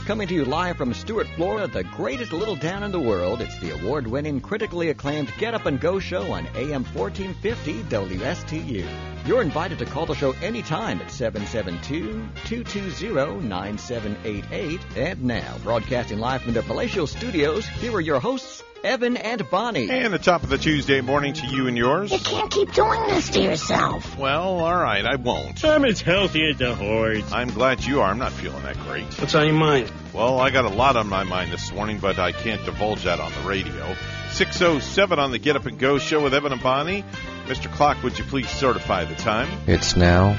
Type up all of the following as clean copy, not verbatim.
coming to you live from Stuart, Florida, the greatest little town in the world. It's the award-winning, critically acclaimed Get Up and Go show on AM 1450 WSTU. You're invited to call the show anytime at 772-220-9788. And now, broadcasting live from the palatial studios, here are your hosts, Evan and Bonnie. And the top of the Tuesday morning to you and yours. You can't keep doing this to yourself. Well, all right, I won't. I'm as healthy as the horse. I'm glad you are. I'm not feeling that great. What's on your mind? Well, I got a lot on my mind this morning, but I can't divulge that on the radio. 6:07 on the Get Up and Go show with Evan and Bonnie. Mr. Clock, would you please certify the time? It's now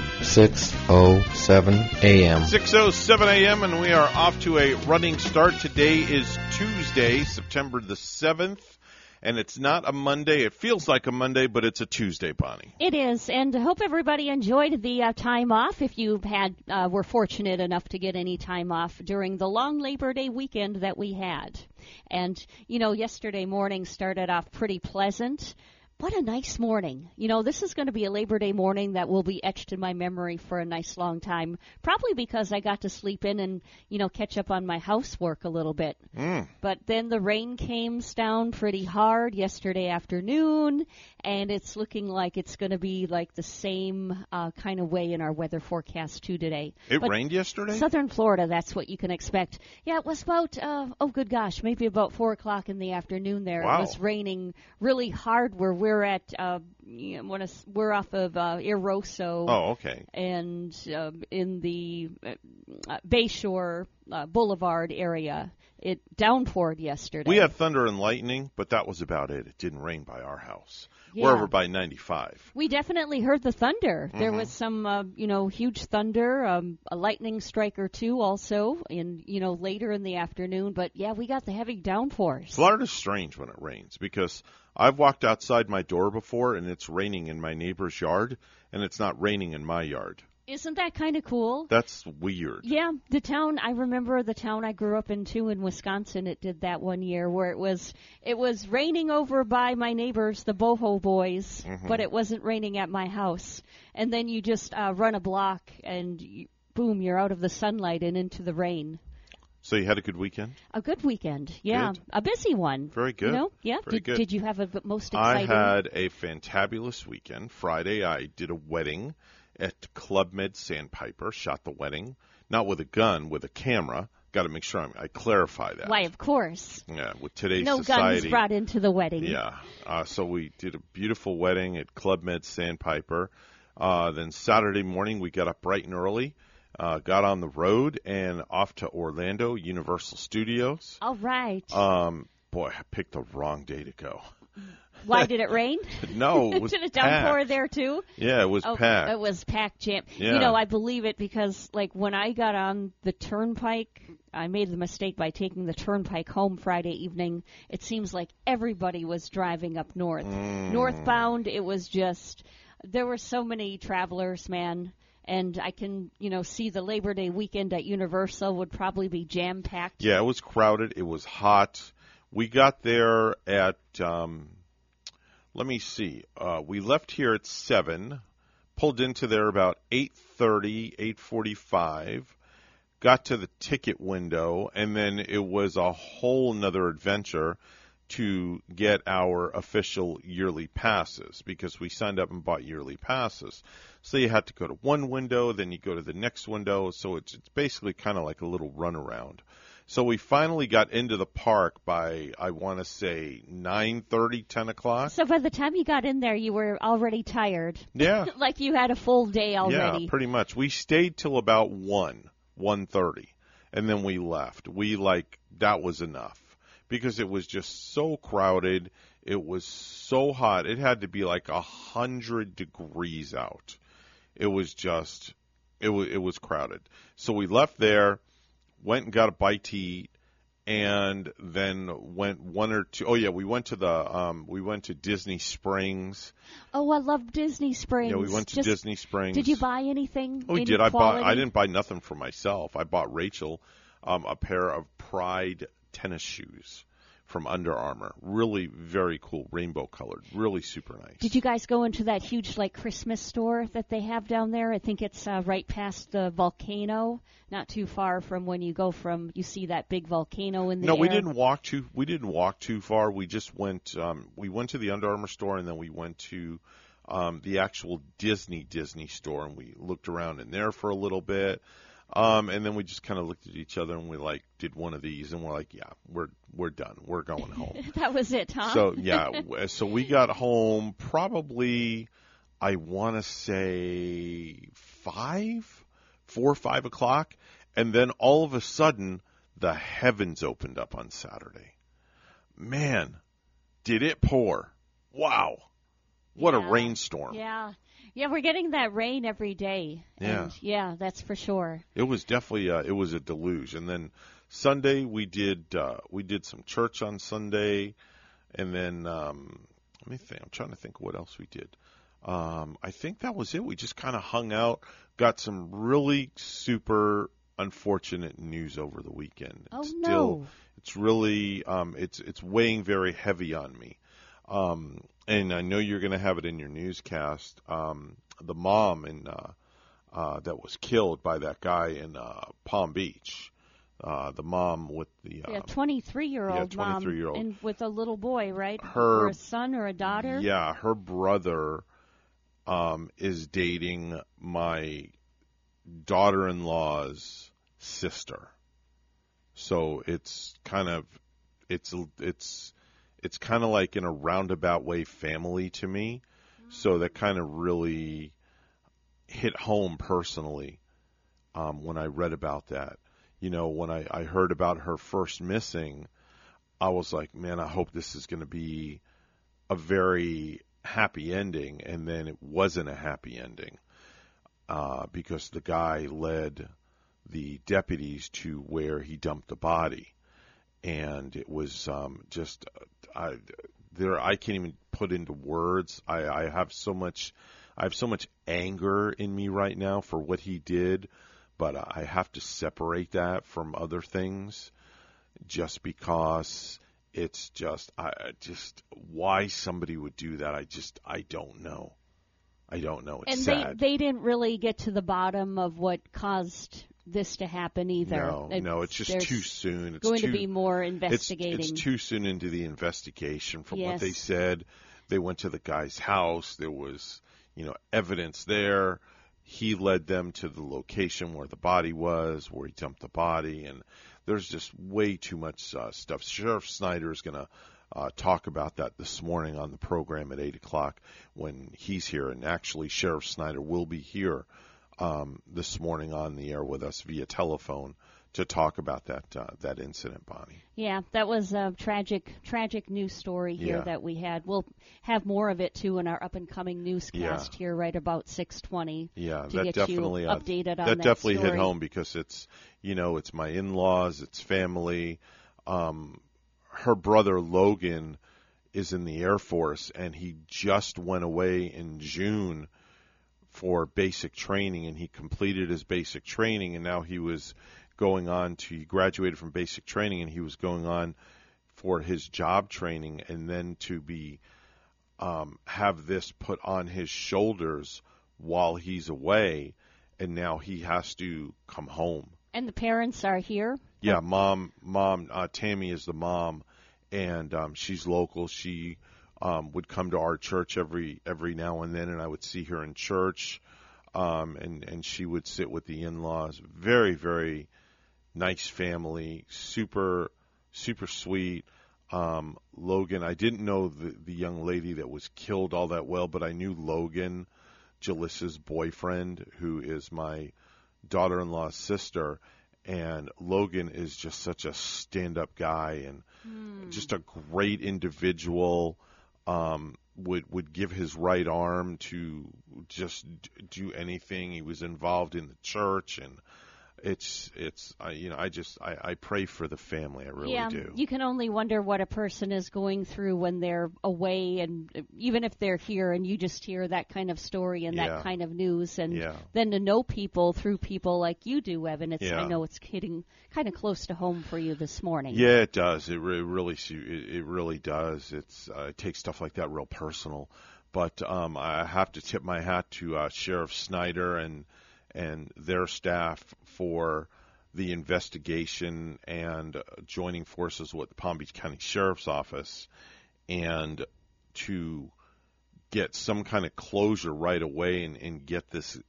6:07 a.m. 6:07 a.m., and we are off to a running start. Today is Tuesday, September the 7th, and it's not a Monday. It feels like a Monday, but it's a Tuesday, Bonnie. It is, and I hope everybody enjoyed the time off, if you were fortunate enough to get any time off during the long Labor Day weekend that we had. And, yesterday morning started off pretty pleasant. What a nice morning. This is going to be a Labor Day morning that will be etched in my memory for a nice long time, probably because I got to sleep in and, catch up on my housework a little bit. But then the rain came down pretty hard yesterday afternoon, and it's looking like it's going to be like the same kind of way in our weather forecast, too, today. It rained yesterday? Southern Florida, that's what you can expect. Yeah, it was about, maybe about 4 o'clock in the afternoon there. Wow. It was raining really hard where we're at, we're off of Eroso. Oh, okay. And in the Bayshore Boulevard area. It downpoured yesterday. We had thunder and lightning, but that was about it. It didn't rain by our house. Yeah. We're over by 95. We definitely heard the thunder. There was some, huge thunder, a lightning strike or two also, later in the afternoon. But, yeah, we got the heavy downpours. Florida's strange when it rains because I've walked outside my door before and it's raining in my neighbor's yard, and it's not raining in my yard. Isn't that kind of cool? That's weird. Yeah, I remember the town I grew up in, too, in Wisconsin. It did that one year where it was raining over by my neighbors, the Boho boys, but it wasn't raining at my house. And then you just run a block and, boom, you're out of the sunlight and into the rain. So you had a good weekend? A good weekend, yeah. Good. A busy one. Very good. Yeah. Very good. Did you have a most exciting? I had a fantabulous weekend. Friday I did a wedding at Club Med Sandpiper, shot the wedding, not with a gun, with a camera. Got to make sure I clarify that. Why, of course. Yeah, with today's no society. Guns brought into the wedding. Yeah. So we did a beautiful wedding at Club Med Sandpiper. Then Saturday morning we got up bright and early, got on the road, and off to Orlando, Universal Studios. All right. Boy, I picked the wrong day to go. Why, did it rain? No, it was Did it downpour there, too? Yeah, it was packed. It was packed jam. Yeah. I believe it because, when I got on the Turnpike, I made the mistake by taking the Turnpike home Friday evening. It seems like everybody was driving up north. Northbound, it was just, there were so many travelers, man. And I can, see the Labor Day weekend at Universal would probably be jam-packed. Yeah, it was crowded. It was hot. We got there at... let me see. We left here at 7, pulled into there about 8:30, 8:45, got to the ticket window, and then it was a whole nother adventure to get our official yearly passes because we signed up and bought yearly passes. So you had to go to one window, then you go to the next window, so it's basically kind of like a little runaround. So we finally got into the park by, I want to say, 9:30, 10 o'clock. So by the time you got in there, you were already tired. Yeah. Like you had a full day already. Yeah, pretty much. We stayed till about 1:30, and then we left. That was enough because it was just so crowded. It was so hot. It had to be like 100 degrees out. It was just, it was crowded. So we left there. Went and got a bite to eat, and then went one or two. Oh yeah, we went to Disney Springs. Oh, I love Disney Springs. Yeah, we went to Disney Springs. Did you buy anything? Oh, we did. I didn't buy nothing for myself. I bought Rachel a pair of Pride tennis shoes from Under Armour. Really very cool, rainbow colored, really super nice. Did you guys go into that huge Christmas store that they have down there? I think it's right past the volcano, not too far from when you you see that big volcano in the air. No, we didn't walk too far. We just went we went to the Under Armour store, and then we went to the actual Disney store, and we looked around in there for a little bit. And then we just kind of looked at each other, and we did one of these, and we're like, yeah, we're done. We're going home. That was it, huh? So yeah, so we got home probably, I want to say 4 or 5 o'clock, and then all of a sudden the heavens opened up on Saturday. Man, did it pour! Wow, what a rainstorm! Yeah. Yeah, we're getting that rain every day. Yeah. And yeah, that's for sure. It was definitely it was a deluge. And then Sunday we did some church on Sunday, and then let me think. I'm trying to think what else we did. I think that was it. We just kind of hung out, got some really super unfortunate news over the weekend. Oh, no. It's really it's weighing very heavy on me. And I know you're going to have it in your newscast. The mom that was killed by that guy in Palm Beach. The mom with the 23-year-old mom, 23-year-old, and with a little boy, right? Her, or a son or a daughter. Yeah, her brother is dating my daughter-in-law's sister. So it's kind of like in a roundabout way family to me. So that kind of really hit home personally when I read about that. When I heard about her first missing, I was like, man, I hope this is going to be a very happy ending. And then it wasn't a happy ending because the guy led the deputies to where he dumped the body. And it was I can't even put into words. I have so much anger in me right now for what he did, but I have to separate that from other things, just because it's just why somebody would do that. I don't know. It's and sad. they didn't really get to the bottom of what caused this to happen either. No, it's just too soon. It's going to be more investigating. It's too soon into the investigation. From yes. what they said, they went to the guy's house. There was, evidence there. He led them to the location where the body was, where he dumped the body, and there's just way too much stuff. Sheriff Snyder is going to talk about that this morning on the program at 8 o'clock when he's here. And actually, Sheriff Snyder will be here this morning on the air with us via telephone to talk about that incident, Bonnie. Yeah, that was a tragic news story here that we had. We'll have more of it too in our up and coming newscast here right about 6:20. Yeah, to that get definitely you updated on that definitely story. hit home because it's it's my in-laws, it's family. Her brother Logan is in the Air Force, and he just went away in June for basic training, and he completed his basic training, and now he graduated from basic training, and he was going on for his job training, and then to be have this put on his shoulders while he's away, and now he has to come home. And the parents are here? Yeah, mom, Tammy is the mom, and she's local. She would come to our church every now and then, and I would see her in church, and she would sit with the in-laws. Very, very nice family, super, super sweet. Logan, I didn't know the young lady that was killed all that well, but I knew Logan, Jalissa's boyfriend, who is my daughter-in-law's sister, and Logan is just such a stand-up guy and just a great individual. Would give his right arm to just do anything. He was involved in the church, and I pray for the family. I really do. You can only wonder what a person is going through when they're away, and even if they're here and you just hear that kind of story and that kind of news, and then to know people through people like you do, Evan. I know it's hitting kind of close to home for you this morning. Yeah, it does. It really does. It takes stuff like that real personal. But I have to tip my hat to Sheriff Snyder and their staff for the investigation and joining forces with the Palm Beach County Sheriff's Office and to get some kind of closure right away and get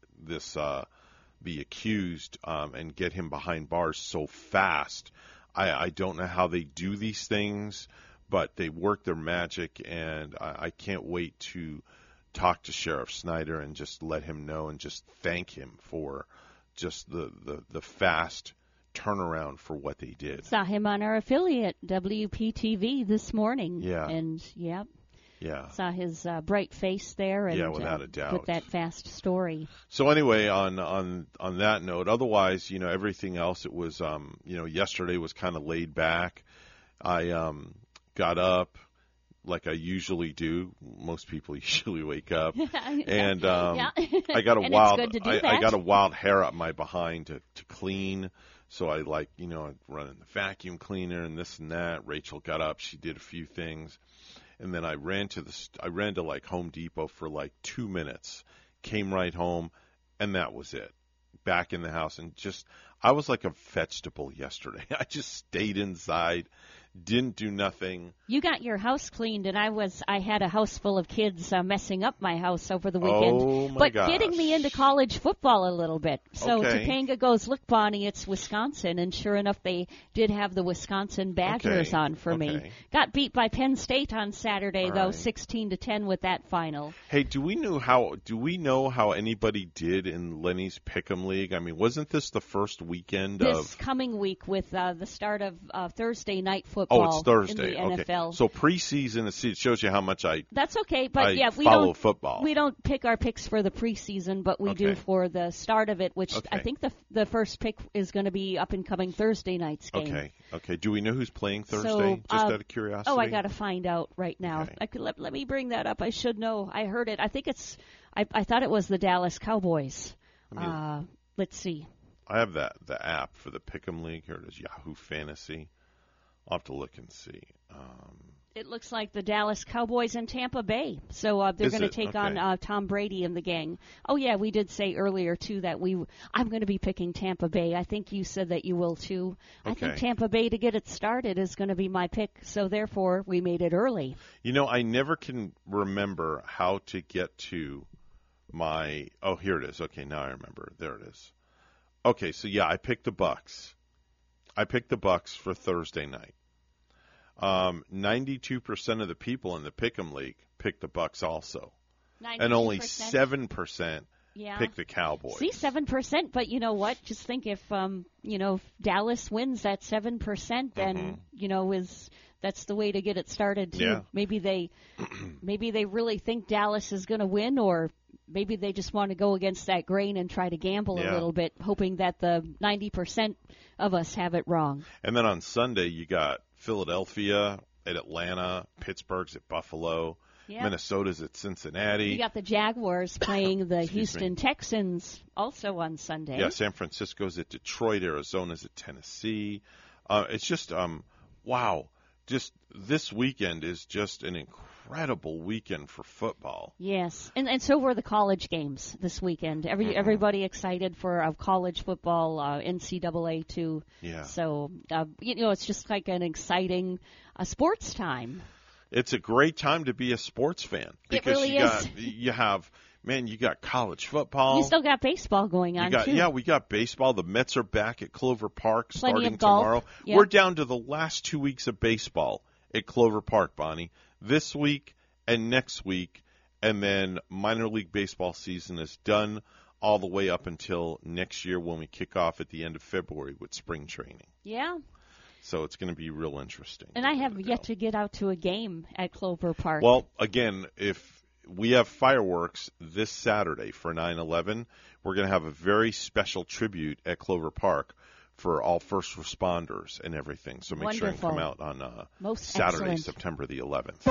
the accused and get him behind bars so fast. I don't know how they do these things, but they work their magic, and I can't wait to talk to Sheriff Snyder and just let him know and just thank him for just the fast turnaround for what they did. Saw him on our affiliate, WPTV, this morning. Yeah. And, saw his bright face there. And, without a doubt. With that fast story. So anyway, on that note, otherwise, everything else, it was, yesterday was kind of laid back. I got up like I usually do. Most people usually wake up, and I got a wild hair up my behind to clean. So I running the vacuum cleaner and this and that. Rachel got up, she did a few things, and then I ran to like Home Depot for like 2 minutes. Came right home, and that was it. Back in the house, and I was like a vegetable yesterday. I just stayed inside. Didn't do nothing. You got your house cleaned, and I had a house full of kids messing up my house over the weekend. Oh my gosh. Getting me into college football a little bit. So Topanga goes, look, Bonnie, it's Wisconsin, and sure enough, they did have the Wisconsin Badgers on for me. Got beat by Penn State on Saturday, though, 16-10 with that final. Hey, do we know how anybody did in Lenny's Pick'em League? I mean, wasn't this the first weekend this coming week with the start of Thursday night football? Oh, it's Thursday. In the NFL. So preseason, it shows you how much That's okay, but we follow don't football. We don't pick our picks for the preseason, but we do for the start of it, which I think the first pick is going to be up and coming Thursday night's game. Okay. Do we know who's playing Thursday? So, just out of curiosity. Oh, I got to find out right now. Okay. Let me bring that up. I should know. I heard it. I think it's. I thought it was the Dallas Cowboys. Let's see. I have the app for the Pick'em League. Here it is, Yahoo Fantasy. I'll have to look and see. It looks like the Dallas Cowboys and Tampa Bay. So they're going to take on Tom Brady and the gang. Oh, yeah, we did say earlier, too, that I'm going to be picking Tampa Bay. I think you said that you will, too. I think Tampa Bay, to get it started, is going to be my pick. So, therefore, we made it early. I never can remember how to get to my – oh, here it is. Okay, now I remember. There it is. Okay, so, I picked the Bucks. I picked the Bucks for Thursday night. 92% of the people in the Pick'em League picked the Bucks also, 92%? And only 7% picked the Cowboys. See, 7%, but you know what? Just think if Dallas wins that 7%, then that's the way to get it started too. Yeah. Maybe they really think Dallas is going to win, or maybe they just want to go against that grain and try to gamble a little bit, hoping that the 90% of us have it wrong. And then on Sunday, you got Philadelphia at Atlanta, Pittsburgh's at Buffalo, Minnesota's at Cincinnati. You got the Jaguars playing the Houston Texans also on Sunday. Yeah, San Francisco's at Detroit, Arizona's at Tennessee. It's just, wow. Just this weekend is just an incredible weekend for football. Yes, and so were the college games this weekend. Everybody excited for college football, NCAA too. Yeah. So it's just like an exciting sports time. It's a great time to be a sports fan because it really is. You got college football. You still got baseball going on, too. Yeah, we got baseball. The Mets are back at Clover Park starting golf. tomorrow. Yep. We're down to the last 2 weeks of baseball at Clover Park, Bonnie. This week and next week, and then minor league baseball season is done all the way up until next year when we kick off at the end of February with spring training. Yeah. So it's going to be real interesting. And I have yet to get out to a game at Clover Park. Well, again, if we have fireworks this Saturday for 9/11. We're going to have a very special tribute at Clover Park for all first responders and everything. So make sure and come out on Saturday, September the 11th.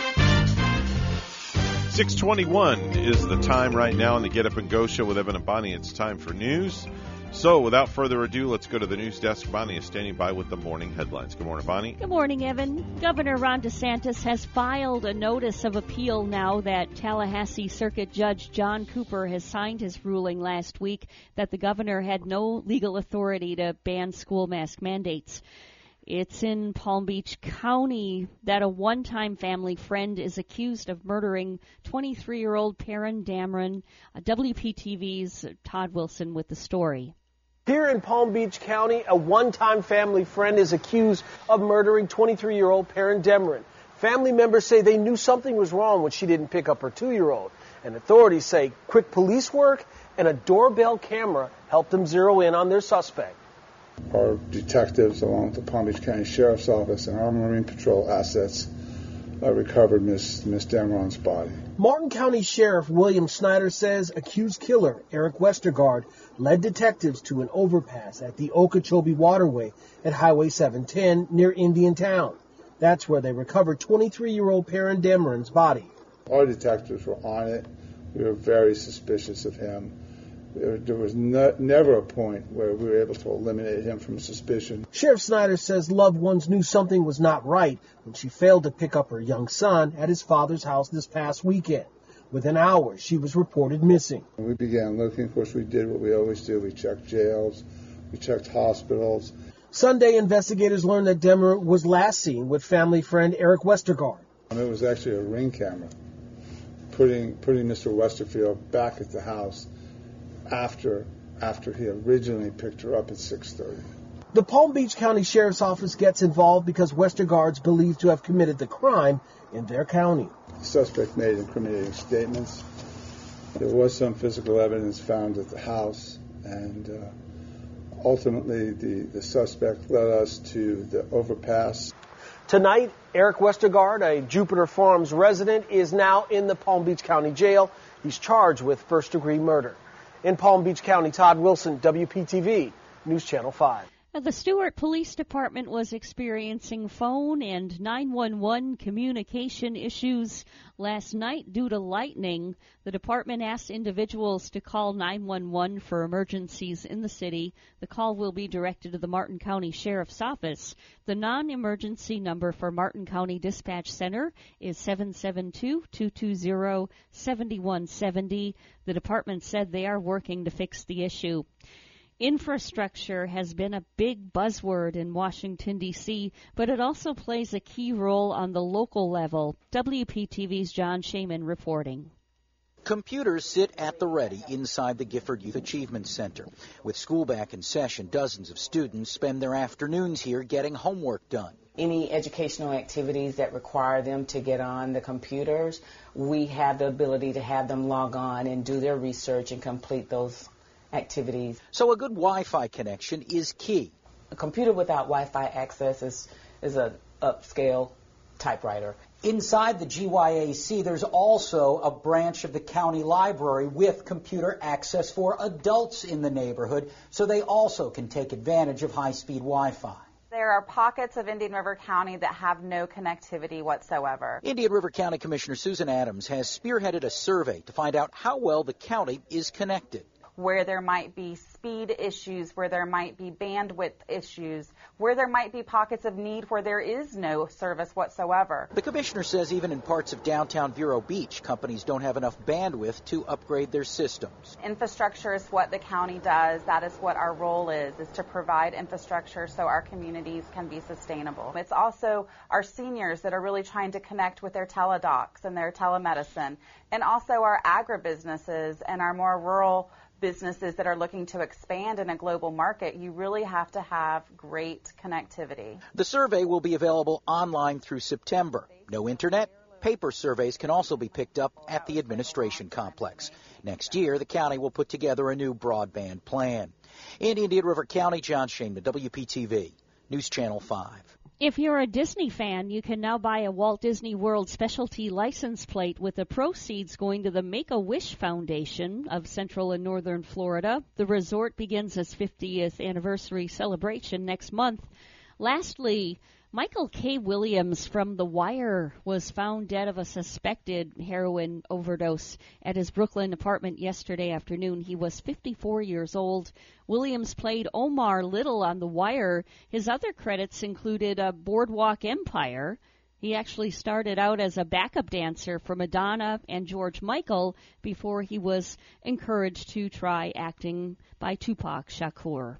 6:21 is the time right now on the Get Up and Go show with Evan and Bonnie. It's time for news. So without further ado, let's go to the news desk. Bonnie is standing by with the morning headlines. Good morning, Bonnie. Good morning, Evan. Governor Ron DeSantis has filed a notice of appeal now that Tallahassee Circuit Judge John Cooper has signed his ruling last week that the governor had no legal authority to ban school mask mandates. It's in Palm Beach County that a one-time family friend is accused of murdering 23-year-old Perrin Dameron. WPTV's Todd Wilson with the story. Here in Palm Beach County, a one-time family friend is accused of murdering 23-year-old Perrin Dameron. Family members say they knew something was wrong when she didn't pick up her 2-year-old. And authorities say quick police work and a doorbell camera helped them zero in on their suspect. Our detectives, along with the Palm Beach County Sheriff's Office and our Marine Patrol assets, recovered Miss Dameron's body. Martin County Sheriff William Snyder says accused killer Eric Westergaard led detectives to an overpass at the Okeechobee Waterway at Highway 710 near Indian Town. That's where they recovered 23-year-old Perrin Dameron's body. Our detectives were on it. We were very suspicious of him. There was never a point where we were able to eliminate him from suspicion. Sheriff Snyder says loved ones knew something was not right when she failed to pick up her young son at his father's house this past weekend. Within hours, she was reported missing. We began looking. Of course, we did what we always do. We checked jails. We checked hospitals. Sunday, investigators learned that Dameron was last seen with family friend Eric Westergaard. It was actually a Ring camera putting Mr. Westerfield back at the house after he originally picked her up at 6:30. The Palm Beach County Sheriff's Office gets involved because Westergaard's believed to have committed the crime in their county. The suspect made incriminating statements. There was some physical evidence found at the house, and ultimately the suspect led us to the overpass. Tonight, Eric Westergaard, a Jupiter Farms resident, is now in the Palm Beach County Jail. He's charged with first-degree murder. In Palm Beach County, Todd Wilson, WPTV, News Channel 5. The Stewart Police Department was experiencing phone and 911 communication issues last night due to lightning. The department asked individuals to call 911 for emergencies in the city. The call will be directed to the Martin County Sheriff's Office. The non-emergency number for Martin County Dispatch Center is 772-220-7170. The department said they are working to fix the issue. Infrastructure has been a big buzzword in Washington, D.C., but it also plays a key role on the local level. WPTV's John Shaman reporting. Computers sit at the ready inside the Gifford Youth Achievement Center. With school back in session, dozens of students spend their afternoons here getting homework done. Any educational activities that require them to get on the computers, we have the ability to have them log on and do their research and complete those activities. So a good Wi-Fi connection is key. A computer without Wi-Fi access is an upscale typewriter. Inside the GYAC, there's also a branch of the county library with computer access for adults in the neighborhood, so they also can take advantage of high-speed Wi-Fi. There are pockets of Indian River County that have no connectivity whatsoever. Indian River County Commissioner Susan Adams has spearheaded a survey to find out how well the county is connected. Where there might be speed issues, where there might be bandwidth issues, where there might be pockets of need where there is no service whatsoever. The commissioner says even in parts of downtown Vero Beach, companies don't have enough bandwidth to upgrade their systems. Infrastructure is what the county does. That is what our role is to provide infrastructure so our communities can be sustainable. It's also our seniors that are really trying to connect with their teledocs and their telemedicine, and also our agribusinesses and our more rural businesses that are looking to expand in a global market. You really have to have great connectivity. The survey will be available online through September. No internet? Paper surveys can also be picked up at the administration complex. Next year, the county will put together a new broadband plan. In Indian River County, John Shaman, WPTV, News Channel 5. If you're a Disney fan, you can now buy a Walt Disney World specialty license plate with the proceeds going to the Make-A-Wish Foundation of Central and Northern Florida. The resort begins its 50th anniversary celebration next month. Lastly, Michael K. Williams from The Wire was found dead of a suspected heroin overdose at his Brooklyn apartment yesterday afternoon. He was 54 years old. Williams played Omar Little on The Wire. His other credits included Boardwalk Empire. He actually started out as a backup dancer for Madonna and George Michael before he was encouraged to try acting by Tupac Shakur.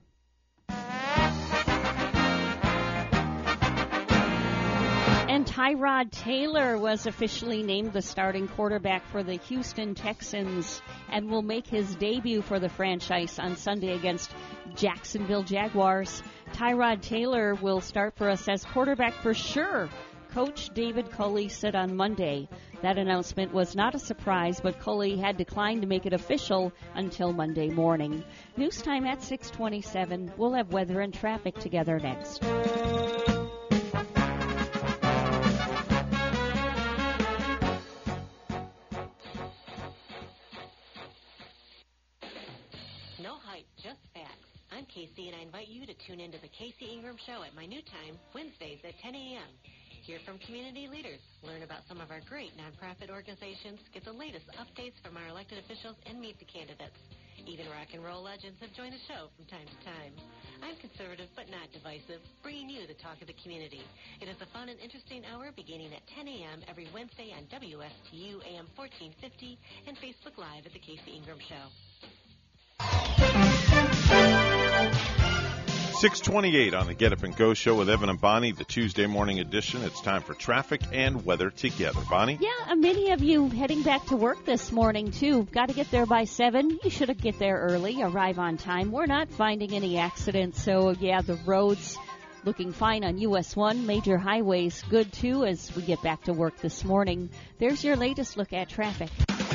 And Tyrod Taylor was officially named the starting quarterback for the Houston Texans and will make his debut for the franchise on Sunday against Jacksonville Jaguars. Tyrod Taylor will start for us as quarterback for sure, Coach David Culley said on Monday. That announcement was not a surprise, but Culley had declined to make it official until Monday morning. News time at 6:27. We'll have weather and traffic together next. I'm Casey, and I invite you to tune into the Casey Ingram Show at my new time, Wednesdays at 10 a.m. Hear from community leaders, learn about some of our great nonprofit organizations, get the latest updates from our elected officials, and meet the candidates. Even rock and roll legends have joined the show from time to time. I'm conservative but not divisive, bringing you the talk of the community. It is a fun and interesting hour beginning at 10 a.m. every Wednesday on WSTU AM 1450 and Facebook Live at the Casey Ingram Show. 6:28 on the Get Up and Go show with Evan and Bonnie, the Tuesday morning edition. It's time for traffic and weather together. Bonnie? Yeah, many of you heading back to work this morning, too. Got to get there by 7. You should get there early, arrive on time. We're not finding any accidents, so, yeah, the roads looking fine on US 1. Major highways good, too, as we get back to work this morning. There's your latest look at traffic.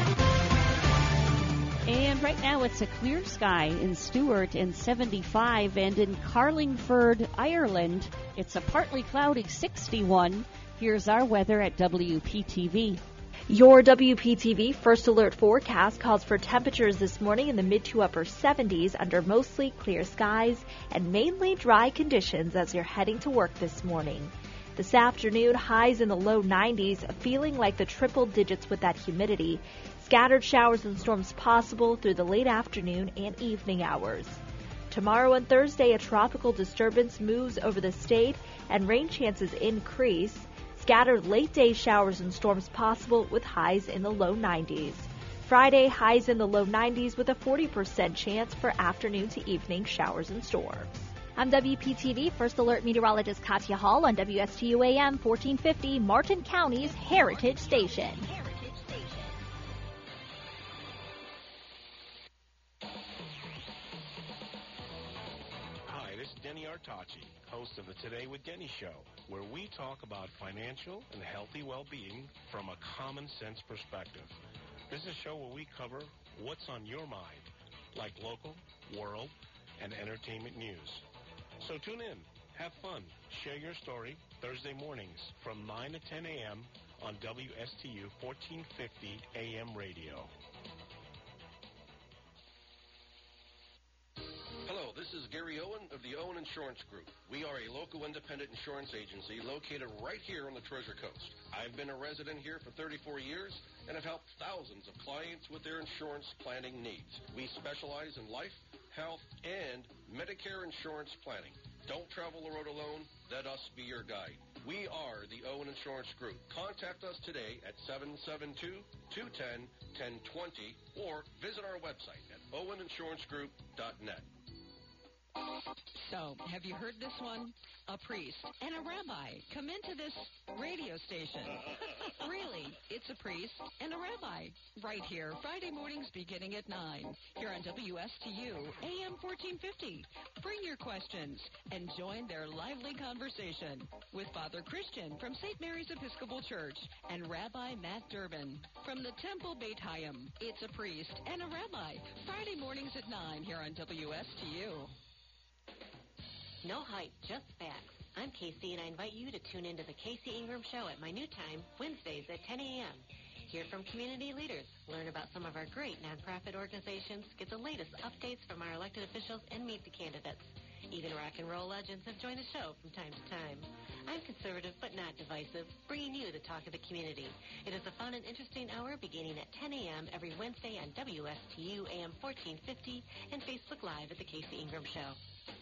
And right now it's a clear sky in Stewart and 75, and in Carlingford, Ireland, it's a partly cloudy 61. Here's our weather at WPTV. Your WPTV First Alert forecast calls for temperatures this morning in the mid to upper 70s under mostly clear skies and mainly dry conditions as you're heading to work this morning. This afternoon, highs in the low 90s, feeling like the triple digits with that humidity. Scattered showers and storms possible through the late afternoon and evening hours. Tomorrow and Thursday, a tropical disturbance moves over the state and rain chances increase. Scattered late-day showers and storms possible with highs in the low 90s. Friday, highs in the low 90s with a 40% chance for afternoon to evening showers and storms. I'm WPTV First Alert meteorologist Katya Hall on WSTU AM 1450, Martin County's Heritage Station. Denny Artachi, host of the Today with Denny show, where we talk about financial and healthy well-being from a common-sense perspective. This is a show where we cover what's on your mind, like local, world, and entertainment news. So tune in, have fun, share your story Thursday mornings from 9 to 10 a.m. on WSTU 1450 AM radio. Hello, this is Gary Owen of the Owen Insurance Group. We are a local independent insurance agency located right here on the Treasure Coast. I've been a resident here for 34 years and have helped thousands of clients with their insurance planning needs. We specialize in life, health, and Medicare insurance planning. Don't travel the road alone. Let us be your guide. We are the Owen Insurance Group. Contact us today at 772-210-1020 or visit our website at oweninsurancegroup.net. So, have you heard this one? A priest and a rabbi come into this radio station. Really, it's a priest and a rabbi. Right here, Friday mornings beginning at 9. Here on WSTU, AM 1450. Bring your questions and join their lively conversation with Father Christian from St. Mary's Episcopal Church and Rabbi Matt Durbin from the Temple Beit Hayim. It's a priest and a rabbi. Friday mornings at 9 here on WSTU. No hype, just facts. I'm Casey, and I invite you to tune into the Casey Ingram Show at my new time, Wednesdays at 10 a.m. Hear from community leaders, learn about some of our great nonprofit organizations, get the latest updates from our elected officials, and meet the candidates. Even rock and roll legends have joined the show from time to time. I'm conservative but not divisive, bringing you the talk of the community. It is a fun and interesting hour beginning at 10 a.m. every Wednesday on WSTU AM 1450 and Facebook Live at The Casey Ingram Show.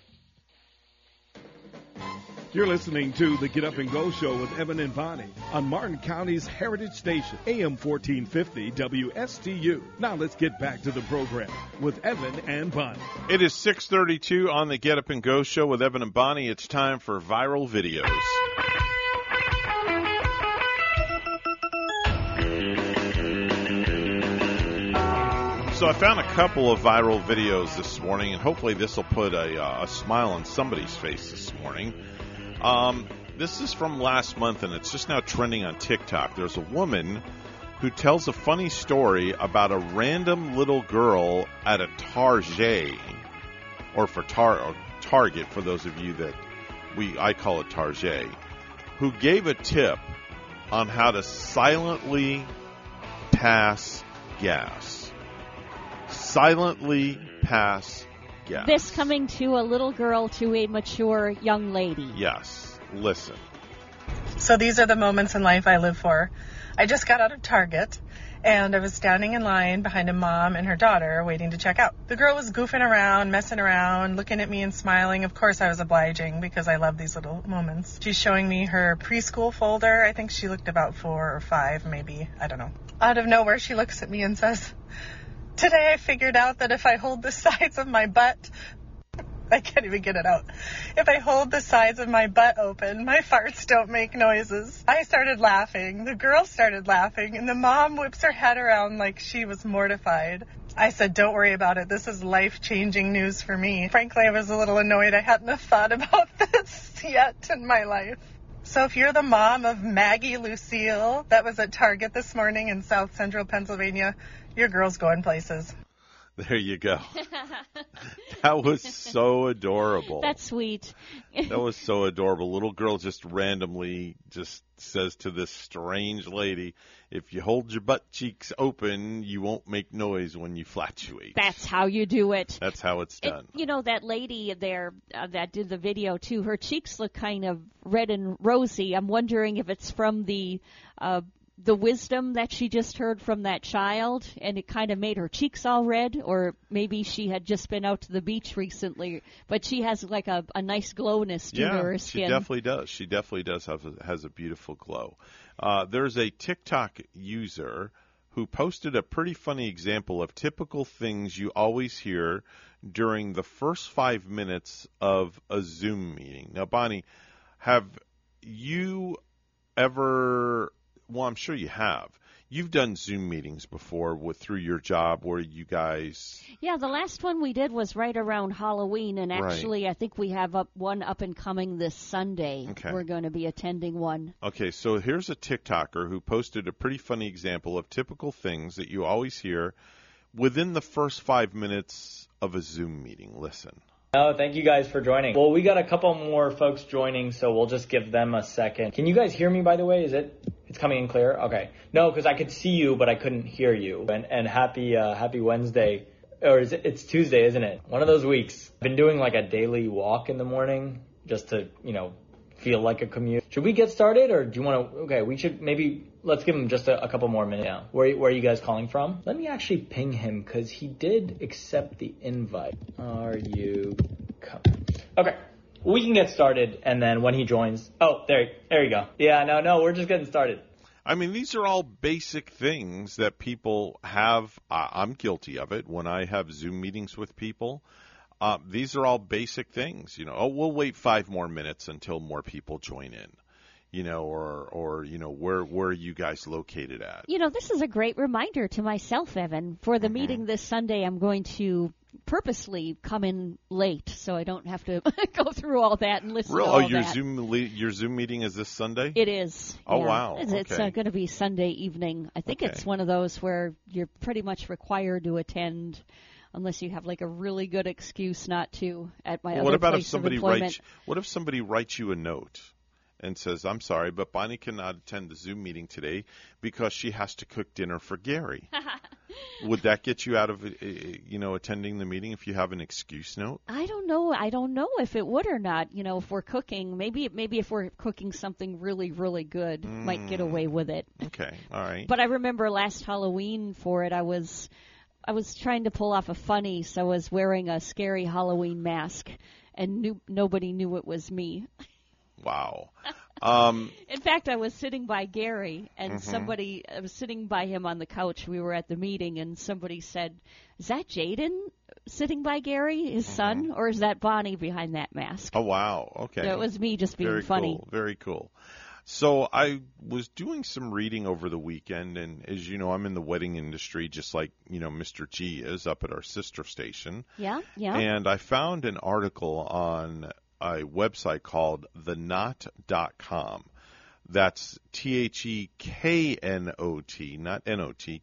You're listening to the Get Up and Go Show with Evan and Bonnie on Martin County's Heritage Station, AM 1450 WSTU. Now let's get back to the program with Evan and Bonnie. It is 6:32 on the Get Up and Go Show with Evan and Bonnie. It's time for viral videos. So I found a couple of viral videos this morning, and hopefully this will put a smile on somebody's face this morning. This is from last month, and it's just now trending on TikTok. There's a woman who tells a funny story about a random little girl at a Target, or for Target, for those of you that I call it Target, who gave a tip on how to silently pass gas. Silently pass gas. This coming to a little girl to a mature young lady. Yes. Listen. So these are the moments in life I live for. I just got out of Target, and I was standing in line behind a mom and her daughter waiting to check out. The girl was goofing around, messing around, looking at me and smiling. Of course, I was obliging because I love these little moments. She's showing me her preschool folder. I think she looked about 4 or 5, maybe. I don't know. Out of nowhere, she looks at me and says, "Today I figured out that if I hold the sides of my butt," I can't even get it out. "If I hold the sides of my butt open, my farts don't make noises." I started laughing. The girl started laughing, and the mom whips her head around like she was mortified. I said, "Don't worry about it. This is life-changing news for me." Frankly, I was a little annoyed. I hadn't have thought about this yet in my life. So if you're the mom of Maggie Lucille that was at Target this morning in South Central Pennsylvania, your girl's going places. There you go. That was so adorable. That's sweet. That was so adorable. Little girl just randomly just says to this strange lady, "If you hold your butt cheeks open, you won't make noise when you flatulate." That's how you do it. That's how it's done. That lady there that did the video, too, her cheeks look kind of red and rosy. I'm wondering if it's from the wisdom that she just heard from that child, and it kind of made her cheeks all red, or maybe she had just been out to the beach recently, but she has like a nice glowness to her skin. Yeah, she definitely does. She definitely does has a beautiful glow. There's a TikTok user who posted a pretty funny example of typical things you always hear during the first 5 minutes of a Zoom meeting. Now, Bonnie, have you ever... Well, I'm sure you have. You've done Zoom meetings before through your job where you guys... Yeah, the last one we did was right around Halloween, and actually I think we have one up and coming this Sunday. Okay. We're going to be attending one. Okay, so here's a TikToker who posted a pretty funny example of typical things that you always hear within the first 5 minutes of a Zoom meeting. Listen. Oh, thank you guys for joining. Well, we got a couple more folks joining, so we'll just give them a second. Can you guys hear me, by the way? It's coming in clear? Okay. No, because I could see you, but I couldn't hear you. And happy Wednesday. Or it's Tuesday, isn't it? One of those weeks. I've been doing like a daily walk in the morning just to, feel like a commute. Should we get started, or do you want to... Okay, we should maybe... Let's give him just a couple more minutes. Yeah. Where are you guys calling from? Let me actually ping him, because he did accept the invite. Are you coming? Okay. We can get started, and then when he joins... Oh, there you go. Yeah, no, we're just getting started. I mean, these are all basic things that people have. I'm guilty of it when I have Zoom meetings with people. These are all basic things. We'll wait 5 more minutes until more people join in. Or where are you guys located at? This is a great reminder to myself, Evan. For the meeting this Sunday, I'm going to purposely come in late so I don't have to go through all that and listen to all that. Your Zoom meeting is this Sunday? It is. Oh, yeah. wow. It's going to be Sunday evening. I think it's one of those where you're pretty much required to attend unless you have like a really good excuse not to at my other What about if place of somebody employment. What if somebody writes you a note and says, "I'm sorry, but Bonnie cannot attend the Zoom meeting today because she has to cook dinner for Gary"? Would that get you out of attending the meeting if you have an excuse note? I don't know if it would or not. If we're cooking, maybe if we're cooking something really, really good, might get away with it. Okay, all right. But I remember last Halloween for it, I was trying to pull off a funny, so I was wearing a scary Halloween mask, and nobody knew it was me. Wow. In fact, I was sitting by Gary, and I was sitting by him on the couch. We were at the meeting, and somebody said, "Is that Jaden sitting by Gary, his son, or is that Bonnie behind that mask?" Oh, wow. Okay. So it was me just being Very funny. Cool. Very cool. So I was doing some reading over the weekend, and as you know, I'm in the wedding industry, just like, Mr. G is up at our sister station. Yeah, yeah. And I found an article on a website called thenot.com. That's THEKNOT, not NOT,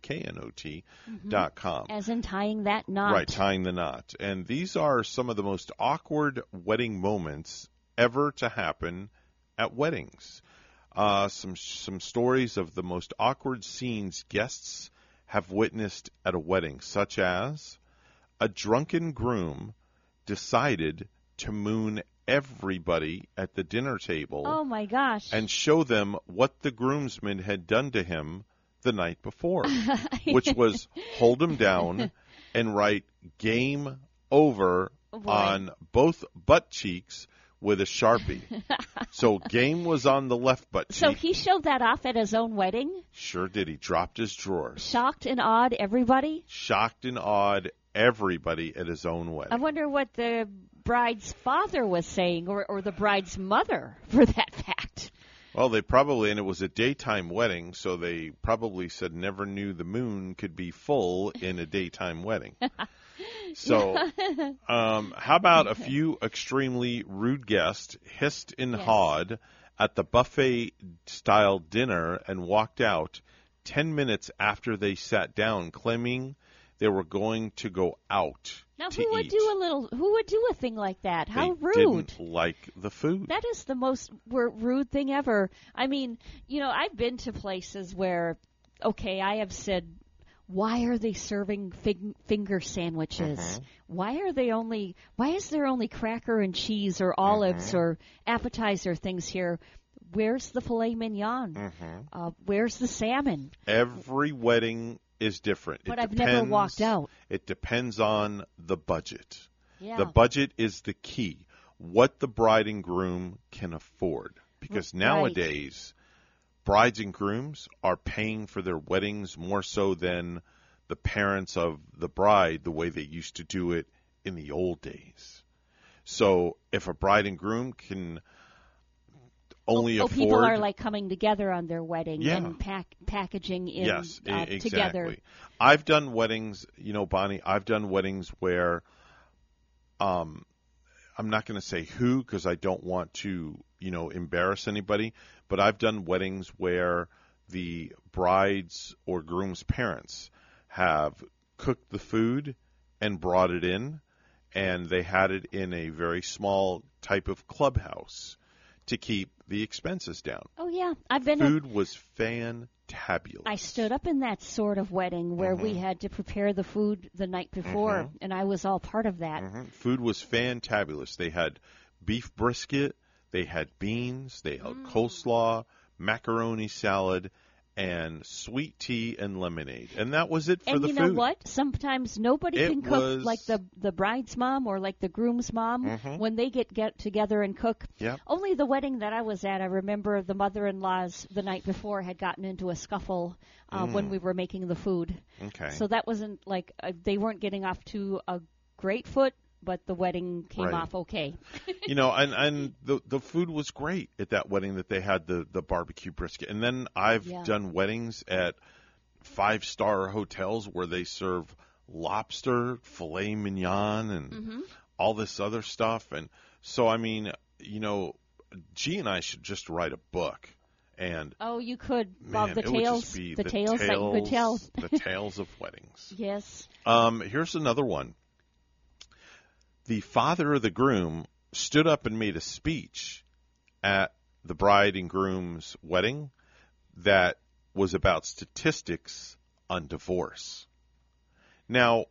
KNOT.com. As in tying that knot. Right, tying the knot. And these are some of the most awkward wedding moments ever to happen at weddings. Some stories of the most awkward scenes guests have witnessed at a wedding, such as a drunken groom decided to moon everybody at the dinner table. Oh my gosh. And show them what the groomsmen had done to him the night before, which was hold him down and write "game over" on both butt cheeks with a Sharpie. So game was on the left butt cheek. So he showed that off at his own wedding? Sure did. He dropped his drawers. Shocked and awed everybody? Shocked and awed everybody at his own wedding. I wonder what the bride's father was saying, or the bride's mother, for that fact. Well, they probably, and it was a daytime wedding, so they probably said never knew the moon could be full in a daytime wedding. So, how about a few extremely rude guests hissed and hawed at the buffet-style dinner and walked out 10 minutes after they sat down, claiming they were going to go out now, to who would eat. Who would do a thing like that? How They rude! Didn't like the food. That is the most rude thing ever. I mean, I've been to places where, okay, I have said, why are they serving finger sandwiches? Why is there only cracker and cheese or olives or appetizer things here? Where's the filet mignon? Where's the salmon? Every wedding is different. But I've never walked out. It depends on the budget. Yeah. The budget is the key. What the bride and groom can afford. Because nowadays, brides and grooms are paying for their weddings more so than the parents of the bride, the way they used to do it in the old days. So if a bride and groom can only afford... people are like coming together on their wedding Yeah. and packaging in Yes, exactly. together. I've done weddings, Bonnie, I've done weddings where I'm not going to say who because I don't want to, embarrass anybody, but I've done weddings where the bride's or groom's parents have cooked the food and brought it in, and they had it in a very small type of clubhouse to keep the expenses down. Oh, yeah. I've been Food was fantabulous. I stood up in that sort of wedding where we had to prepare the food the night before, and I was all part of that. Food was fantabulous. They had beef brisket, they had beans, they had coleslaw, macaroni salad, and sweet tea and lemonade. And that was it for the food. And you know what? Sometimes nobody can cook like the bride's mom or like the groom's mom when they get together and cook. Yep. Only the wedding that I was at, I remember the mother-in-laws the night before had gotten into a scuffle when we were making the food. Okay. So that wasn't like they weren't getting off to a great foot, but the wedding came off okay. And the food was great at that wedding that they had the barbecue brisket. And then I've done weddings at 5-star hotels where they serve lobster, filet mignon, and all this other stuff. And so, I mean, G and I should just write a book. And you could. Man, the it would tales, just be the tales that you could tell. The tales of weddings. Yes. Here's another one. the father of the groom stood up and made a speech at the bride and groom's wedding that was about statistics on divorce. Now,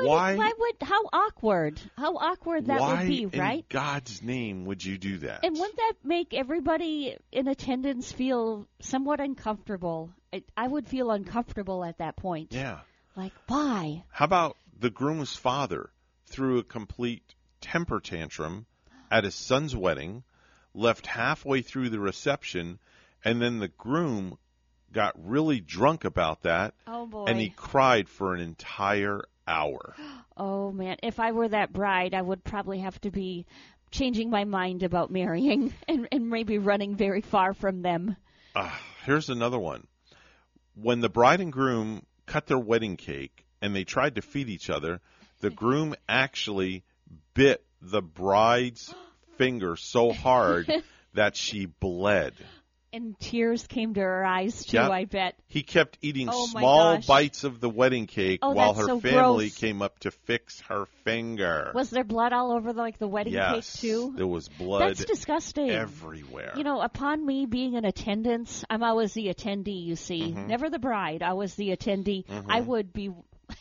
how awkward that would be, right? Why in God's name would you do that? And wouldn't that make everybody in attendance feel somewhat uncomfortable? I would feel uncomfortable at that point. Yeah. Like, why? How about the groom's father threw a complete temper tantrum at his son's wedding, left halfway through the reception, and then the groom got really drunk about that. Oh, boy. And he cried for an entire hour. Oh, man. If I were that bride, I would probably have to be changing my mind about marrying and maybe running very far from them. Here's another one. When the bride and groom cut their wedding cake and they tried to feed each other, the groom actually bit the bride's finger so hard that she bled. And tears came to her eyes, too, Yep. I bet. He kept eating Oh, my small gosh. bites of the wedding cake Oh, while that's her so family gross. came up to fix her finger. Was there blood all over the wedding Yes, cake, too? there was blood That's disgusting. everywhere. You know, upon me being in attendance, I'm always the attendee, you see. Mhm. Never the bride. I was the attendee. Mhm. I would be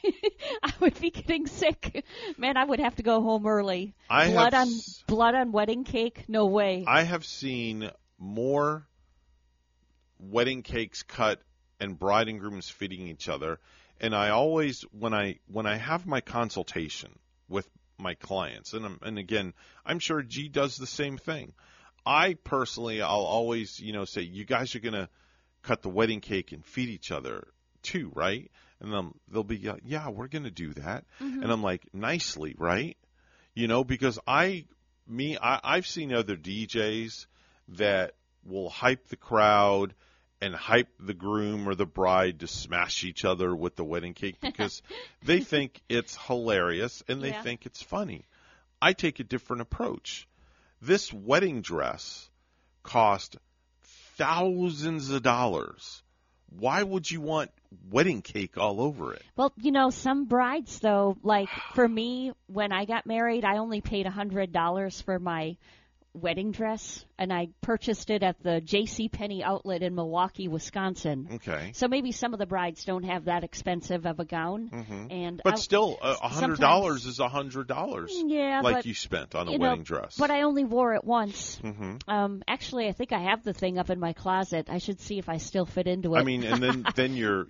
I would be getting sick. Man, I would have to go home early. Blood on wedding cake? No way. I have seen more wedding cakes cut and bride and grooms feeding each other, and I always when I have my consultation with my clients, and again, I'm sure G does the same thing. I personally, I'll always say, you guys are gonna cut the wedding cake and feed each other too, right? And they'll be, yeah, we're gonna do that, Mm-hmm. and I'm like, nicely, right? Because I've seen other DJs that will hype the crowd and hype the groom or the bride to smash each other with the wedding cake because they think it's hilarious and they think it's funny. I take a different approach. This wedding dress cost thousands of dollars. Why would you want wedding cake all over it? Well, some brides, though, like for me, when I got married, I only paid $100 for my wedding dress, and I purchased it at the JCPenney outlet in Milwaukee, Wisconsin. Okay. So maybe some of the brides don't have that expensive of a gown. Mm-hmm. But still, $100 is $100. Yeah, like but, you spent on a wedding dress. But I only wore it once. Mm-hmm. Actually, I think I have the thing up in my closet. I should see if I still fit into it. I mean, and then your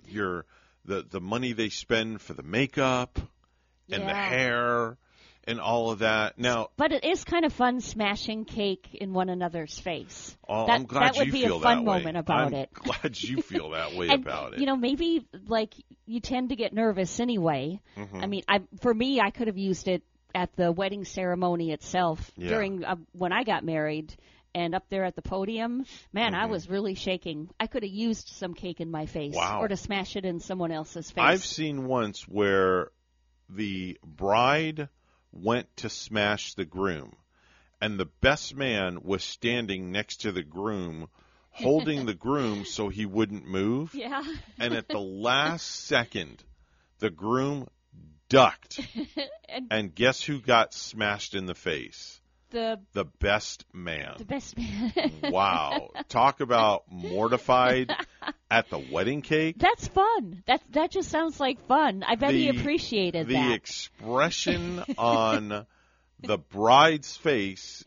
the money they spend for the makeup and the hair and all of that. Now, but it is kind of fun smashing cake in one another's face. I'm glad that would you be feel a fun that way. moment about I'm it. glad you feel that way and, about it. Maybe like you tend to get nervous anyway. Mm-hmm. I mean, for me, I could have used it at the wedding ceremony itself during when I got married. And up there at the podium, man, I was really shaking. I could have used some cake in my face or to smash it in someone else's face. I've seen once where the bride went to smash the groom, and the best man was standing next to the groom, holding the groom so he wouldn't move. Yeah. And at the last second, the groom ducked. And guess who got smashed in the face? The best man. The best man. Wow. Talk about mortified at the wedding cake. That's fun. That just sounds like fun. I bet he appreciated that. The expression on the bride's face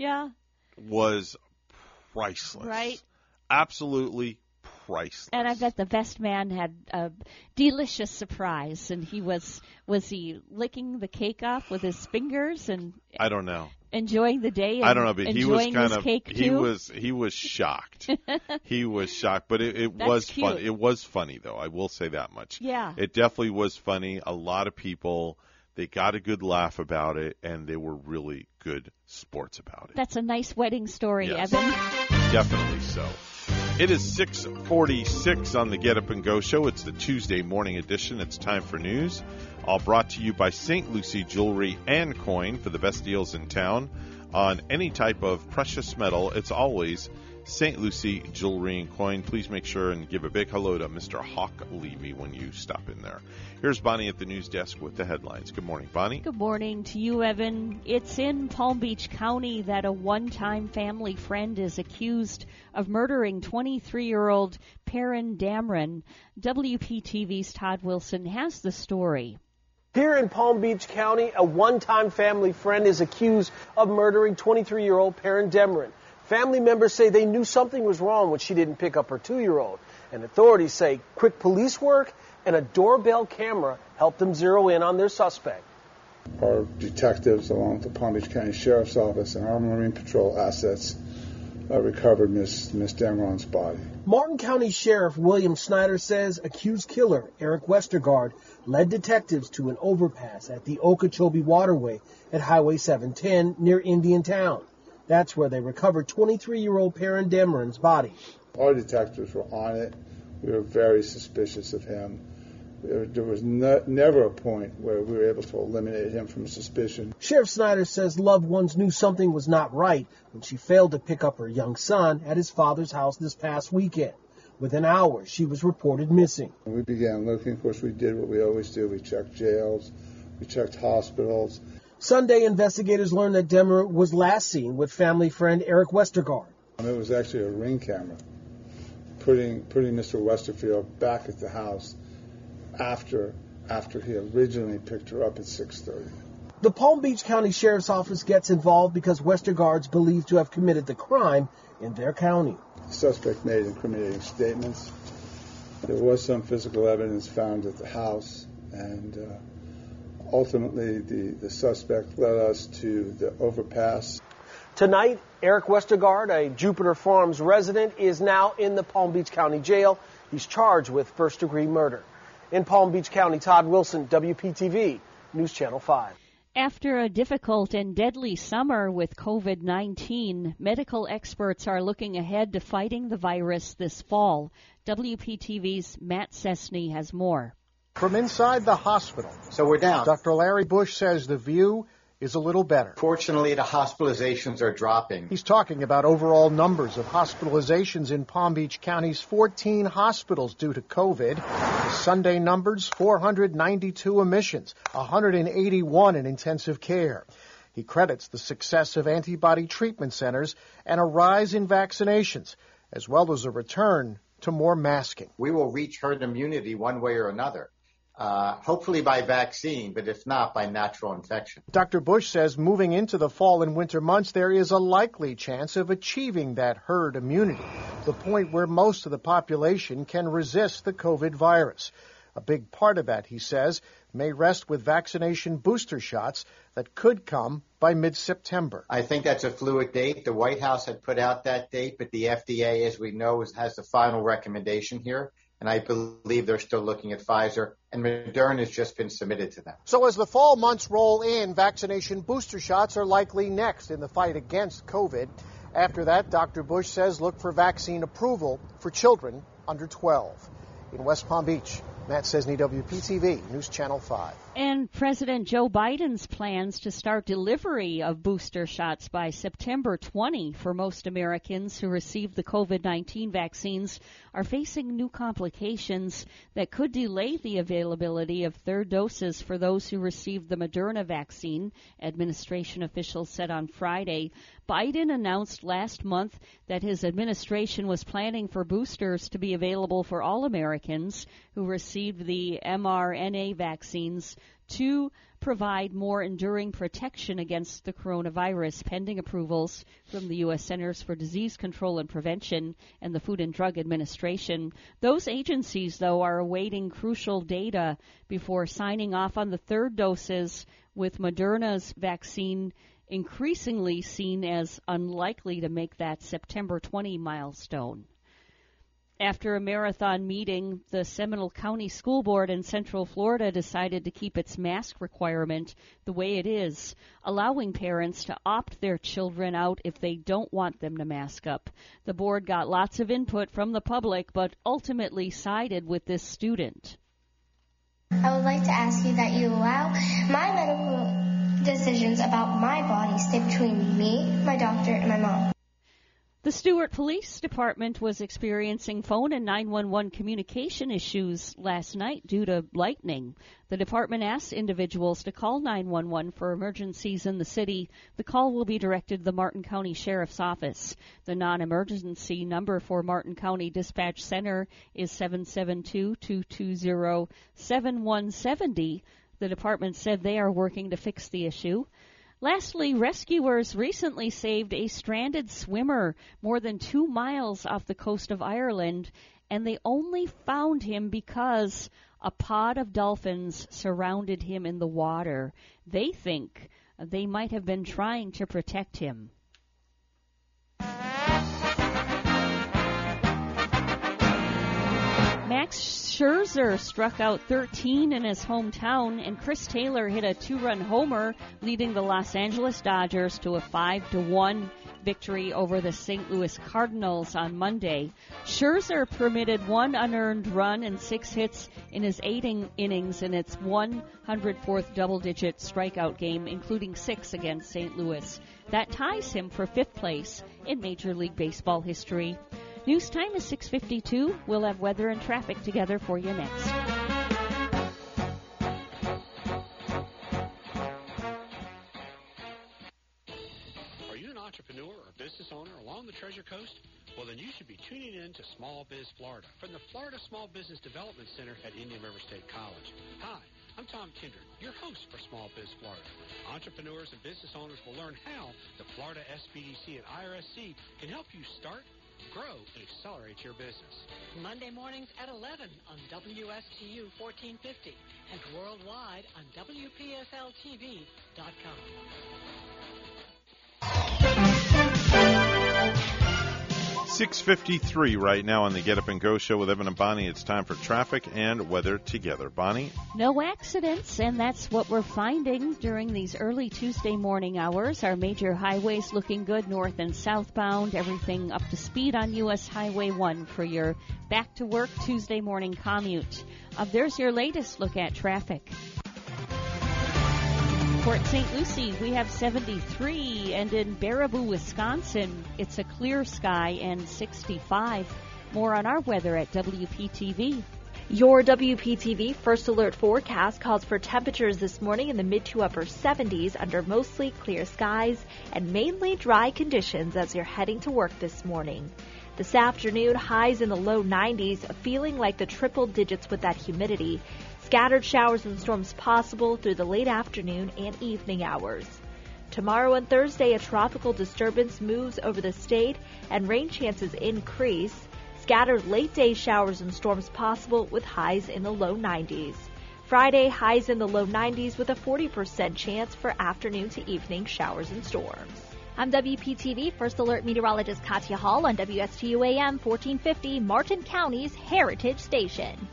was priceless. Right? Absolutely priceless. And I bet the best man had a delicious surprise. And was he licking the cake off with his fingers and I don't know. Enjoying the day? And I don't know, but he was kind of cake he too? was shocked. He was shocked, but it was cute. fun. It was funny though. I will say that much. Yeah. It definitely was funny. A lot of people, they got a good laugh about it, and they were really good sports about it. That's a nice wedding story, Yes. Evan. Definitely so. It is 6:46 on the Get Up and Go show. It's the Tuesday morning edition. It's time for news. All brought to you by St. Lucie Jewelry and Coin for the best deals in town. On any type of precious metal, it's always St. Lucie Jewelry and Coin. Please make sure and give a big hello to Mr. Hawk Levy when you stop in there. Here's Bonnie at the news desk with the headlines. Good morning, Bonnie. Good morning to you, Evan. It's in Palm Beach County that a one-time family friend is accused of murdering 23-year-old Perrin Dameron. WPTV's Todd Wilson has the story. Here in Palm Beach County, a one-time family friend is accused of murdering 23-year-old Perrin Dameron. Family members say they knew something was wrong when she didn't pick up her 2-year-old. And authorities say quick police work and a doorbell camera helped them zero in on their suspect. Our detectives, along with the Palm Beach County Sheriff's Office and our Marine Patrol assets, recovered Miss Dameron's body. Martin County Sheriff William Snyder says accused killer Eric Westergaard led detectives to an overpass at the Okeechobee Waterway at Highway 710 near Indian Town. That's where they recovered 23-year-old Perrin Dameron's body. Our detectives were on it. We were very suspicious of him. There was never a point where we were able to eliminate him from suspicion. Sheriff Snyder says loved ones knew something was not right when she failed to pick up her young son at his father's house this past weekend. Within hours, she was reported missing. We began looking. Of course, we did what we always do. We checked jails. We checked hospitals. Sunday, investigators learned that Dameron was last seen with family friend Eric Westergaard. It was actually a Ring camera putting Mr. Westerfield back at the house after he originally picked her up at 6:30. The Palm Beach County Sheriff's Office gets involved because Westergaard's believed to have committed the crime in their county. The suspect made incriminating statements. There was some physical evidence found at the house, and ultimately the suspect led us to the overpass. Tonight, Eric Westergaard, a Jupiter Farms resident, is now in the Palm Beach County Jail. He's charged with first-degree murder. In Palm Beach County, Todd Wilson, WPTV, News Channel 5. After a difficult and deadly summer with COVID-19, medical experts are looking ahead to fighting the virus this fall. WPTV's Matt Cessny has more. From inside the hospital. So we're down. Dr. Larry Bush says the view is a little better. Fortunately, the hospitalizations are dropping. He's talking about overall numbers of hospitalizations in Palm Beach County's 14 hospitals due to COVID. The Sunday numbers, 492 admissions, 181 in intensive care. He credits the success of antibody treatment centers and a rise in vaccinations, as well as a return to more masking. We will reach herd immunity one way or another. Hopefully by vaccine, but if not, by natural infection. Dr. Bush says moving into the fall and winter months, there is a likely chance of achieving that herd immunity, the point where most of the population can resist the COVID virus. A big part of that, he says, may rest with vaccination booster shots that could come by mid-September. I think that's a fluid date. The White House had put out that date, but the FDA, as we know, has the final recommendation here. And I believe they're still looking at Pfizer, and Moderna has just been submitted to them. So as the fall months roll in, vaccination booster shots are likely next in the fight against COVID. After that, Dr. Bush says look for vaccine approval for children under 12. In West Palm Beach, Matt Cessny, WPTV, News Channel 5. And President Joe Biden's plans to start delivery of booster shots by September 20 for most Americans who received the COVID-19 vaccines are facing new complications that could delay the availability of third doses for those who received the Moderna vaccine, administration officials said on Friday. Biden announced last month that his administration was planning for boosters to be available for all Americans who received the mRNA vaccines to provide more enduring protection against the coronavirus, pending approvals from the U.S. Centers for Disease Control and Prevention and the Food and Drug Administration. Those agencies, though, are awaiting crucial data before signing off on the third doses, with Moderna's vaccine increasingly seen as unlikely to make that September 20 milestone. After a marathon meeting, the Seminole County School Board in Central Florida decided to keep its mask requirement the way it is, allowing parents to opt their children out if they don't want them to mask up. The board got lots of input from the public, but ultimately sided with this student. I would like to ask you that you allow my medical decisions about my body stay between me, my doctor, and my mom. The Stewart Police Department was experiencing phone and 911 communication issues last night due to lightning. The department asked individuals to call 911 for emergencies in the city. The call will be directed to the Martin County Sheriff's Office. The non-emergency number for Martin County Dispatch Center is 772-220-7170. The department said they are working to fix the issue. Lastly, rescuers recently saved a stranded swimmer more than 2 miles off the coast of Ireland, and they only found him because a pod of dolphins surrounded him in the water. They think they might have been trying to protect him. Max Scherzer struck out 13 in his hometown, and Chris Taylor hit a 2-run homer, leading the Los Angeles Dodgers to a 5-1 victory over the St. Louis Cardinals on Monday. Scherzer permitted 1 unearned run and 6 hits in his 8 innings in its 104th double-digit strikeout game, including 6 against St. Louis. That ties him for 5th place in Major League Baseball history. News time is 6:52. We'll have weather and traffic together for you next. Are you an entrepreneur or business owner along the Treasure Coast? Well, then you should be tuning in to Small Biz Florida from the Florida Small Business Development Center at Indian River State College. Hi, I'm Tom Kindred, your host for Small Biz Florida. Entrepreneurs and business owners will learn how the Florida SBDC and IRSC can help you start, grow, and accelerate your business. Monday mornings at 11 on WSTU 1450 and worldwide on WPFLTV.com. 6:53 right now on the Get Up and Go show with Evan and Bonnie. It's time for traffic and weather together. Bonnie? No accidents, and that's what we're finding during these early Tuesday morning hours. Our major highways looking good, north and southbound. Everything up to speed on U.S. Highway 1 for your back-to-work Tuesday morning commute. There's your latest look at traffic. Port St. Lucie, we have 73, and in Baraboo, Wisconsin, it's a clear sky and 65. More on our weather at WPTV. Your WPTV First Alert forecast calls for temperatures this morning in the mid to upper 70s under mostly clear skies and mainly dry conditions as you're heading to work this morning. This afternoon, highs in the low 90s, feeling like the triple digits with that humidity. Scattered showers and storms possible through the late afternoon and evening hours. Tomorrow and Thursday, a tropical disturbance moves over the state and rain chances increase. Scattered late-day showers and storms possible with highs in the low 90s. Friday, highs in the low 90s with a 40% chance for afternoon to evening showers and storms. I'm WPTV First Alert meteorologist Katya Hall on WSTU AM 1450, Martin County's Heritage Station.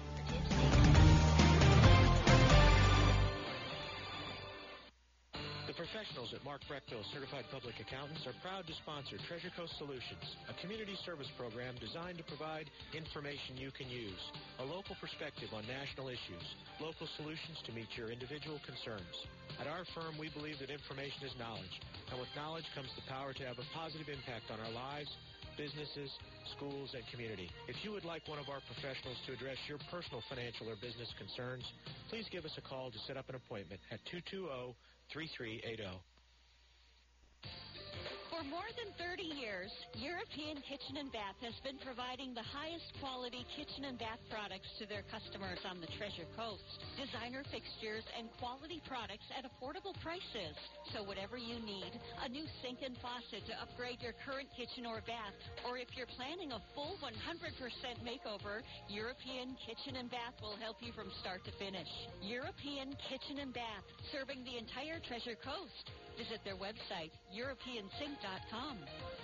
The professionals at Mark Breckville Certified Public Accountants are proud to sponsor Treasure Coast Solutions, a community service program designed to provide information you can use, a local perspective on national issues, local solutions to meet your individual concerns. At our firm, we believe that information is knowledge, and with knowledge comes the power to have a positive impact on our lives, businesses, schools, and community. If you would like one of our professionals to address your personal financial or business concerns, please give us a call to set up an appointment at 220-3380. For more than 30 years, European Kitchen & Bath has been providing the highest quality kitchen and bath products to their customers on the Treasure Coast. Designer fixtures and quality products at affordable prices. So whatever you need, a new sink and faucet to upgrade your current kitchen or bath, or if you're planning a full 100% makeover, European Kitchen & Bath will help you from start to finish. European Kitchen & Bath, serving the entire Treasure Coast. Visit their website, EuropeanSink.com.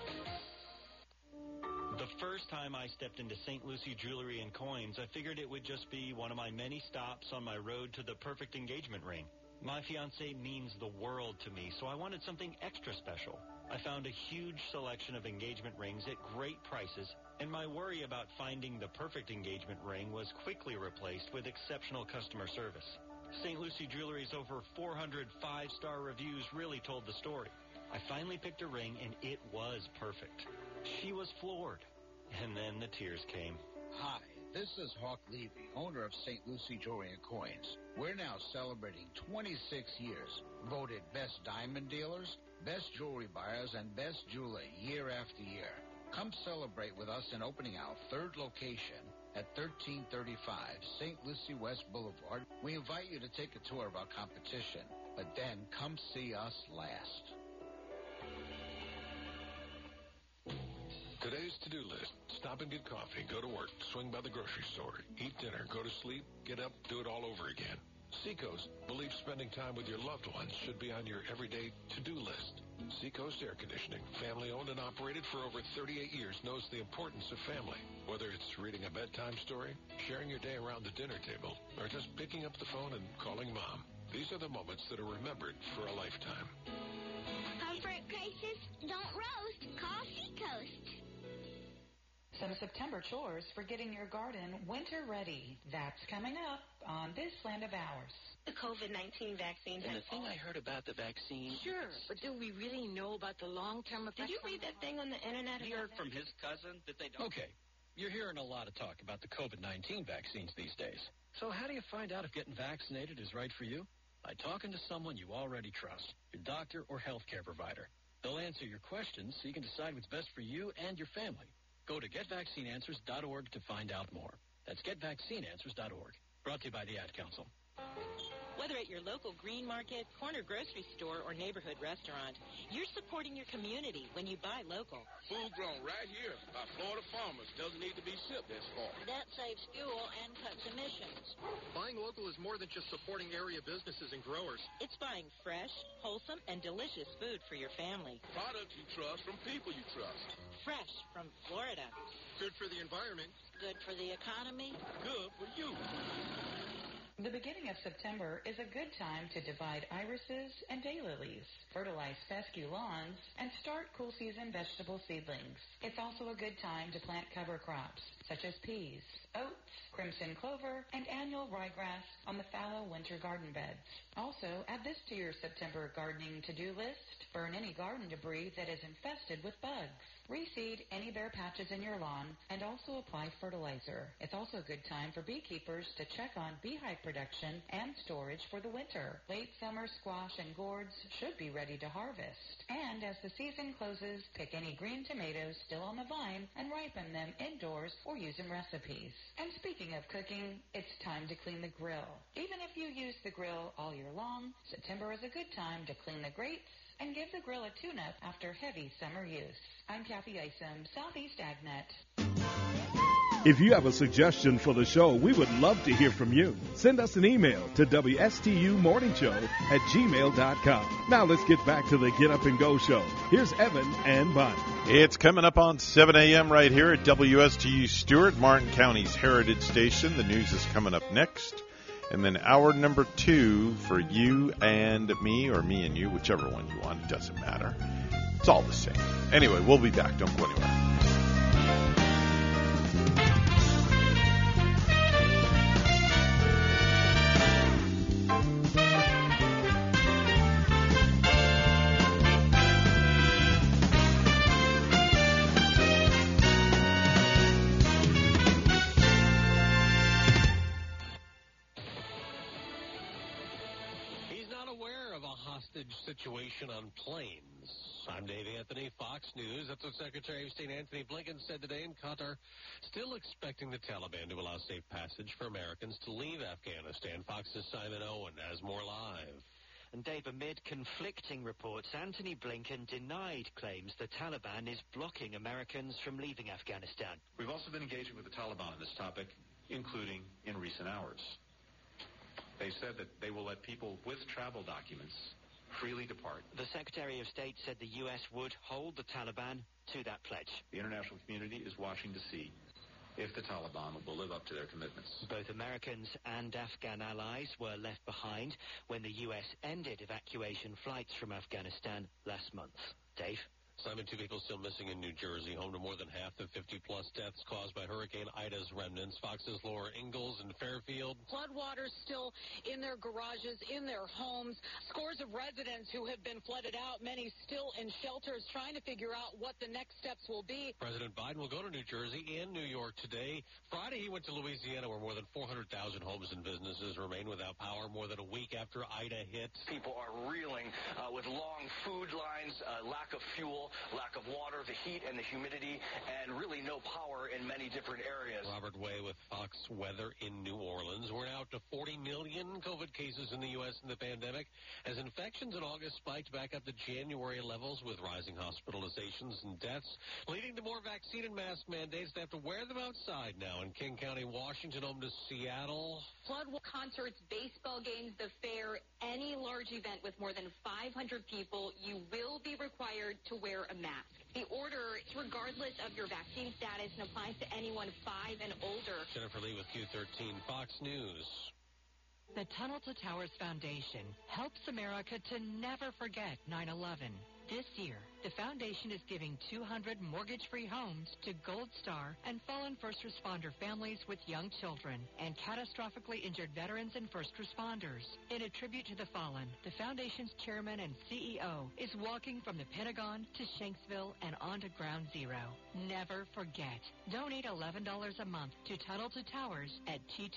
The first time I stepped into St. Lucie Jewelry and Coins, I figured it would just be one of my many stops on my road to the perfect engagement ring. My fiancée means the world to me, so I wanted something extra special. I found a huge selection of engagement rings at great prices, and my worry about finding the perfect engagement ring was quickly replaced with exceptional customer service. St. Lucie Jewelry's over 400 five-star reviews really told the story. I finally picked a ring, and it was perfect. She was floored. And then the tears came. Hi, this is Hawk Levy, owner of St. Lucie Jewelry and Coins. We're now celebrating 26 years. Voted best diamond dealers, best jewelry buyers, and best jeweler year after year. Come celebrate with us in opening our third location at 1335 St. Lucie West Boulevard. We invite you to take a tour of our competition, but then come see us last. Today's to-do list. Stop and get coffee, go to work, swing by the grocery store, eat dinner, go to sleep, get up, do it all over again. Seacoast believes spending time with your loved ones should be on your everyday to-do list. Seacoast Air Conditioning, family-owned and operated for over 38 years, knows the importance of family. Whether it's reading a bedtime story, sharing your day around the dinner table, or just picking up the phone and calling Mom. These are the moments that are remembered for a lifetime. Comfort crisis, don't roast. Call Seacoast. Some September chores for getting your garden winter ready. That's coming up on This Land of Ours. The COVID-19 vaccine. And the thing I heard about the vaccine... Sure, but do we really know about the long-term effects? Did you read that thing on the internet? He heard from his cousin that they don't... Okay, you're hearing a lot of talk about the COVID-19 vaccines these days. So how do you find out if getting vaccinated is right for you? By talking to someone you already trust, your doctor or healthcare provider. They'll answer your questions so you can decide what's best for you and your family. Go to GetVaccineAnswers.org to find out more. That's GetVaccineAnswers.org. Brought to you by the Ad Council. Whether at your local green market, corner grocery store, or neighborhood restaurant, you're supporting your community when you buy local. Food grown right here by Florida farmers doesn't need to be shipped this far. That saves fuel and cuts emissions. Buying local is more than just supporting area businesses and growers. It's buying fresh, wholesome, and delicious food for your family. Products you trust from people you trust. Fresh from Florida. Good for the environment. Good for the economy. Good for you. The beginning of September is a good time to divide irises and daylilies, fertilize fescue lawns, and start cool season vegetable seedlings. It's also a good time to plant cover crops such as peas, oats, crimson clover, and annual ryegrass on the fallow winter garden beds. Also, add this to your September gardening to-do list. Burn any garden debris that is infested with bugs. Reseed any bare patches in your lawn and also apply fertilizer. It's also a good time for beekeepers to check on beehive production and storage for the winter. Late summer squash and gourds should be ready to harvest. And as the season closes, pick any green tomatoes still on the vine and ripen them indoors or use in recipes. And speaking of cooking, it's time to clean the grill. Even if you use the grill all year long, September is a good time to clean the grates and give the grill a tune-up after heavy summer use. I'm Kathy Isom, Southeast AgNet. If you have a suggestion for the show, we would love to hear from you. Send us an email to WSTUmorningshow@gmail.com. Now let's get back to the Get Up and Go show. Here's Evan and Bonnie. It's coming up on 7 a.m. right here at WSTU Stewart, Martin County's Heritage Station. The news is coming up next. And then hour number 2 for you and me, or me and you, whichever one you want. It doesn't matter. It's all the same. Anyway, we'll be back. Don't go anywhere. Situation on planes. I'm Dave Anthony, Fox News. That's what Secretary of State Anthony Blinken said today in Qatar, still expecting the Taliban to allow safe passage for Americans to leave Afghanistan. Fox's Simon Owen has more live. And Dave, amid conflicting reports, Anthony Blinken denied claims the Taliban is blocking Americans from leaving Afghanistan. We've also been engaging with the Taliban on this topic, including in recent hours. They said that they will let people with travel documents freely depart. The Secretary of State said the U.S. would hold the Taliban to that pledge. The international community is watching to see if the Taliban will live up to their commitments. Both Americans and Afghan allies were left behind when the U.S. ended evacuation flights from Afghanistan last month. Dave? Simon, 2 people still missing in New Jersey, home to more than half the 50-plus deaths caused by Hurricane Ida's remnants. Fox's Laura Ingalls in Fairfield. Floodwaters still in their garages, in their homes. Scores of residents who have been flooded out, many still in shelters, trying to figure out what the next steps will be. President Biden will go to New Jersey and New York today. Friday, he went to Louisiana, where more than 400,000 homes and businesses remain without power more than a week after Ida hit. People are reeling with long food lines, lack of fuel, lack of water, the heat and the humidity, and really no power in many different areas. Robert Way with Fox Weather in New Orleans. We're now up to 40 million COVID cases in the U.S. in the pandemic, as infections in August spiked back up to January levels with rising hospitalizations and deaths, leading to more vaccine and mask mandates. They have to wear them outside now in King County, Washington, home to Seattle. Flood concerts, baseball games, the fair, any large event with more than 500 people, you will be required to wear a mask. The order is regardless of your vaccine status and applies to anyone 5 and older. Jennifer Lee with Q13 Fox News. The Tunnel to Towers Foundation helps America to never forget 9/11. This year, the foundation is giving 200 mortgage-free homes to Gold Star and fallen first responder families with young children and catastrophically injured veterans and first responders. In a tribute to the fallen, the foundation's chairman and CEO is walking from the Pentagon to Shanksville and on to Ground Zero. Never forget. Donate $11 a month to Tunnel to Towers at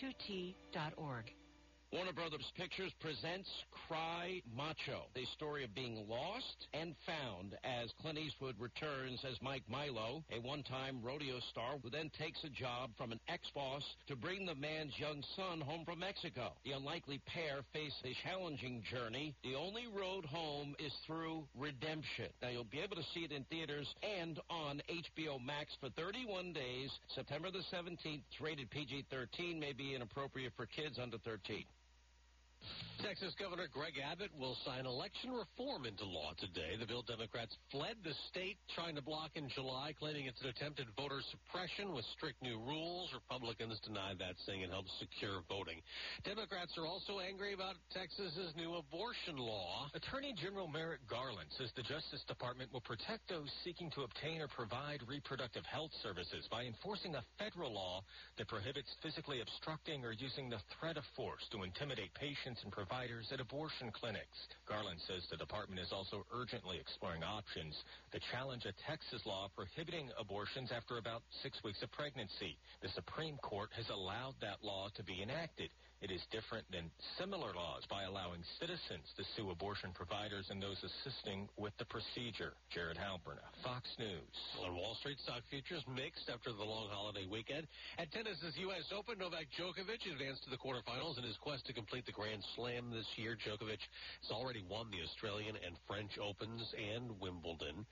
T2T.org. Warner Brothers Pictures presents Cry Macho, the story of being lost and found as Clint Eastwood returns as Mike Milo, a one-time rodeo star who then takes a job from an ex-boss to bring the man's young son home from Mexico. The unlikely pair face a challenging journey. The only road home is through redemption. Now, you'll be able to see it in theaters and on HBO Max for 31 days. September the 17th, it's rated PG-13, may be inappropriate for kids under 13. Texas Governor Greg Abbott will sign election reform into law today. The bill Democrats fled the state trying to block in July, claiming it's an attempted voter suppression with strict new rules. Republicans deny that, saying it helps secure voting. Democrats are also angry about Texas's new abortion law. Attorney General Merrick Garland says the Justice Department will protect those seeking to obtain or provide reproductive health services by enforcing a federal law that prohibits physically obstructing or using the threat of force to intimidate patients and providers at abortion clinics. Garland says the department is also urgently exploring options that challenge a Texas law prohibiting abortions after about 6 weeks of pregnancy. The Supreme Court has allowed that law to be enacted. It is different than similar laws by allowing citizens to sue abortion providers and those assisting with the procedure. Jared Halpern, Fox News. On Wall Street, stock futures mixed after the long holiday weekend. At tennis's U.S. Open, Novak Djokovic advanced to the quarterfinals in his quest to complete the Grand Slam this year. Djokovic has already won the Australian and French Opens and Wimbledon.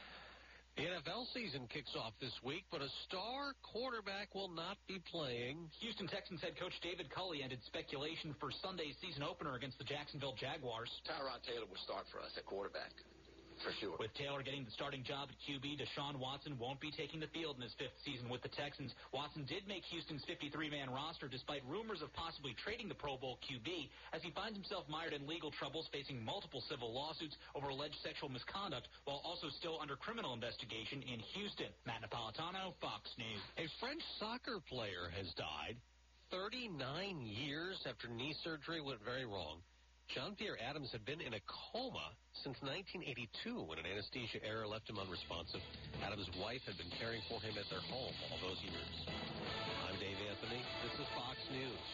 The NFL season kicks off this week, but a star quarterback will not be playing. Houston Texans head coach David Culley ended speculation for Sunday's season opener against the Jacksonville Jaguars. Tyrod Taylor will start for us at quarterback, for sure. With Taylor getting the starting job at QB, Deshaun Watson won't be taking the field in his 5th season with the Texans. Watson did make Houston's 53-man roster despite rumors of possibly trading the Pro Bowl QB as he finds himself mired in legal troubles, facing multiple civil lawsuits over alleged sexual misconduct while also still under criminal investigation in Houston. Matt Napolitano, Fox News. A French soccer player has died 39 years after knee surgery went very wrong. Jean-Pierre Adams had been in a coma since 1982 when an anesthesia error left him unresponsive. Adams' wife had been caring for him at their home all those years. I'm Dave Anthony. This is Fox News.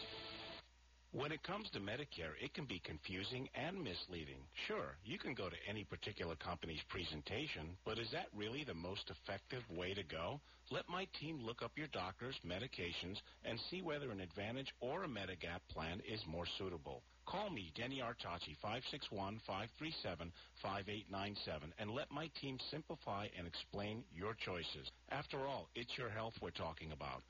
When it comes to Medicare, it can be confusing and misleading. Sure, you can go to any particular company's presentation, but is that really the most effective way to go? Let my team look up your doctors, medications, and see whether an Advantage or a Medigap plan is more suitable. Call me, Denny Artachi, 561-537-5897, and let my team simplify and explain your choices. After all, it's your health we're talking about.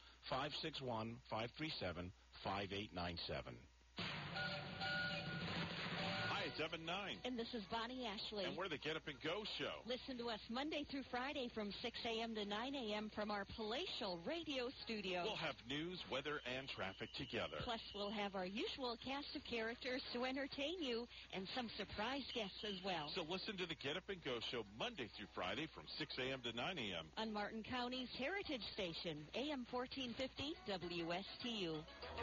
561-537-5897. Hi, It's Evan 9. And this is Bonnie Ashley. And we're the Get Up and Go Show. Listen to us Monday through Friday from 6 a.m. to 9 a.m. from our palatial radio studio. We'll have news, weather, and traffic together. Plus, we'll have our usual cast of characters to entertain you and some surprise guests as well. So listen to the Get Up and Go Show Monday through Friday from 6 a.m. to 9 a.m. on Martin County's Heritage Station, AM 1450 WSTU.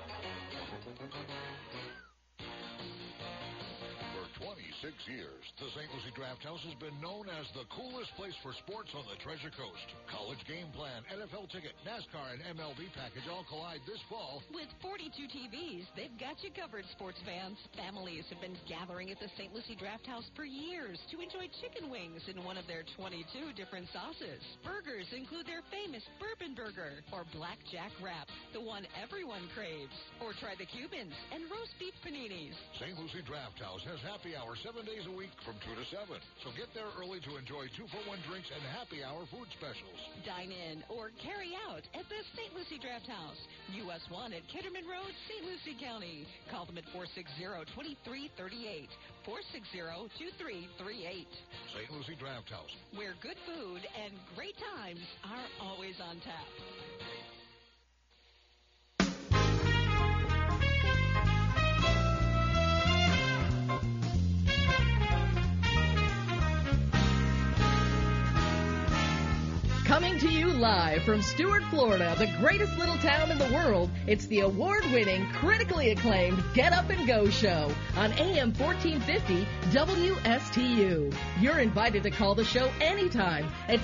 For 26 years, the St. Lucie Draft House has been known as the coolest place for sports on the Treasure Coast. College game plan, NFL ticket, NASCAR, and MLB package all collide this fall. With 42 TVs, they've got you covered, sports fans. Families have been gathering at the St. Lucie Draft House for years to enjoy chicken wings in one of their 22 different sauces. Burgers include their famous bourbon burger or blackjack wrap, the one everyone craves. Or try the Cubans and roast beef paninis. St. Lucie Draft House has happy hour 7 days a week from 2 to 7. So get there early to enjoy 2-for-1 drinks and happy hour food specials. Dine in or carry out at the St. Lucie Draft House, US 1 at Kitterman Road, St. Lucie County. Call them at 460-2338, 460-2338. St. Lucie Draft House, where good food and great times are always on tap. Coming to you live from Stuart, Florida, the greatest little town in the world, it's the award-winning, critically acclaimed Get Up and Go Show on AM 1450 WSTU. You're invited to call the show anytime at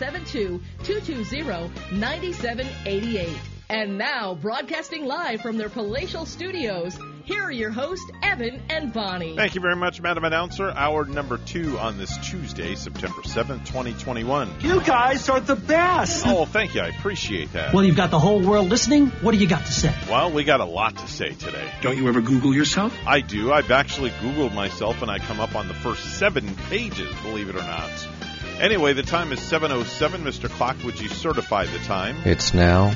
772-220-9788. And now, broadcasting live from their palatial studios, here are your hosts, Evan and Bonnie. Thank you very much, Madam Announcer. Hour number 2 on this Tuesday, September 7th, 2021. You guys are the best. Oh, thank you. I appreciate that. Well, you've got the whole world listening. What do you got to say? Well, we got a lot to say today. Don't you ever Google yourself? I do. I've actually Googled myself, and I come up on the first 7 pages, believe it or not. Anyway, the time is 7:07. Mr. Clock, would you certify the time? It's now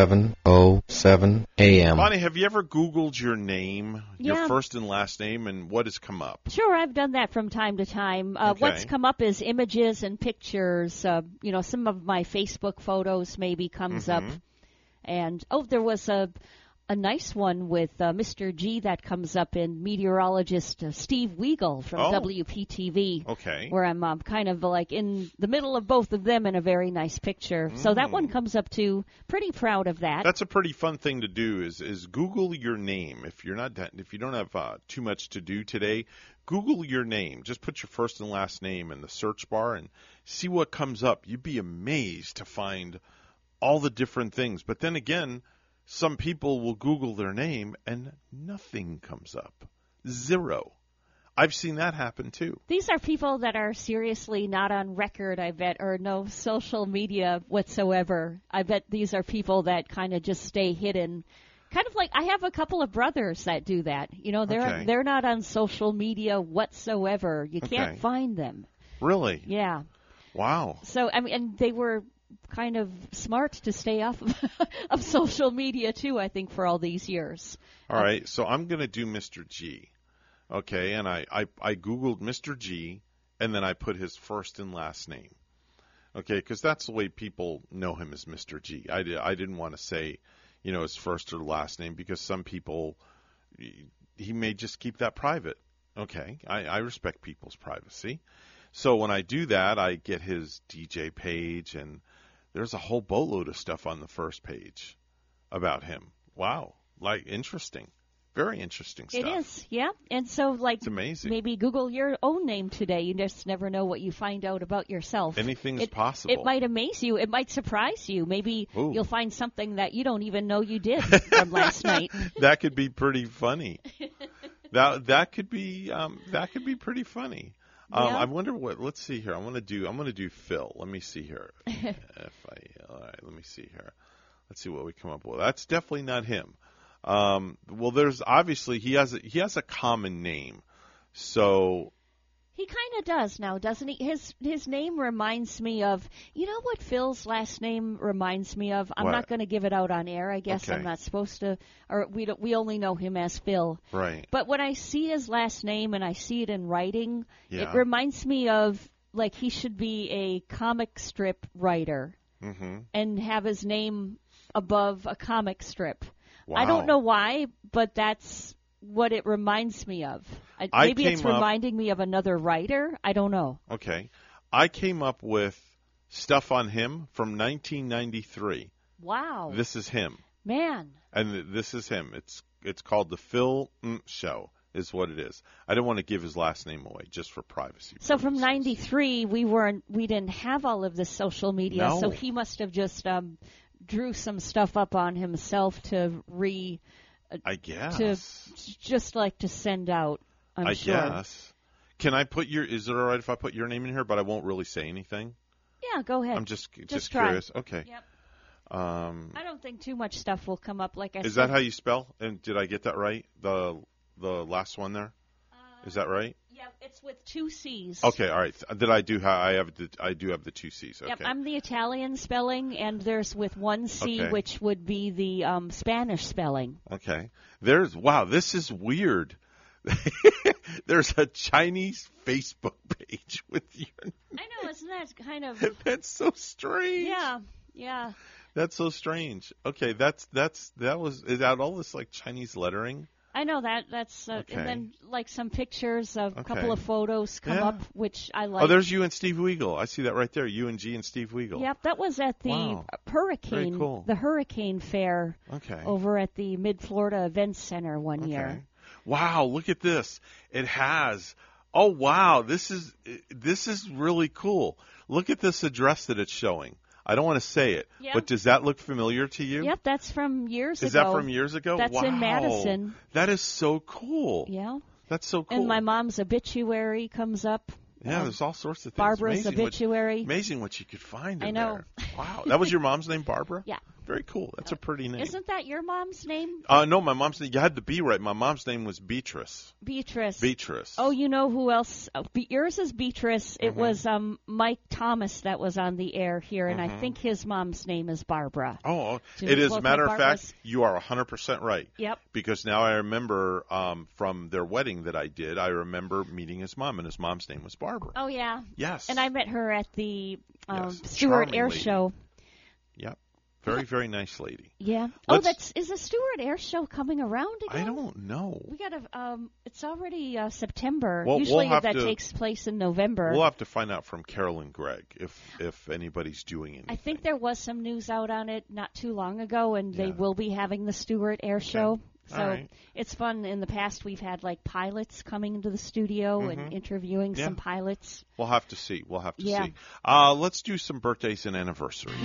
7:07 a.m. Bonnie, have you ever Googled your name, Yeah. your first and last name, and what has come up? Sure, I've done that from time to time. Okay. What's come up is images and pictures. Some of my Facebook photos maybe comes up. And, there was a nice one with Mr. G that comes up in meteorologist Steve Weigel from WPTV. Okay. Where I'm kind of like in the middle of both of them in a very nice picture. So that one comes up too. Pretty proud of that. That's a pretty fun thing to do is Google your name. If you don't have too much to do today, Google your name. Just put your first and last name in the search bar and see what comes up. You'd be amazed to find all the different things. But then again, some people will Google their name and nothing comes up. 0. I've seen that happen too. These are people that are seriously not on record, I bet, or no social media whatsoever. I bet these are people that kind of just stay hidden. Kind of like I have a couple of brothers that do that. They're not on social media whatsoever. You can't find them. Really? Yeah. Wow. So, and they were kind of smart to stay off of social media too, I think, for all these years. All right, so I'm going to do Mr. G. Okay, and I Googled Mr. G, and then I put his first and last name. Okay, because that's the way people know him as Mr. G. I didn't want to say, his first or last name, because some people, he may just keep that private. Okay, I respect people's privacy. So when I do that, I get his DJ page, and there's a whole boatload of stuff on the first page about him. Wow. Interesting. Very interesting stuff. It is, yeah. And so, it's amazing. Maybe Google your own name today. You just never know what you find out about yourself. Anything's possible. It might amaze you. It might surprise you. Maybe you'll find something that you don't even know you did from last night. That could be pretty funny. That could be pretty funny. Yeah. I wonder what. Let's see here. I'm gonna do Phil. Let me see here. All right. Let me see here. Let's see what we come up with. That's definitely not him. Well, there's obviously he has a common name, so He kind of does now, doesn't he? His name reminds me of, you know what Phil's last name reminds me of? I'm What? not going to give it out on air. I guess Okay. I'm not supposed to, or we only know him as Phil. Right. But when I see his last name and I see it in writing, Yeah. it reminds me of like he should be a comic strip writer Mm-hmm. and have his name above a comic strip. Wow. I don't know why, but that's what it reminds me of. I Maybe it's came up- reminding me of another writer. I don't know. Okay. I came up with stuff on him from 1993. Wow. This is him. Man. And this is him. It's called The Phil Show is what it is. I didn't want to give his last name away just for privacy. So from 93, we didn't have all of this social media, No. so he must have just drew some stuff up on himself to I guess. to just like to send out, I'm I sure. guess. Can I put is it all right if I put your name in here, but I won't really say anything? Yeah, go ahead. I'm just try. curious. Okay. Yep. I don't think too much stuff will come up. Like I said. Is that how you spell? And did I get that right? The last one there? Is that right? Yeah, it's with two C's. Okay, all right. Did I do I do have the two C's. Okay. Yep, I'm the Italian spelling, and there's with one C, Okay. which would be the Spanish spelling. Okay. This is weird. There's a Chinese Facebook page with your I know, isn't that kind of? That's so strange. Yeah. That's so strange. Okay, is that all this like Chinese lettering? I know that's Okay. and then like some pictures of a Okay. couple of photos come Yeah. up, which I like. Oh, there's you and Steve Weagle. I see that right there. You and G and Steve Weagle. Yep, that was at the Wow. Hurricane, Very cool. the Hurricane Fair Okay. over at the Mid Florida Events Center one Okay. year. Wow, look at this. It has. Oh wow, this is really cool. Look at this address that it's showing. I don't want to say it, Yep. but does that look familiar to you? Yep, that's from years ago. Is that from years ago? That's wow. in Madison. That is so cool. Yeah. That's so cool. And my mom's obituary comes up. Yeah, there's all sorts of things. Barbara's Amazing obituary. Amazing what you could find in I know. there. Wow. That was your mom's name, Barbara? Yeah. Very cool. That's a pretty name. Isn't that your mom's name? No, my mom's name. You had the B right. My mom's name was Beatrice. Beatrice. Oh, you know who else? Yours is Beatrice. It was Mike Thomas that was on the air here, and I think his mom's name is Barbara. Oh, Do it is. both Matter of of Barbara's? fact, you are 100% right. Yep. Because now I remember from their wedding that I did, I remember meeting his mom, and his mom's name was Barbara. Oh, yeah. Yes. And I met her at the Yes. Stewart Charming Air lady. Show. Yep. Very, very nice lady. Yeah. Let's- Is the Stewart Air Show coming around again? I don't know. We got to. It's already September. Well, Usually we'll have that to- takes place in November. We'll have to find out from Carol and Greg if anybody's doing anything. I think there was some news out on it not too long ago, and they will be having the Stewart Air Show. So All right. it's fun. In the past, we've had like pilots coming into the studio Mhm. and interviewing Yeah. some pilots. We'll have to see. Yeah. See. Let's do some birthdays and anniversaries.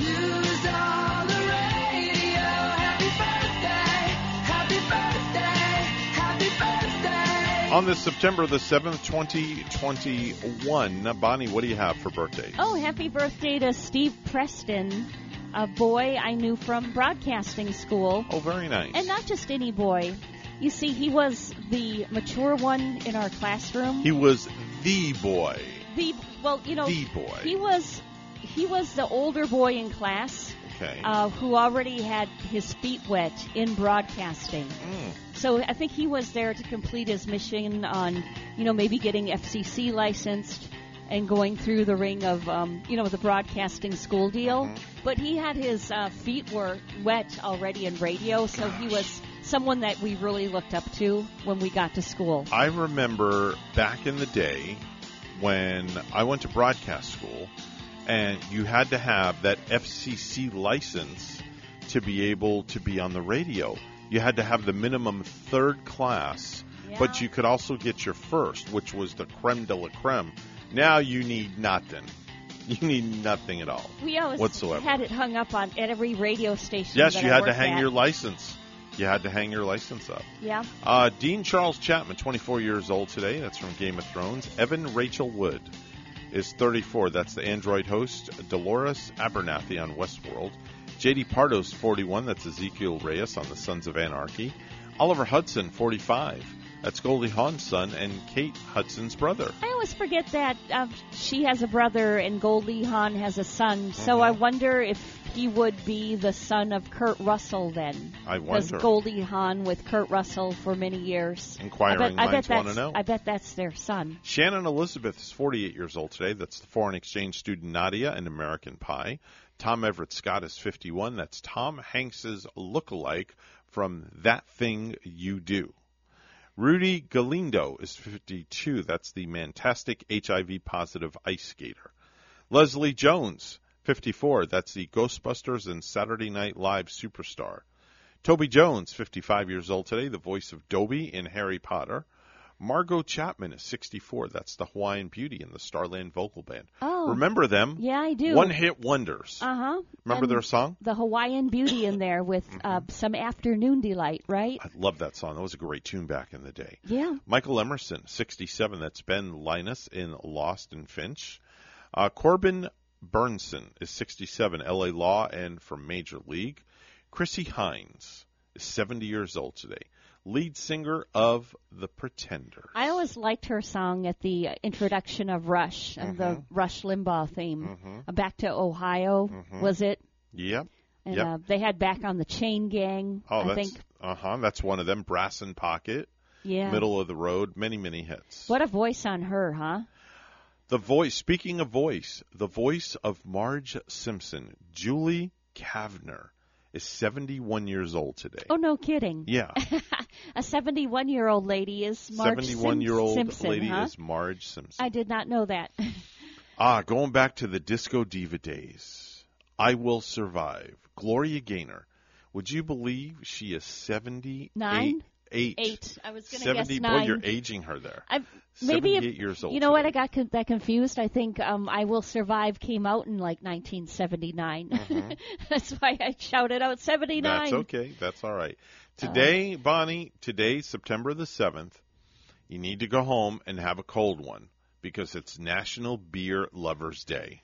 On this September the 7th, 2021, Bonnie, what do you have for birthdays? Oh, happy birthday to Steve Preston, a boy I knew from broadcasting school. Oh, very nice. And not just any boy. You see, he was the mature one in our classroom. He was the boy. The The boy. He was the older boy in class. Okay. Who already had his feet wet in broadcasting. So I think he was there to complete his mission on, maybe getting FCC licensed and going through the ring of, the broadcasting school deal. But he had his feet were wet already in radio, so he was someone that we really looked up to when we got to school. I remember back in the day when I went to broadcast school, and you had to have that FCC license to be able to be on the radio. You had to have the minimum third class, but you could also get your first, which was the creme de la creme. Now you need nothing. You need nothing at all We always whatsoever. had it hung up on at every radio station. Yes, that you I had to worked hang at. your license. You had to hang your license up. Yeah. Dean Charles Chapman, 24 years old today. That's from Game of Thrones. Evan Rachel Wood is 34. That's the Android host. Dolores Abernathy on Westworld. J.D. Pardo's 41. That's Ezekiel Reyes on the Sons of Anarchy. Oliver Hudson, 45. That's Goldie Hawn's son and Kate Hudson's brother. I always forget that she has a brother and Goldie Hawn has a son. So I wonder if he would be the son of Kurt Russell then. I wonder. Because Goldie Hawn with Kurt Russell for many years. Inquiring minds want to know. I bet that's their son. Shannon Elizabeth is 48 years old today. That's the foreign exchange student Nadia in American Pie. Tom Everett Scott is 51. That's Tom Hanks's lookalike from That Thing You Do. Rudy Galindo is 52. That's the Mantastic HIV-positive ice skater. Leslie Jones, 54. That's the Ghostbusters and Saturday Night Live superstar. Toby Jones, 55 years old today, the voice of Dobby in Harry Potter. Margot Chapman is 64. That's the Hawaiian Beauty in the Starland Vocal Band. Oh. Remember them? Yeah, I do. One-hit wonders. Uh-huh. Remember their song? The Hawaiian Beauty in there with some Afternoon Delight, right? I love that song. That was a great tune back in the day. Yeah. Michael Emerson, 67. That's Ben Linus in Lost and Finch. Corbin Burnson is 67, L.A. Law and from Major League. Chrissy Hines is 70 years old today. Lead singer of The Pretenders. I always liked her song at the introduction of Rush, the Rush Limbaugh theme. Back to Ohio, was it? Yep. And they had Back on the Chain Gang, I think. That's one of them. Brass and Pocket. Yeah. Middle of the Road. Many, many hits. What a voice on her, huh? The voice, speaking of voice, the voice of Marge Simpson, Julie Kavner, is 71 years old today. Oh, no kidding. Yeah. A 71-year-old lady is Marge 71-year-old Simpson, lady huh? is Marge Simpson. I did not know that. Going back to the Disco Diva days. I Will Survive. Gloria Gaynor. Would you believe she is 78? 9? 8. I was going to guess 9. Boy, you're aging her there. Maybe 78 years old. You know today. what? I got that confused. I think I Will Survive came out in like 1979. That's why I shouted out 79. That's okay. That's all right. Today, Bonnie, today, September the 7th, you need to go home and have a cold one because it's National Beer Lovers Day.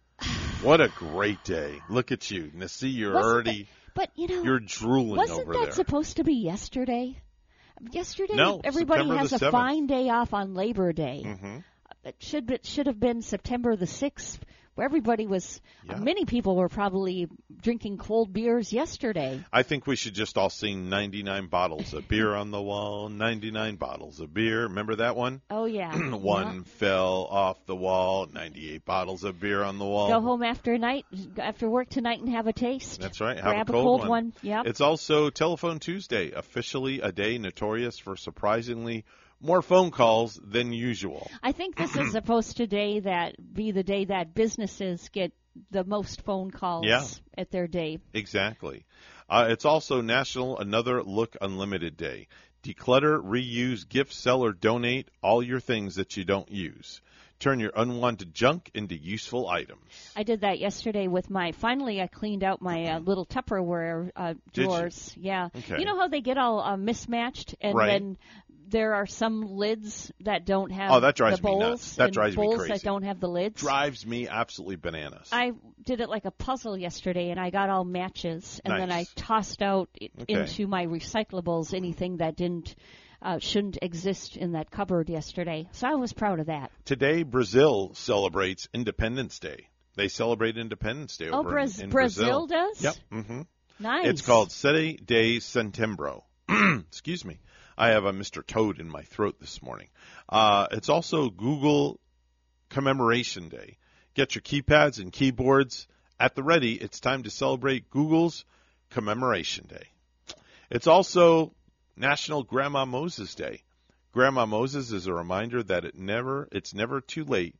What a great day. Look at you. Now, see, you're already, but, you know, you're drooling over there. Wasn't that supposed to be yesterday? Yesterday, no, everybody September has the a 7th. fine day off on Labor Day. It should have been September the 6th, where everybody was. Many people were probably drinking cold beers yesterday. I think we should just all sing 99 bottles of beer on the wall, 99 bottles of beer. Remember that one? Oh, yeah. One fell off the wall, 98 bottles of beer on the wall. Go home after work tonight and have a taste. That's right. Grab a cold one. Yep. It's also Telephone Tuesday, officially a day notorious for surprisingly more phone calls than usual. I think this is supposed to be the day that businesses get the most phone calls at their day. Exactly. It's also National Another Look Unlimited Day. Declutter, reuse, gift, sell, or donate all your things that you don't use. Turn your unwanted junk into useful items. I did that yesterday with finally I cleaned out my little Tupperware drawers. Did you? Yeah. Okay. You know how they get all mismatched and then there are some lids that don't have that drives the bowls me nuts. That drives me bowls crazy. that don't have the lids. Drives me absolutely bananas. I did it like a puzzle yesterday, and I got all matches, and then I tossed out into my recyclables anything that shouldn't exist in that cupboard yesterday. So I was proud of that. Today, Brazil celebrates Independence Day. They celebrate Independence Day over in Brazil does? Yep. Nice. It's called Sete de Setembro. Excuse me. I have a Mr. Toad in my throat this morning. It's also Google Commemoration Day. Get your keypads and keyboards at the ready. It's time to celebrate Google's Commemoration Day. It's also National Grandma Moses Day. Grandma Moses is a reminder that it's never too late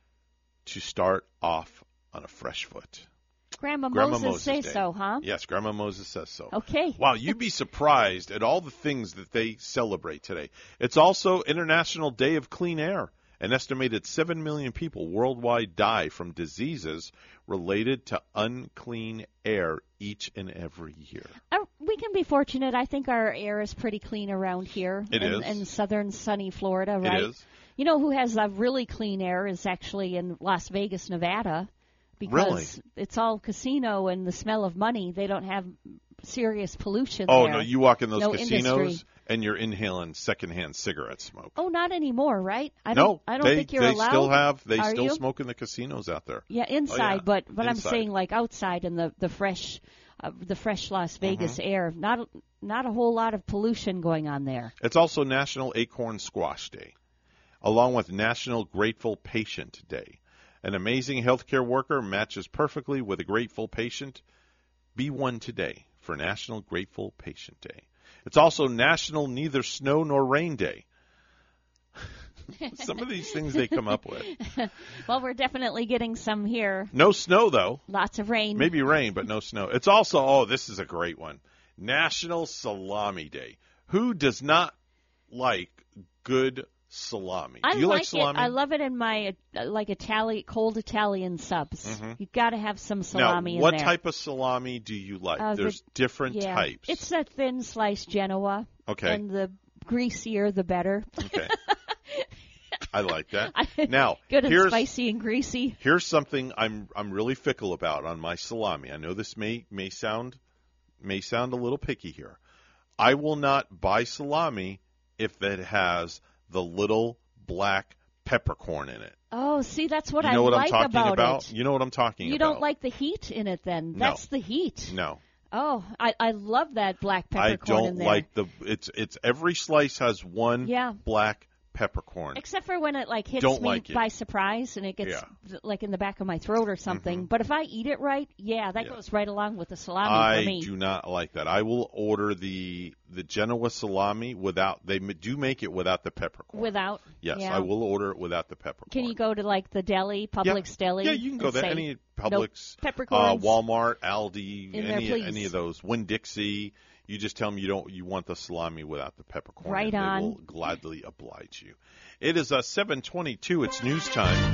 to start off on a fresh foot. Grandma Moses say Day. So, huh? Yes, Grandma Moses says so. Okay. Wow, you'd be surprised at all the things that they celebrate today. It's also International Day of Clean Air. An estimated 7 million people worldwide die from diseases related to unclean air each and every year. We can be fortunate. I think our air is pretty clean around here. It is. In southern sunny Florida, right? It is. You know who has really clean air is actually in Las Vegas, Nevada. Because it's all casino and the smell of money. They don't have serious pollution Oh, there. no, you walk in those no casinos industry. and you're inhaling secondhand cigarette smoke. Oh, not anymore, right? I No, don't think you're allowed. They Are still you? smoke in the casinos out there. Yeah, inside, Oh, yeah. but I'm Inside. saying like outside in the fresh Las Vegas air. Not a whole lot of pollution going on there. It's also National Acorn Squash Day, along with National Grateful Patient Day. An amazing healthcare worker matches perfectly with a grateful patient. Be one today for National Grateful Patient Day. It's also National Neither Snow Nor Rain Day. Some of these things they come up with. Well, we're definitely getting some here. No snow, though. Lots of rain. Maybe rain, but no snow. It's also, this is a great one, National Salami Day. Who does not like good salami? Do you like salami? I love it in my cold Italian subs. Mm-hmm. You've got to have some salami now, what in there. type of salami do you like? There's different types. It's that thin sliced Genoa. Okay. And the greasier, the better. Okay. I like that. Now, good and spicy and greasy. Here's something I'm really fickle about on my salami. I know this may sound a little picky here. I will not buy salami if it has the little black peppercorn in it. Oh, see, that's what I know what like I'm talking about. it. You know what I'm talking about. You don't like the heat in it then. No. That's the heat. No. Oh, I love that black peppercorn in there. I don't like it's every slice has one black peppercorn. Except for when it hits me by surprise and it gets like in the back of my throat or something. Mm-hmm. But if I eat it right, that goes right along with the salami for me. I do not like that. I will order the Genoa salami without. They do make it without the peppercorn. Without? Yes, yeah. I will order it without the peppercorn. Can you go to the deli, Publix deli? Yeah, you can go there. Any Publix, peppercorns, Walmart, Aldi, any of those. Winn-Dixie. You just tell them you want the salami without the peppercorn. Right and on. They will gladly oblige you. It is 7:22. It's news time.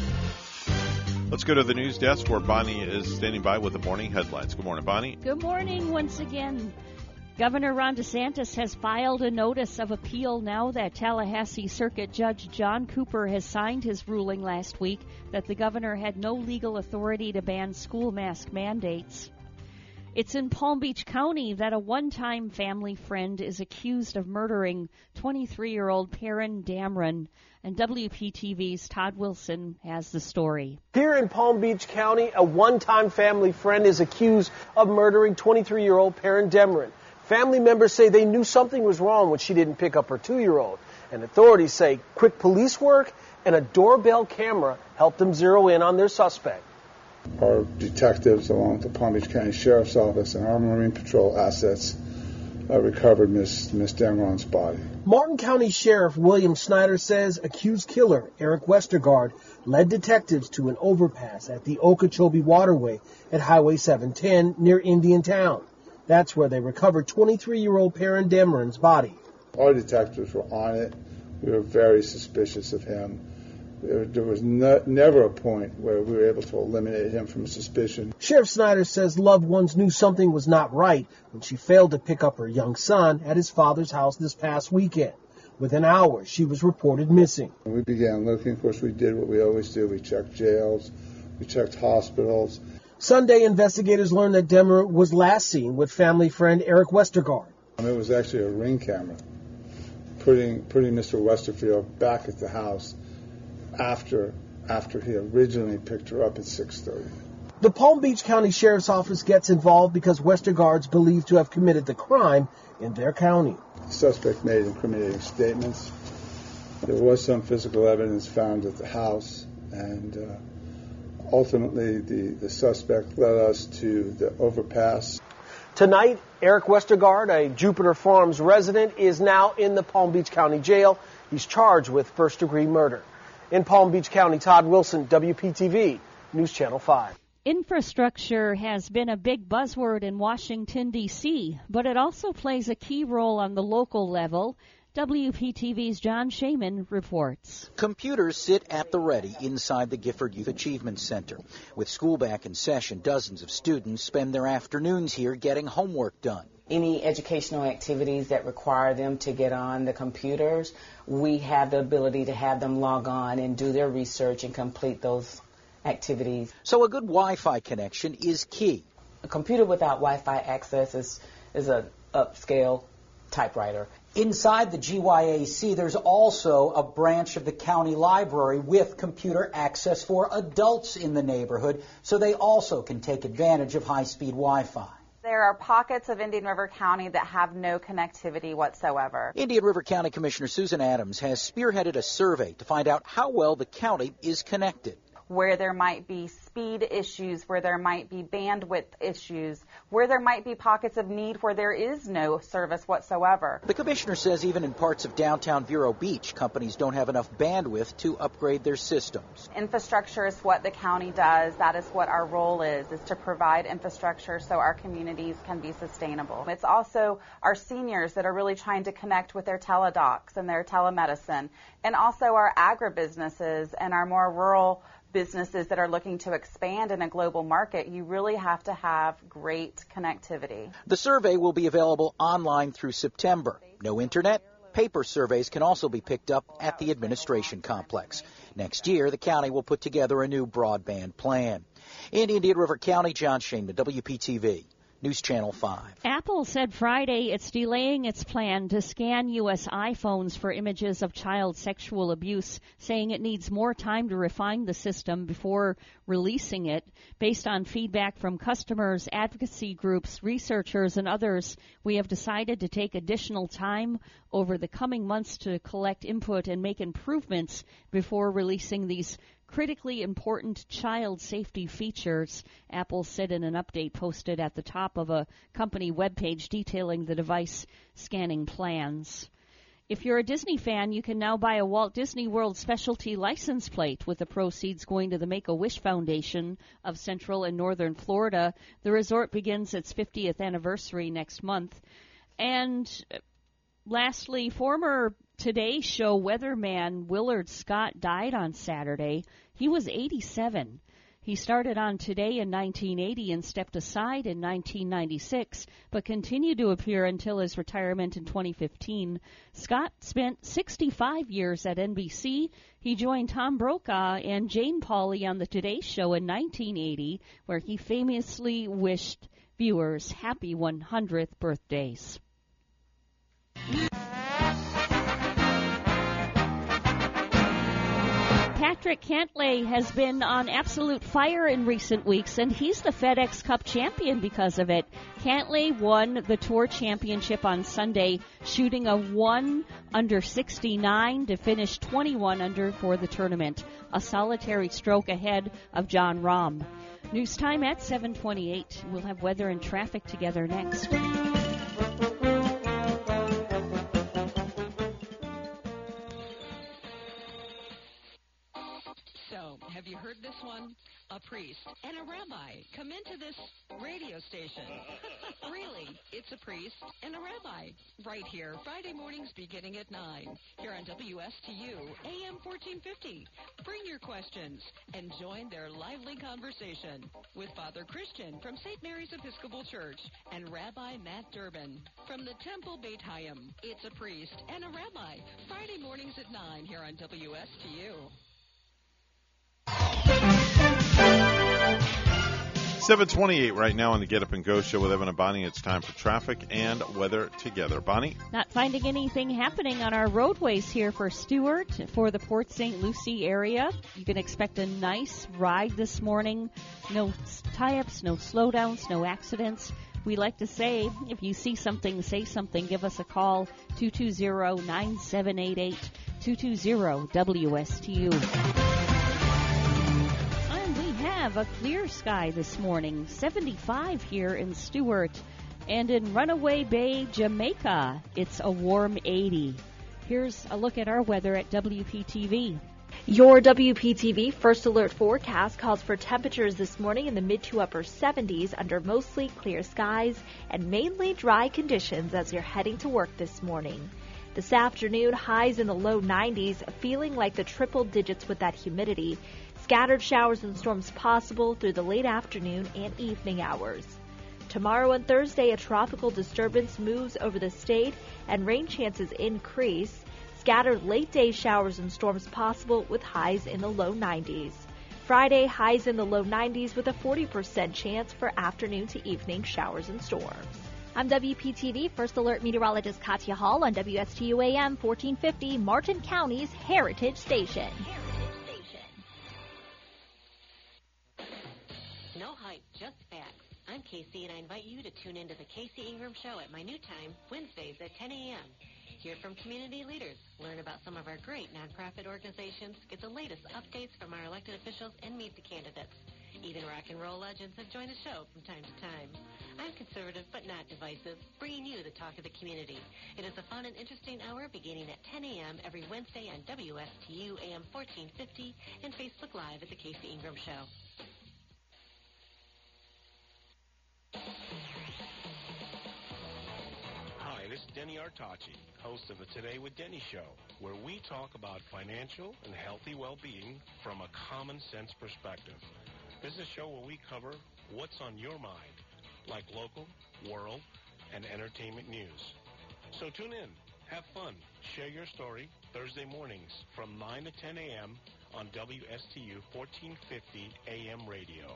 Let's go to the news desk where Bonnie is standing by with the morning headlines. Good morning, Bonnie. Good morning once again. Governor Ron DeSantis has filed a notice of appeal now that Tallahassee Circuit Judge John Cooper has signed his ruling last week that the governor had no legal authority to ban school mask mandates. It's in Palm Beach County that a one-time family friend is accused of murdering 23-year-old Perrin Dameron, and WPTV's Todd Wilson has the story. Here in Palm Beach County, a one-time family friend is accused of murdering 23-year-old Perrin Dameron. Family members say they knew something was wrong when she didn't pick up her 2-year-old, and authorities say quick police work and a doorbell camera helped them zero in on their suspect. Our detectives, along with the Palm Beach County Sheriff's Office and our Marine Patrol assets, recovered Miss Dameron's body. Martin County Sheriff William Snyder says accused killer Eric Westergaard led detectives to an overpass at the Okeechobee Waterway at Highway 710 near Indian Town. That's where they recovered 23-year-old Perrin Dameron's body. Our detectives were on it. We were very suspicious of him. There was never a point where we were able to eliminate him from suspicion. Sheriff Snyder says loved ones knew something was not right when she failed to pick up her young son at his father's house this past weekend. Within hours, she was reported missing. When we began looking, of course, we did what we always do. We checked jails, we checked hospitals. Sunday, investigators learned that Dameron was last seen with family friend Eric Westergaard. It was actually a Ring camera, putting Mr. Westerfield back at the house after he originally picked her up at 6:30. The Palm Beach County Sheriff's Office gets involved because Westergaard's believed to have committed the crime in their county. The suspect made incriminating statements. There was some physical evidence found at the house, and ultimately the suspect led us to the overpass. Tonight, Eric Westergaard, a Jupiter Farms resident, is now in the Palm Beach County Jail. He's charged with first-degree murder. In Palm Beach County, Todd Wilson, WPTV, News Channel 5. Infrastructure has been a big buzzword in Washington, D.C., but it also plays a key role on the local level. WPTV's John Shaman reports. Computers sit at the ready inside the Gifford Youth Achievement Center. With school back in session, dozens of students spend their afternoons here getting homework done. Any educational activities that require them to get on the computers, we have the ability to have them log on and do their research and complete those activities. So a good Wi-Fi connection is key. A computer without Wi-Fi access is an upscale typewriter. Inside the GYAC, there's also a branch of the county library with computer access for adults in the neighborhood, so they also can take advantage of high-speed Wi-Fi. There are pockets of Indian River County that have no connectivity whatsoever. Indian River County Commissioner Susan Adams has spearheaded a survey to find out how well the county is connected. Where there might be speed issues, where there might be bandwidth issues, where there might be pockets of need where there is no service whatsoever. The commissioner says even in parts of downtown Vero Beach, companies don't have enough bandwidth to upgrade their systems. Infrastructure is what the county does. That is what our role is to provide infrastructure so our communities can be sustainable. It's also our seniors that are really trying to connect with their teledocs and their telemedicine, and also our agribusinesses and our more rural businesses that are looking to expand in a global market. You really have to have great connectivity. The survey will be available online through September. No internet? Paper surveys can also be picked up at the administration complex. Next year, the county will put together a new broadband plan. In Indian River County, John Shainman, WPTV. News Channel 5. Apple said Friday it's delaying its plan to scan U.S. iPhones for images of child sexual abuse, saying it needs more time to refine the system before releasing it. Based on feedback from customers, advocacy groups, researchers, and others, we have decided to take additional time over the coming months to collect input and make improvements before releasing these critically important child safety features, Apple said in an update posted at the top of a company webpage detailing the device scanning plans. If you're a Disney fan, you can now buy a Walt Disney World specialty license plate with the proceeds going to the Make-A-Wish Foundation of Central and Northern Florida. The resort begins its 50th anniversary next month. And lastly, former Today Show weatherman Willard Scott died on Saturday. He was 87. He started on Today in 1980 and stepped aside in 1996, but continued to appear until his retirement in 2015. Scott spent 65 years at NBC. He joined Tom Brokaw and Jane Pauley on the Today Show in 1980, where he famously wished viewers happy 100th birthdays. Patrick Cantlay has been on absolute fire in recent weeks, and he's the FedEx Cup champion because of it. Cantlay won the Tour Championship on Sunday, shooting a 1 under 69 to finish 21 under for the tournament, a solitary stroke ahead of John Rahm. News time at 7:28. We'll have weather and traffic together next. Have you heard this one? A priest and a rabbi come into this radio station. Really, it's a priest and a rabbi. Right here, Friday mornings beginning at 9. Here on WSTU, AM 1450. Bring your questions and join their lively conversation with Father Christian from St. Mary's Episcopal Church and Rabbi Matt Durbin from the Temple Beit Hayim. It's a priest and a rabbi. Friday mornings at 9 here on WSTU. 7:28 right now on the Get Up and Go show with Evan and Bonnie. It's time for traffic and weather together. Bonnie? Not finding anything happening on our roadways here for Stuart, for the Port St. Lucie area. You can expect a nice ride this morning. No tie-ups, no slowdowns, no accidents. We like to say, if you see something, say something. Give us a call, 220-9788, 220-WSTU. Have a clear sky this morning, 75 here in Stuart, and in Runaway Bay, Jamaica, it's a warm 80. Here's a look at our weather at WPTV. Your WPTV First Alert forecast calls for temperatures this morning in the mid to upper 70s under mostly clear skies and mainly dry conditions as you're heading to work this morning. This afternoon, highs in the low 90s, feeling like the triple digits with that humidity. Scattered showers and storms possible through the late afternoon and evening hours. Tomorrow and Thursday, a tropical disturbance moves over the state and rain chances increase. Scattered late-day showers and storms possible with highs in the low 90s. Friday, highs in the low 90s with a 40% chance for afternoon to evening showers and storms. I'm WPTV First Alert meteorologist Katya Hall on WSTU AM 1450, Martin County's Heritage Station. No hype, just facts. I'm Casey, and I invite you to tune into the Casey Ingram Show at my new time, Wednesdays at 10 a.m. Hear from community leaders, learn about some of our great nonprofit organizations, get the latest updates from our elected officials, and meet the candidates. Even rock and roll legends have joined the show from time to time. I'm conservative but not divisive, bringing you the talk of the community. It is a fun and interesting hour beginning at 10 a.m. every Wednesday on WSTU AM 1450 and Facebook Live at The Casey Ingram Show. Hi, this is Denny Artachi, host of the Today with Denny show, where we talk about financial and healthy well-being from a common sense perspective. This is a show where we cover what's on your mind, like local, world, and entertainment news. So tune in, have fun, share your story Thursday mornings from 9 to 10 a.m. on WSTU 1450 AM radio.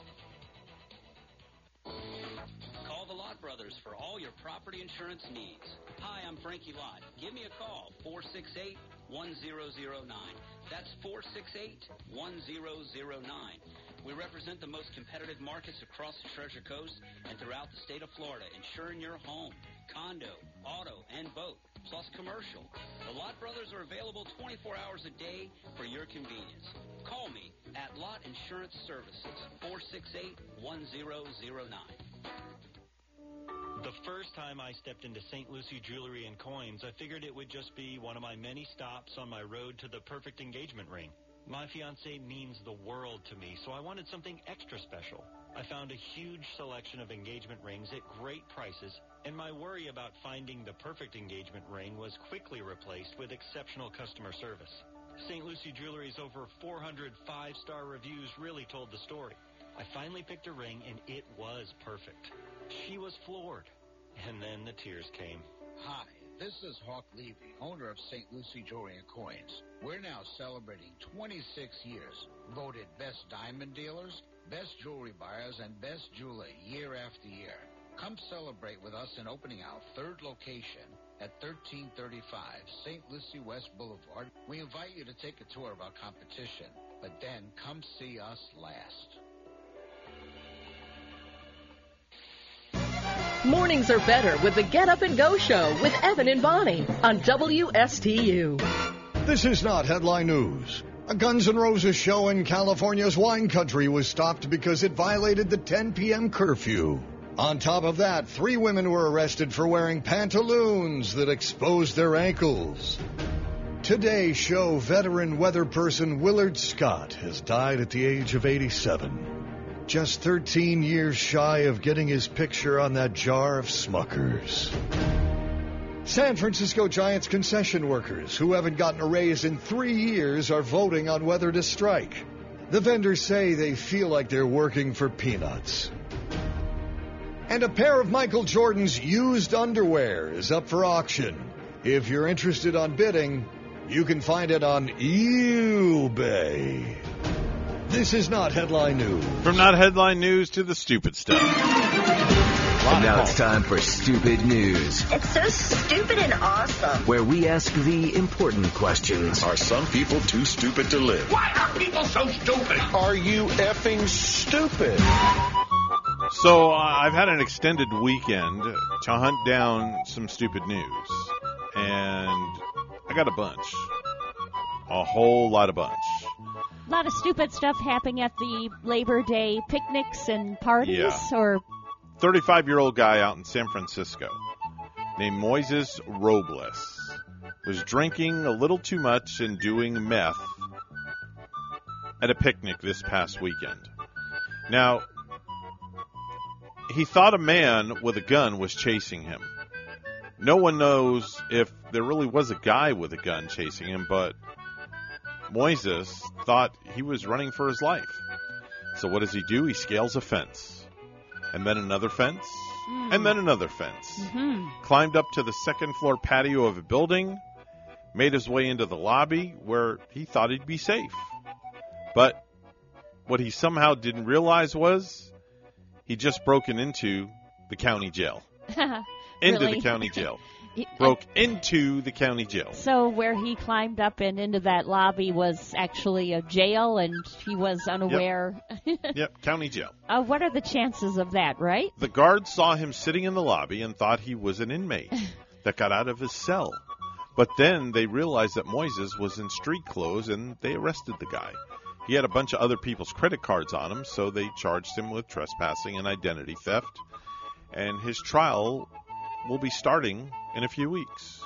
Call the Lott Brothers for all your property insurance needs. Hi, I'm Frankie Lott. Give me a call, 468-1009. That's 468-1009. We represent the most competitive markets across the Treasure Coast and throughout the state of Florida, insuring your home, condo, auto, and boat, plus commercial. The Lott Brothers are available 24 hours a day for your convenience. Call me at Lott Insurance Services, 468-1009. The first time I stepped into St. Lucie Jewelry and Coins, I figured it would just be one of my many stops on my road to the perfect engagement ring. My fiancée means the world to me, so I wanted something extra special. I found a huge selection of engagement rings at great prices, and my worry about finding the perfect engagement ring was quickly replaced with exceptional customer service. St. Lucie Jewelry's over 400 five-star reviews really told the story. I finally picked a ring, and it was perfect. She was floored. And then the tears came. Hi, this is Hawk Levy, owner of St. Lucie Jewelry and Coins. We're now celebrating 26 years, voted best diamond dealers, best jewelry buyers, and best jeweler year after year. Come celebrate with us in opening our third location at 1335 St. Lucie West Boulevard. We invite you to take a tour of our competition, but then come see us last. Mornings are better with the Get Up and Go Show with Evan and Bonnie on WSTU. This is not headline news. A Guns N' Roses show in California's wine country was stopped because it violated the 10 p.m. curfew. On top of that, 3 women were arrested for wearing pantaloons that exposed their ankles. Today's show veteran weather person Willard Scott has died at the age of 87. Just 13 years shy of getting his picture on that jar of Smuckers. San Francisco Giants concession workers who haven't gotten a raise in 3 years are voting on whether to strike. The vendors say they feel like they're working for peanuts. And a pair of Michael Jordan's used underwear is up for auction. If you're interested on bidding, you can find it on eBay. This is not headline news. From not headline news to the stupid stuff. And now it's time for Stupid News. It's so stupid and awesome. Where we ask the important questions. Are some people too stupid to live? Why are people so stupid? Are you effing stupid? So I've had an extended weekend to hunt down some stupid news. And I got a bunch. A whole lot of bunch. A lot of stupid stuff happening at the Labor Day picnics and parties, or 35-year-old guy out in San Francisco named Moises Robles was drinking a little too much and doing meth at a picnic this past weekend. Now, he thought a man with a gun was chasing him. No one knows if there really was a guy with a gun chasing him, but Moises thought he was running for his life. So what does he do? He scales a fence. And then another fence. And then another fence. Climbed up to the second-floor patio of a building. Made his way into the lobby where he thought he'd be safe. But What he somehow didn't realize was he just broken into the county jail. Into Really? the county jail. Broke into the county jail. So where he climbed up and into that lobby was actually a jail, and he was unaware. Yep, county jail. What are the chances of that, right? The guards saw him sitting in the lobby and thought he was an inmate that got out of his cell. But then they realized that Moises was in street clothes, and they arrested the guy. He had a bunch of other people's credit cards on him, so they charged him with trespassing and identity theft. And his trial will be starting in a few weeks.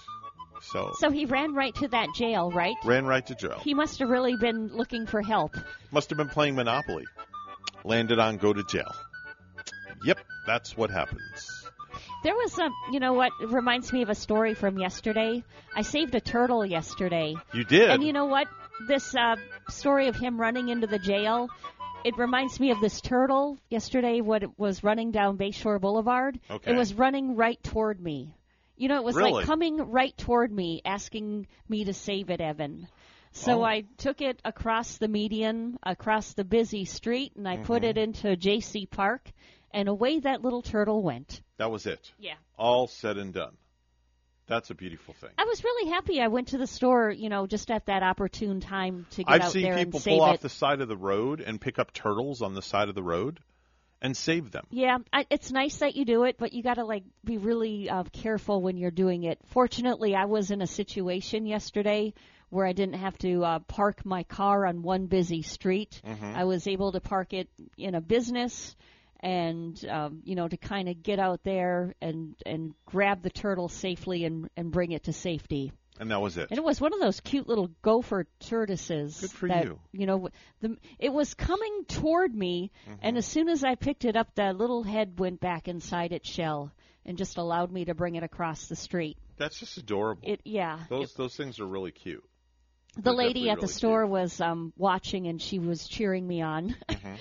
So he ran right to that jail, right? Ran right to jail. He must have really been looking for help. Must have been playing Monopoly. Landed on go to jail. Yep, that's what happens. There was you know what? It reminds me of a story from yesterday. I saved a turtle yesterday. You did? And you know what? This story of him running into the jail, it reminds me of this turtle yesterday when it was running down Bayshore Boulevard. Okay. It was running right toward me. You know, it was Really? like coming right toward me, asking me to save it, Evan. So I took it across the median, across the busy street, and I put it into J.C. Park, and away that little turtle went. That was it. Yeah. All said and done. That's a beautiful thing. I was really happy I went to the store, you know, just at that opportune time to get I've out seen there people and save pull it. off the side of the road and pick up turtles on the side of the road and save them. Yeah, it's nice that you do it, but you got to be really careful when you're doing it. Fortunately, I was in a situation yesterday where I didn't have to park my car on one busy street. I was able to park it in a business and, you know, to kind of get out there and grab the turtle safely and bring it to safety. And that was it. And it was one of those cute little gopher tortoises. Good for that, you. You know, it was coming toward me, and as soon as I picked it up, the little head went back inside its shell and just allowed me to bring it across the street. That's just adorable. Those things are really cute. The They're lady definitely at the really store was watching, and she was cheering me on.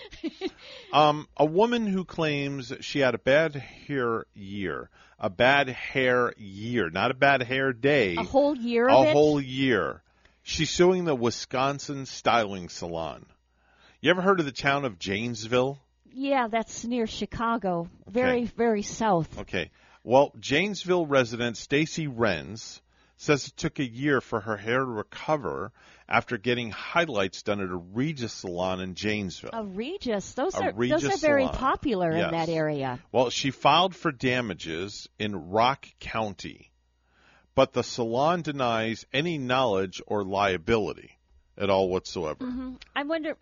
A woman who claims she had a bad hair year. A bad hair year. Not a bad hair day. A whole year of it? A whole year. She's suing the Wisconsin Styling Salon. You ever heard of the town of Janesville? Yeah, that's near Chicago. Very, very south. Okay. Well, Janesville resident Stacy Renz says it took a year for her hair to recover after getting highlights done at a Regis salon in Janesville. A Regis? Those are Regis very salon. popular Yes. in that area. Well, she filed for damages in Rock County, but the salon denies any knowledge or liability at all whatsoever. I wonder,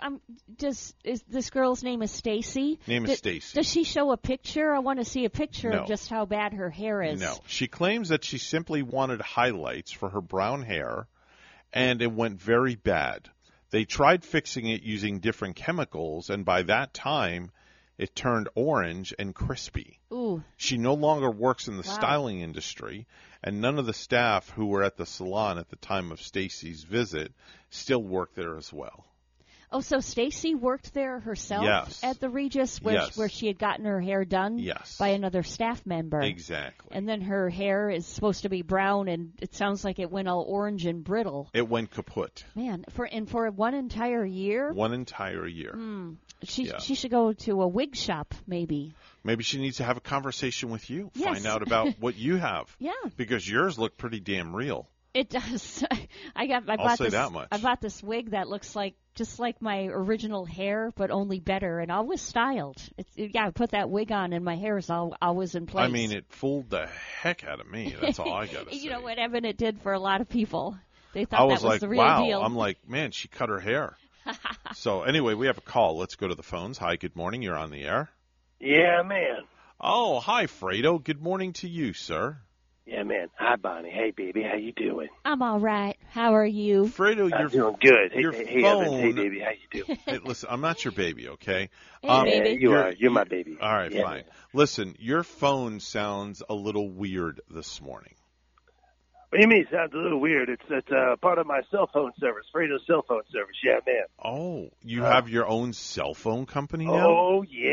is this girl's name is Stacy? Name is Stacy. Does she show a picture? I want to see a picture No. of just how bad her hair is. No. She claims that she simply wanted highlights for her brown hair, and it went very bad. They tried fixing it using different chemicals, and by that time, it turned orange and crispy. Ooh. She no longer works in the Wow. styling industry, and none of the staff who were at the salon at the time of Stacy's visit still work there as well. Oh, so Stacy worked there herself Yes. at the Regis where she had gotten her hair done Yes. by another staff member. Exactly. And then her hair is supposed to be brown, and it sounds like it went all orange and brittle. It went kaput. Man, for one entire year? One entire year. She should go to a wig shop, maybe. Maybe she needs to have a conversation with you. Yes. Find out about what you have. Yeah. Because yours look pretty damn real. It does. I I'll say that much. I bought this wig that looks just like my original hair, but only better, and always styled. I put that wig on, and my hair is always in place. I mean, it fooled the heck out of me. That's all I got to say. You know what, Evan? It did for a lot of people. They thought I was that was like, the real wow. deal. I'm like, man, she cut her hair. So anyway, we have a call. Let's go to the phones. Hi, good morning. You're on the air. Yeah, man. Oh, hi, Fredo. Good morning to you, sir. Yeah, man. Hi, Bonnie. Hey, baby. How you doing? I'm all right. How are you? Fredo, I'm doing good. Hey, your hey, phone. Evan. Hey, baby. How you doing? Hey, listen, I'm not your baby, okay? Hey, baby. You are. You're my baby. All right, Yeah, fine. man. Listen, your phone sounds a little weird this morning. What do you mean? It sounds a little weird. It's part of my cell phone service, Fredo's cell phone service. Yeah, man. Oh, you have your own cell phone company now? Oh, yeah.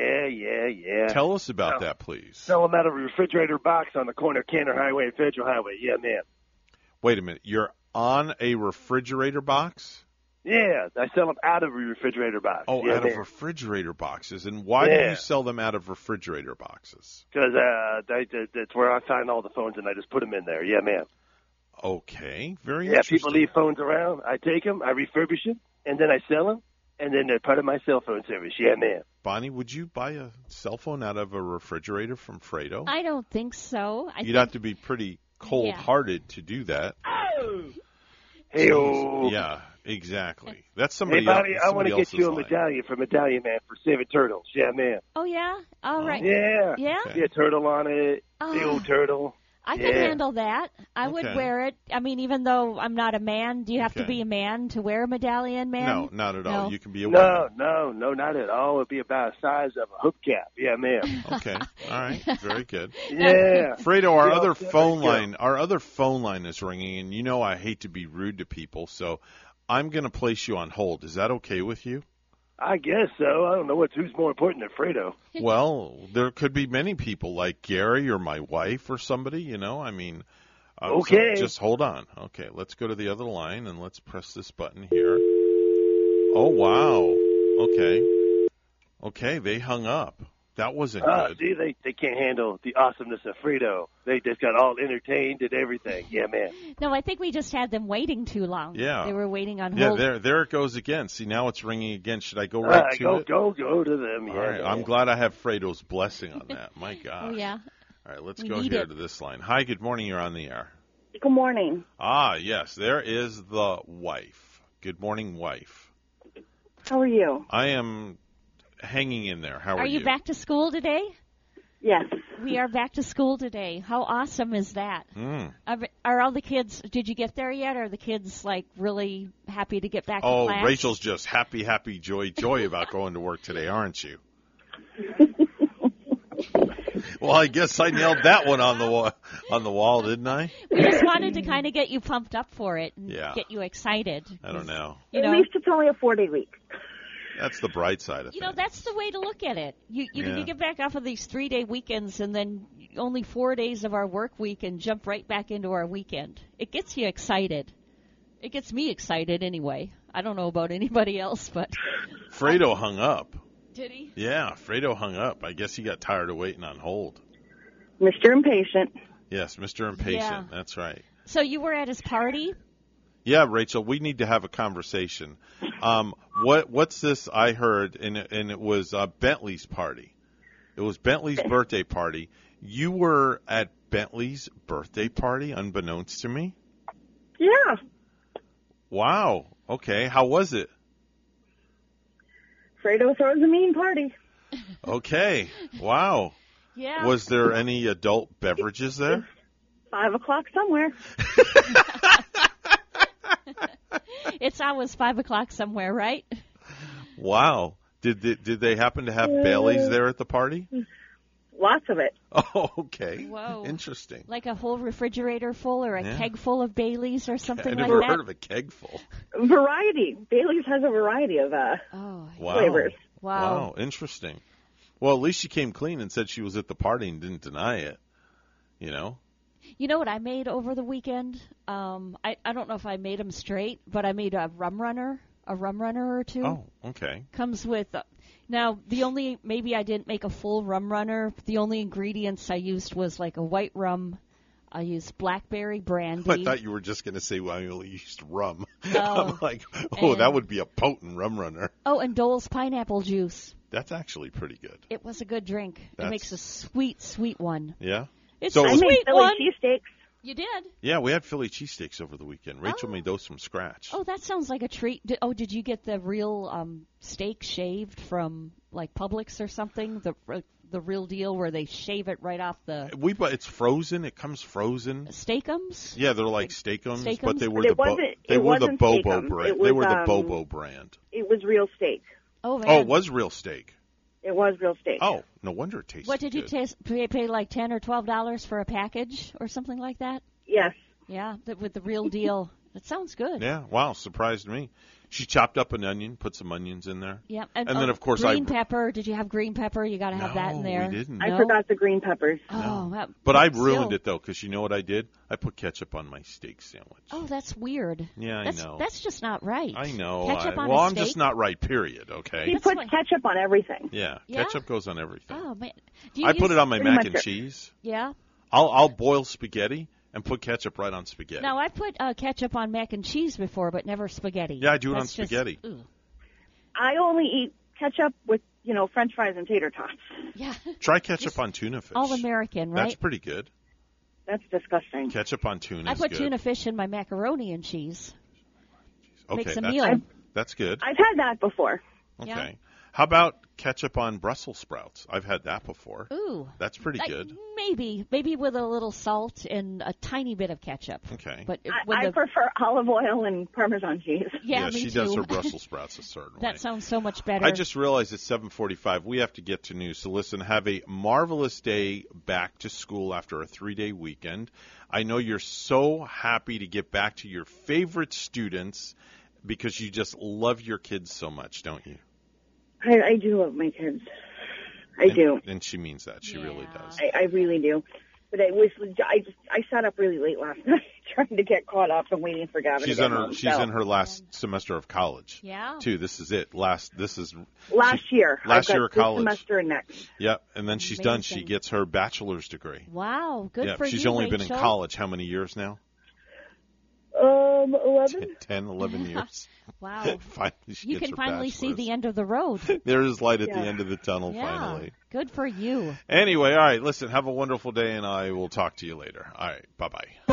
Tell us about that, please. Sell them out of a refrigerator box on the corner of Canner Highway and Federal Highway. Yeah, man. Wait a minute. You're on a refrigerator box? Yeah, I sell them out of a refrigerator box. Oh, yeah, out man. of refrigerator boxes. And why do you sell them out of refrigerator boxes? Because that's where I find all the phones, and I just put them in there. Yeah, man. Okay, very Yeah, interesting. people leave phones around. I take them, I refurbish them, and then I sell them, and then they're part of my cell phone service. Yeah, man. Bonnie, would you buy a cell phone out of a refrigerator from Fredo? I don't think so. You'd have to be pretty cold-hearted to do that. Hey-oh. Yeah, exactly. That's somebody Hey, Bonnie, else. I want to get you a line. medallion from Medallion Man for saving turtles. Yeah, man. Oh, yeah? All right. Yeah. Yeah? Yeah, turtle on it. The old turtle. I can handle that. I would Okay. wear it. I mean, even though I'm not a man, do you have to be a man to wear a Medallion Man? No, not at all. You can be a No, not at all. It'd be about the size of a hubcap. Yeah, man. Okay. All right. Very good. Yeah. Fredo, our Yeah, other there phone you go. line is ringing, and you know I hate to be rude to people, so I'm going to place you on hold. Is that okay with you? I guess so. I don't know who's more important than Fredo. Well, there could be many people like Gary or my wife or somebody, you know. I mean, so Okay. just hold on. Okay, let's go to the other line and let's press this button here. Oh, wow. Okay, they hung up. That wasn't good. See, they can't handle the awesomeness of Fredo. They just got all entertained and everything. Yeah, man. No, I think we just had them waiting too long. Yeah. They were waiting on Yeah, hold. there it goes again. See, now it's ringing again. Should I go right to it? Go to them. Yeah, All right, man. I'm glad I have Fredo's blessing on that. My gosh. Oh, yeah. All right, let's We go need here it. to this line. Hi, good morning. You're on the air. Good morning. Ah, yes, there is the wife. Good morning, wife. How are you? I am hanging in there. How are you back to school today? Yes. We are back to school today. How awesome is that? Mm. Are all the kids, did you get there yet? Are the kids, like, really happy to get back to class? Rachel's just happy, joy about going to work today, aren't you? Well, I guess I nailed that one on the wall, didn't I? We just wanted to kind of get you pumped up for it and Yeah. get you excited. I don't know. You know, At least it's only a 4-day week. That's the bright side of you things. know, that's the way to look at it. You Yeah. get back off of these 3-day weekends and then only 4 days of our work week and jump right back into our weekend. It gets you excited. It gets me excited anyway. I don't know about anybody else, but Fredo hung up. did he? Yeah, Fredo hung up. I guess he got tired of waiting on hold. Mr. Impatient. Yes, Mr. Impatient. Yeah. That's right. So you were at his party? Yeah, Rachel, we need to have a conversation. What's this I heard, and it was Bentley's party. It was Bentley's birthday party. You were at Bentley's birthday party, unbeknownst to me? Yeah. Wow. Okay, how was it? Fredo throws a mean party. Okay, wow. Yeah. Was there any adult beverages there? 5 o'clock somewhere. It's always 5 o'clock somewhere, right? Wow. Did they happen to have Bailey's there at the party? Lots of it. Oh, okay. Whoa. Interesting. Like a whole refrigerator full or a Yeah. keg full of Baileys or something I like never that? heard of a keg full. Variety. Bailey's has a variety of Wow. flavors. Wow, interesting. Well, at least she came clean and said she was at the party and didn't deny it. You know? You know what I made over the weekend? I don't know if I made them straight, but I made a rum runner or two. Oh, okay. Comes with, now maybe I didn't make a full rum runner. The only ingredients I used was like a white rum. I used blackberry brandy. I thought you were just going to say, well, I only used rum. Oh, I'm like, that and- would be a potent rum runner. Oh, and Dole's pineapple juice. That's actually pretty good. It was a good drink. That's- It makes a sweet, sweet one. Yeah? It's So a it was- sweet Philly one. cheesesteaks. You did? Yeah, we had Philly cheesesteaks over the weekend. Rachel made those from scratch. Oh, that sounds like a treat. Did you get the real steak shaved from like Publix or something? The real deal where they shave it right off the It's frozen. It comes frozen. Steakums? Yeah, they're like Steakums, Steakums? but they were But the it wasn't Bobo Steakums. brand. It They was, were the Bobo brand. It was real steak. Oh, man. Oh, it was real steak. It was real steak. Oh, no wonder it tasted What did you good. pay like $10 or $12 for a package or something like that? Yes. Yeah, with the real deal That sounds good. Yeah, wow, surprised me. She chopped up an onion, put some onions in there. Yeah, and then of course green pepper. Did you have green pepper? You got to have that in there. We didn't. I forgot the green peppers. Oh, but I ruined it though, because you know what I did? I put ketchup on my steak sandwich. Oh, that's weird. Yeah, I know. That's just not right. I know. Ketchup on well, a I'm steak? just not right. Period. Okay. He puts ketchup on everything. Yeah, Yeah? ketchup goes on everything. Oh man, I put it on my mac and cheese. Yeah. I'll boil spaghetti and put ketchup right on spaghetti. Now I've put ketchup on mac and cheese before, but never spaghetti. Yeah, I do it on That's just- spaghetti. I only eat ketchup with, French fries and tater tots. Yeah. Try ketchup on tuna fish. All American, right? That's pretty good. That's disgusting. Ketchup on tuna I is put good. tuna fish in my macaroni and cheese. Okay, Makes a that's, meal. That's good. I've had that before. Okay. Yeah. How about ketchup on Brussels sprouts? I've had that before. Ooh. That's pretty good. Maybe with a little salt and a tiny bit of ketchup. Okay. But I prefer olive oil and Parmesan cheese. Yeah, me she too. does her Brussels sprouts a certain way. That sounds so much better. I just realized it's 7:45. We have to get to news. So listen, have a marvelous day back to school after a 3-day weekend. I know you're so happy to get back to your favorite students because you just love your kids so much, don't you? I do love my kids. I do. And she means that. She really does. I really do. But I sat up really late last night trying to get caught up and waiting for Gavin to get home. She's in her last semester of college. Yeah. Too. This is it. Last year. Last year of this college. Semester and next. Yep. And then she's done. She gets her bachelor's degree. Wow. Good for you, She's only been in Rachel. college how many years now? 11? 10, 11 years. Wow. Finally, she You gets can her finally see bachelor's. the end of the road. There is light at the Yeah. end of the tunnel, Yeah. finally. Good for you. Anyway, all right, listen, have a wonderful day, and I will talk to you later. All right, bye-bye.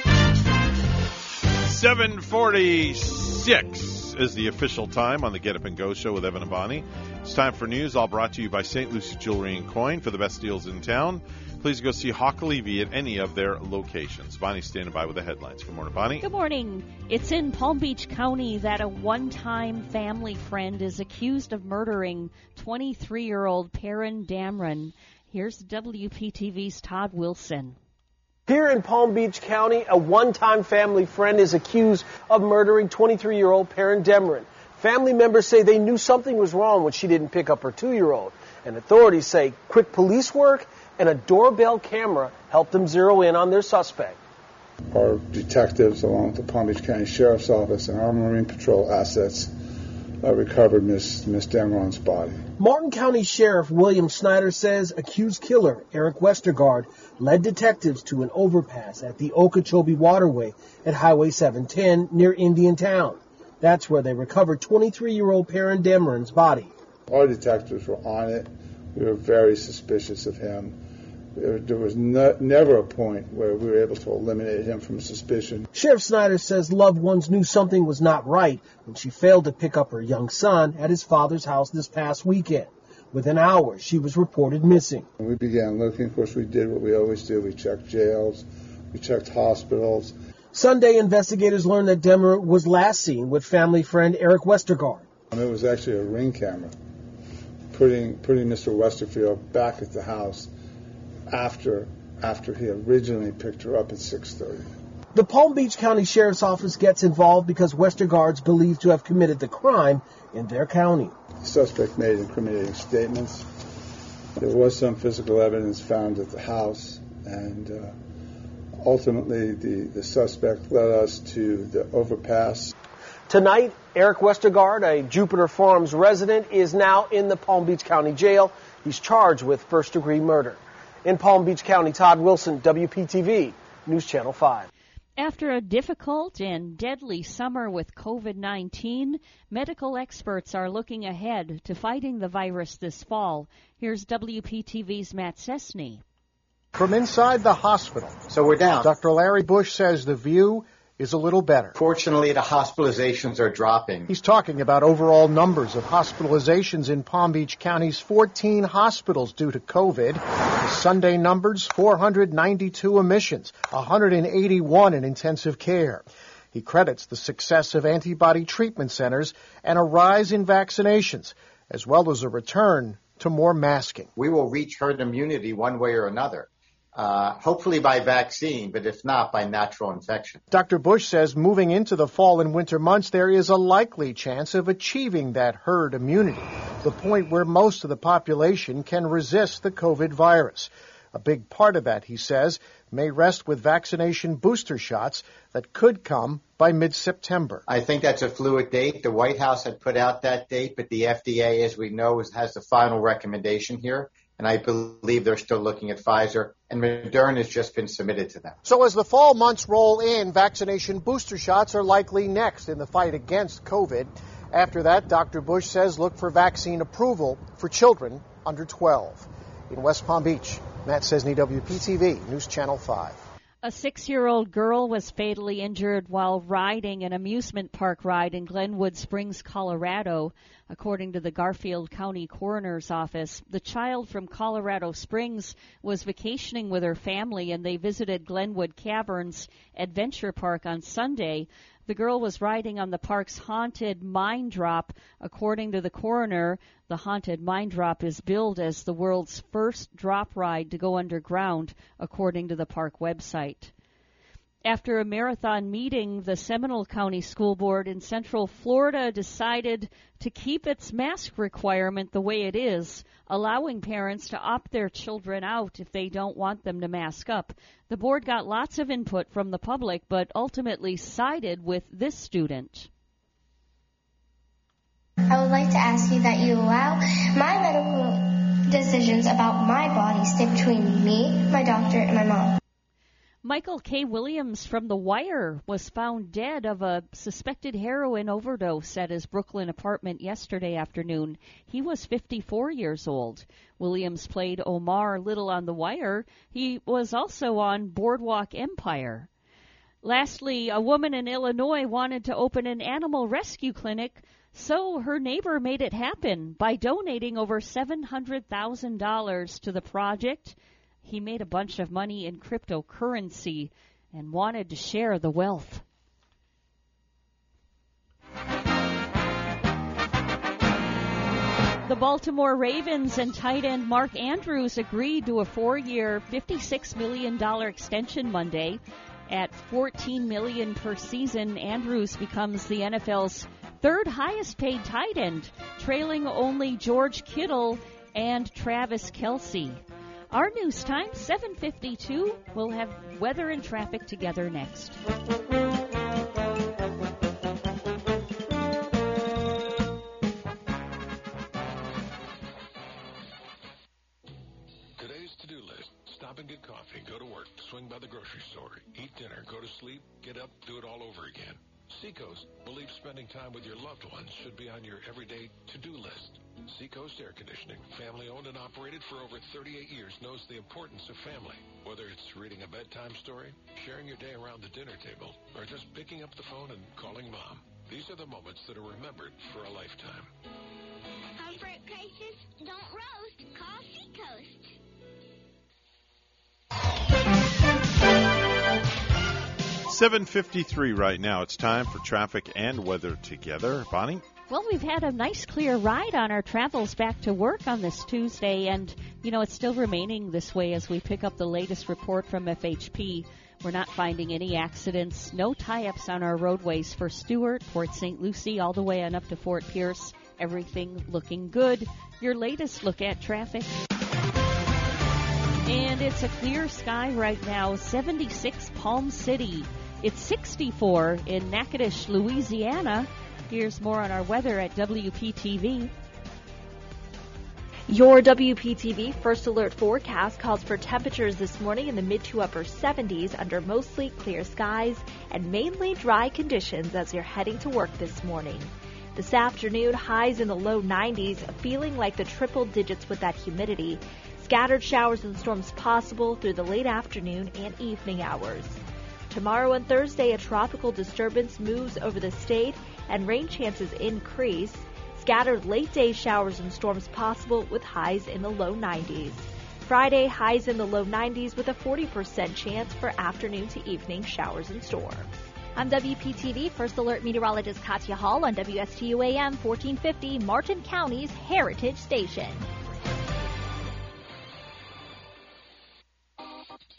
7:46 is the official time on the Get Up and Go show with Evan and Bonnie. It's time for news, all brought to you by St. Lucie Jewelry and Coin. For the best deals in town, please go see Hawk Levy at any of their locations. Bonnie's standing by with the headlines. Good morning, Bonnie. Good morning. It's in Palm Beach County that a one-time family friend is accused of murdering 23-year-old Perrin Damron. Here's WPTV's Todd Wilson. Here in Palm Beach County, a one-time family friend is accused of murdering 23-year-old Perrin Damron. Family members say they knew something was wrong when she didn't pick up her 2-year-old. And authorities say quick police work and a doorbell camera helped them zero in on their suspect. Our detectives, along with the Palm Beach County Sheriff's Office and our Marine Patrol assets, recovered Miss Damron's body. Martin County Sheriff William Snyder says accused killer Eric Westergaard led detectives to an overpass at the Okeechobee Waterway at Highway 710 near Indian Town. That's where they recovered 23-year-old Perrin Damron's body. Our detectives were on it. We were very suspicious of him. There was never a point where we were able to eliminate him from suspicion. Sheriff Snyder says loved ones knew something was not right when she failed to pick up her young son at his father's house this past weekend. Within hours, she was reported missing. We began looking. Of course, we did what we always do. We checked jails. We checked hospitals. Sunday, investigators learned that Damron was last seen with family friend Eric Westergaard. It was actually a Ring camera putting Mr. Westerfield back at the house after he originally picked her up at 6:30. The Palm Beach County Sheriff's Office gets involved because Westergaard's believed to have committed the crime in their county. The suspect made incriminating statements. There was some physical evidence found at the house, and ultimately the suspect led us to the overpass. Tonight, Eric Westergaard, a Jupiter Farms resident, is now in the Palm Beach County Jail. He's charged with first-degree murder. In Palm Beach County, Todd Wilson, WPTV, News Channel 5. After a difficult and deadly summer with COVID-19, medical experts are looking ahead to fighting the virus this fall. Here's WPTV's Matt Cessny. From inside the hospital. So we're down. Dr. Larry Bush says the view is a little better. Fortunately, the hospitalizations are dropping. He's talking about overall numbers of hospitalizations in Palm Beach County's 14 hospitals due to COVID. The Sunday numbers, 492 admissions, 181 in intensive care. He credits the success of antibody treatment centers and a rise in vaccinations, as well as a return to more masking. We will reach herd immunity one way or another. hopefully by vaccine, but if not, by natural infection. Dr. Bush says moving into the fall and winter months, there is a likely chance of achieving that herd immunity, the point where most of the population can resist the COVID virus. A big part of that, he says, may rest with vaccination booster shots that could come by mid-September. I think that's a fluid date. The White House had put out that date, but the FDA, as we know, has the final recommendation here. And I believe they're still looking at Pfizer, and Moderna has just been submitted to them. So as the fall months roll in, vaccination booster shots are likely next in the fight against COVID. After that, Dr. Bush says look for vaccine approval for children under 12. In West Palm Beach, Matt Cesny, WPTV, News Channel 5. A 6-year-old girl was fatally injured while riding an amusement park ride in Glenwood Springs, Colorado. According to the Garfield County Coroner's Office, the child from Colorado Springs was vacationing with her family, and they visited Glenwood Caverns Adventure Park on Sunday. The girl was riding on the park's Haunted Mine Drop. According to the coroner, the Haunted Mine Drop is billed as the world's first drop ride to go underground, according to the park website. After a marathon meeting, the Seminole County School Board in Central Florida decided to keep its mask requirement the way it is, allowing parents to opt their children out if they don't want them to mask up. The board got lots of input from the public, but ultimately sided with this student. I would like to ask you that you allow my medical decisions about my body stay between me, my doctor, and my mom. Michael K. Williams from The Wire was found dead of a suspected heroin overdose at his Brooklyn apartment yesterday afternoon. He was 54 years old. Williams played Omar Little on The Wire. He was also on Boardwalk Empire. Lastly, a woman in Illinois wanted to open an animal rescue clinic, so her neighbor made it happen by donating over $700,000 to the project. He made a bunch of money in cryptocurrency and wanted to share the wealth. The Baltimore Ravens and tight end Mark Andrews agreed to a 4-year, $56 million extension Monday. At $14 million per season, Andrews becomes the NFL's third highest paid tight end, trailing only George Kittle and Travis Kelce. Our news time, 7:52. We'll have weather and traffic together next. Today's to-do list. Stop and get coffee, go to work, swing by the grocery store, eat dinner, go to sleep, get up, do it all over again. Seacoast believes spending time with your loved ones should be on your everyday to-do list. Seacoast Air Conditioning, family-owned and operated for over 38 years, knows the importance of family. Whether it's reading a bedtime story, sharing your day around the dinner table, or just picking up the phone and calling Mom. These are the moments that are remembered for a lifetime. Comfort crisis, don't roast. Call Seacoast. 7:53 right now. It's time for traffic and weather together. Bonnie? Well, we've had a nice clear ride on our travels back to work on this Tuesday, and, it's still remaining this way as we pick up the latest report from FHP. We're not finding any accidents, no tie-ups on our roadways for Stuart, Port St. Lucie, all the way on up to Fort Pierce. Everything looking good. Your latest look at traffic. And it's a clear sky right now, 76 Palm City. It's 64 in Natchitoches, Louisiana. Here's more on our weather at WPTV. Your WPTV First Alert forecast calls for temperatures this morning in the mid to upper 70s under mostly clear skies and mainly dry conditions as you're heading to work this morning. This afternoon, highs in the low 90s, feeling like the triple digits with that humidity. Scattered showers and storms possible through the late afternoon and evening hours. Tomorrow and Thursday, a tropical disturbance moves over the state and rain chances increase. Scattered late-day showers and storms possible with highs in the low 90s. Friday, highs in the low 90s with a 40% chance for afternoon to evening showers and storms. I'm WPTV First Alert meteorologist Katya Hall on WSTU AM 1450, Martin County's Heritage Station.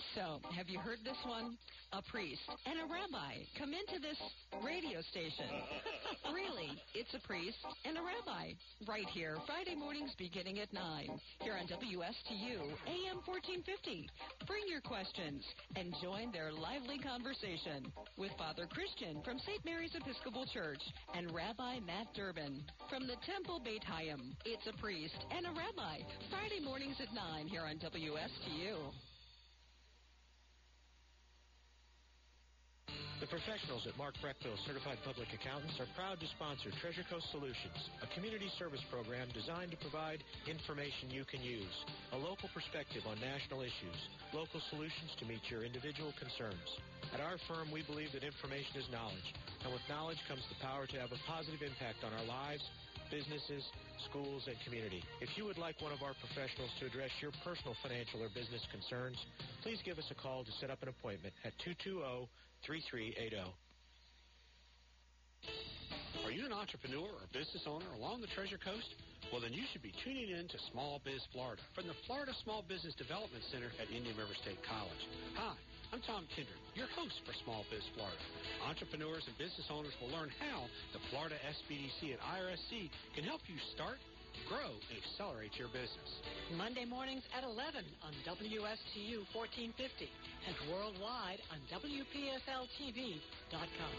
Have you heard this one? A priest and a rabbi come into this radio station. Really, it's a priest and a rabbi. Right here, Friday mornings beginning at 9. Here on WSTU, AM 1450. Bring your questions and join their lively conversation with Father Christian from St. Mary's Episcopal Church and Rabbi Matt Durbin from the Temple Beit Hayim. It's a priest and a rabbi. Friday mornings at 9 here on WSTU. The professionals at Mark Breckville Certified Public Accountants are proud to sponsor Treasure Coast Solutions, a community service program designed to provide information you can use, a local perspective on national issues, local solutions to meet your individual concerns. At our firm, we believe that information is knowledge, and with knowledge comes the power to have a positive impact on our lives, businesses, schools, and community. If you would like one of our professionals to address your personal financial or business concerns, please give us a call to set up an appointment at 220-3380. Are you an entrepreneur or business owner along the Treasure Coast? Well, then you should be tuning in to Small Biz Florida from the Florida Small Business Development Center at Indian River State College. Hi, I'm Tom Kindred, your host for Small Biz Florida. Entrepreneurs and business owners will learn how the Florida SBDC and IRSC can help you start, grow, and accelerate your business. Monday mornings at 11 on WSTU 1450 and worldwide on WPFLTV.com.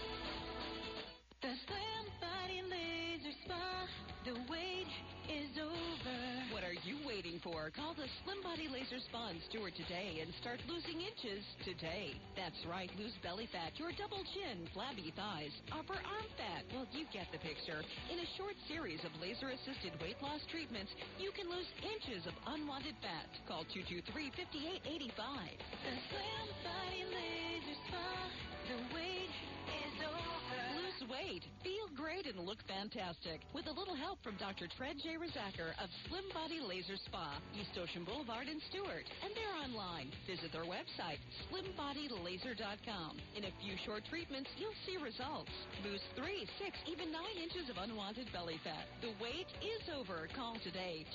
The Slim Body Laser Spa, the wait is over. What are you waiting for? Call the Slim Body Laser Spa in Stewart today and start losing inches today. That's right, lose belly fat, your double chin, flabby thighs, upper arm fat. Well, you get the picture. In a short series of laser-assisted weight loss treatments, you can lose inches of unwanted fat. Call 223-5885. The Slim Body Laser Spa, the wait is over. Lose weight, feel great, and look fantastic with a little help from Dr. Tred J. Rizacker of Slim Body Laser Spa, East Ocean Boulevard in Stewart. And they're online. Visit their website, slimbodylaser.com. In a few short treatments, you'll see results. Lose 3, 6, even 9 inches of unwanted belly fat. The wait is over. Call today,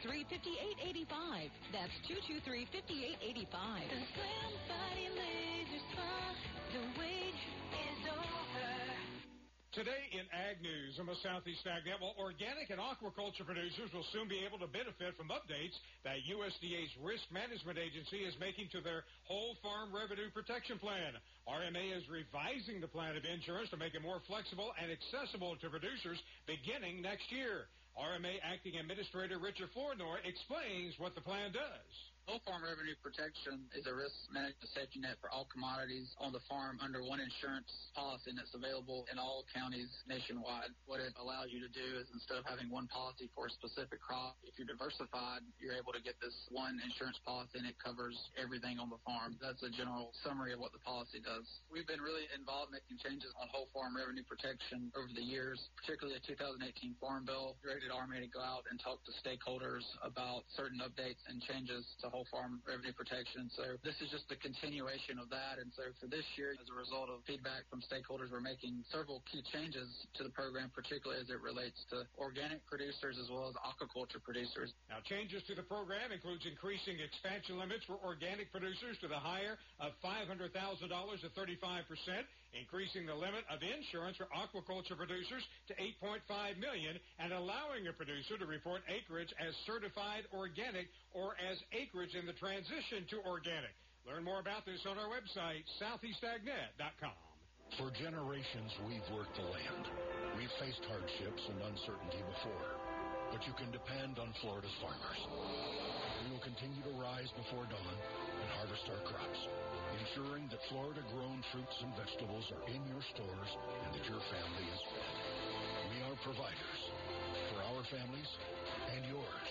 223-5885. That's 223-5885. The Slim Body Laser Spa, the wait is over. Today in Ag News on the Southeast AgNet, well, organic and aquaculture producers will soon be able to benefit from updates that USDA's Risk Management Agency is making to their Whole Farm Revenue Protection Plan. RMA is revising the plan of insurance to make it more flexible and accessible to producers beginning next year. RMA Acting Administrator Richard Flournoy explains what the plan does. Whole Farm Revenue Protection is a risk management safety net for all commodities on the farm under one insurance policy, and it's available in all counties nationwide. What it allows you to do is, instead of having one policy for a specific crop, if you're diversified, you're able to get this one insurance policy, and it covers everything on the farm. That's a general summary of what the policy does. We've been really involved making changes on Whole Farm Revenue Protection over the years, particularly the 2018 Farm Bill. Directed RMA to go out and talk to stakeholders about certain updates and changes to Whole Farm Revenue Protection. So this is just the continuation of that. And so for this year, as a result of feedback from stakeholders, we're making several key changes to the program, particularly as it relates to organic producers as well as aquaculture producers. Now, changes to the program includes increasing expansion limits for organic producers to the higher of $500,000 to 35%, increasing the limit of insurance for aquaculture producers to $8.5 million, and allowing a producer to report acreage as certified organic or as acreage in the transition to organic. Learn more about this on our website, southeastagnet.com. For generations, we've worked the land. We've faced hardships and uncertainty before, but you can depend on Florida's farmers. We will continue to rise before dawn and harvest our crops, ensuring that Florida-grown fruits and vegetables are in your stores and that your family is fed. We are providers for our families and yours.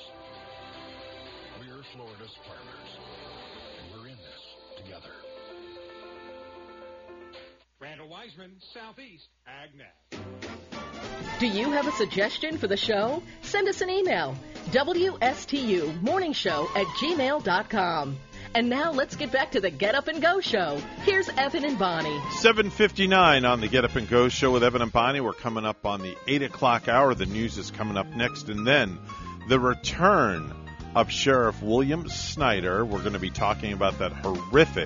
We're Florida's farmers, and we're in this together. Randall Wiseman, Southeast AgNet. Do you have a suggestion for the show? Send us an email, WSTUmorningshow@gmail.com. And now let's get back to the Get Up and Go show. Here's Evan and Bonnie. 7:59 on the Get Up and Go show with Evan and Bonnie. We're coming up on the 8 o'clock hour. The news is coming up next. And then the return of Sheriff William Snyder. We're going to be talking about that horrific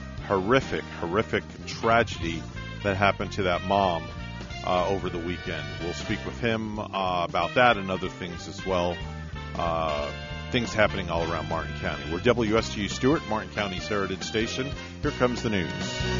tragedy that happened to that mom over the weekend. We'll speak with him about that and other things as well. Things happening all around Martin County. We're WSTU Stewart, Martin County's Heritage Station. Here comes the news.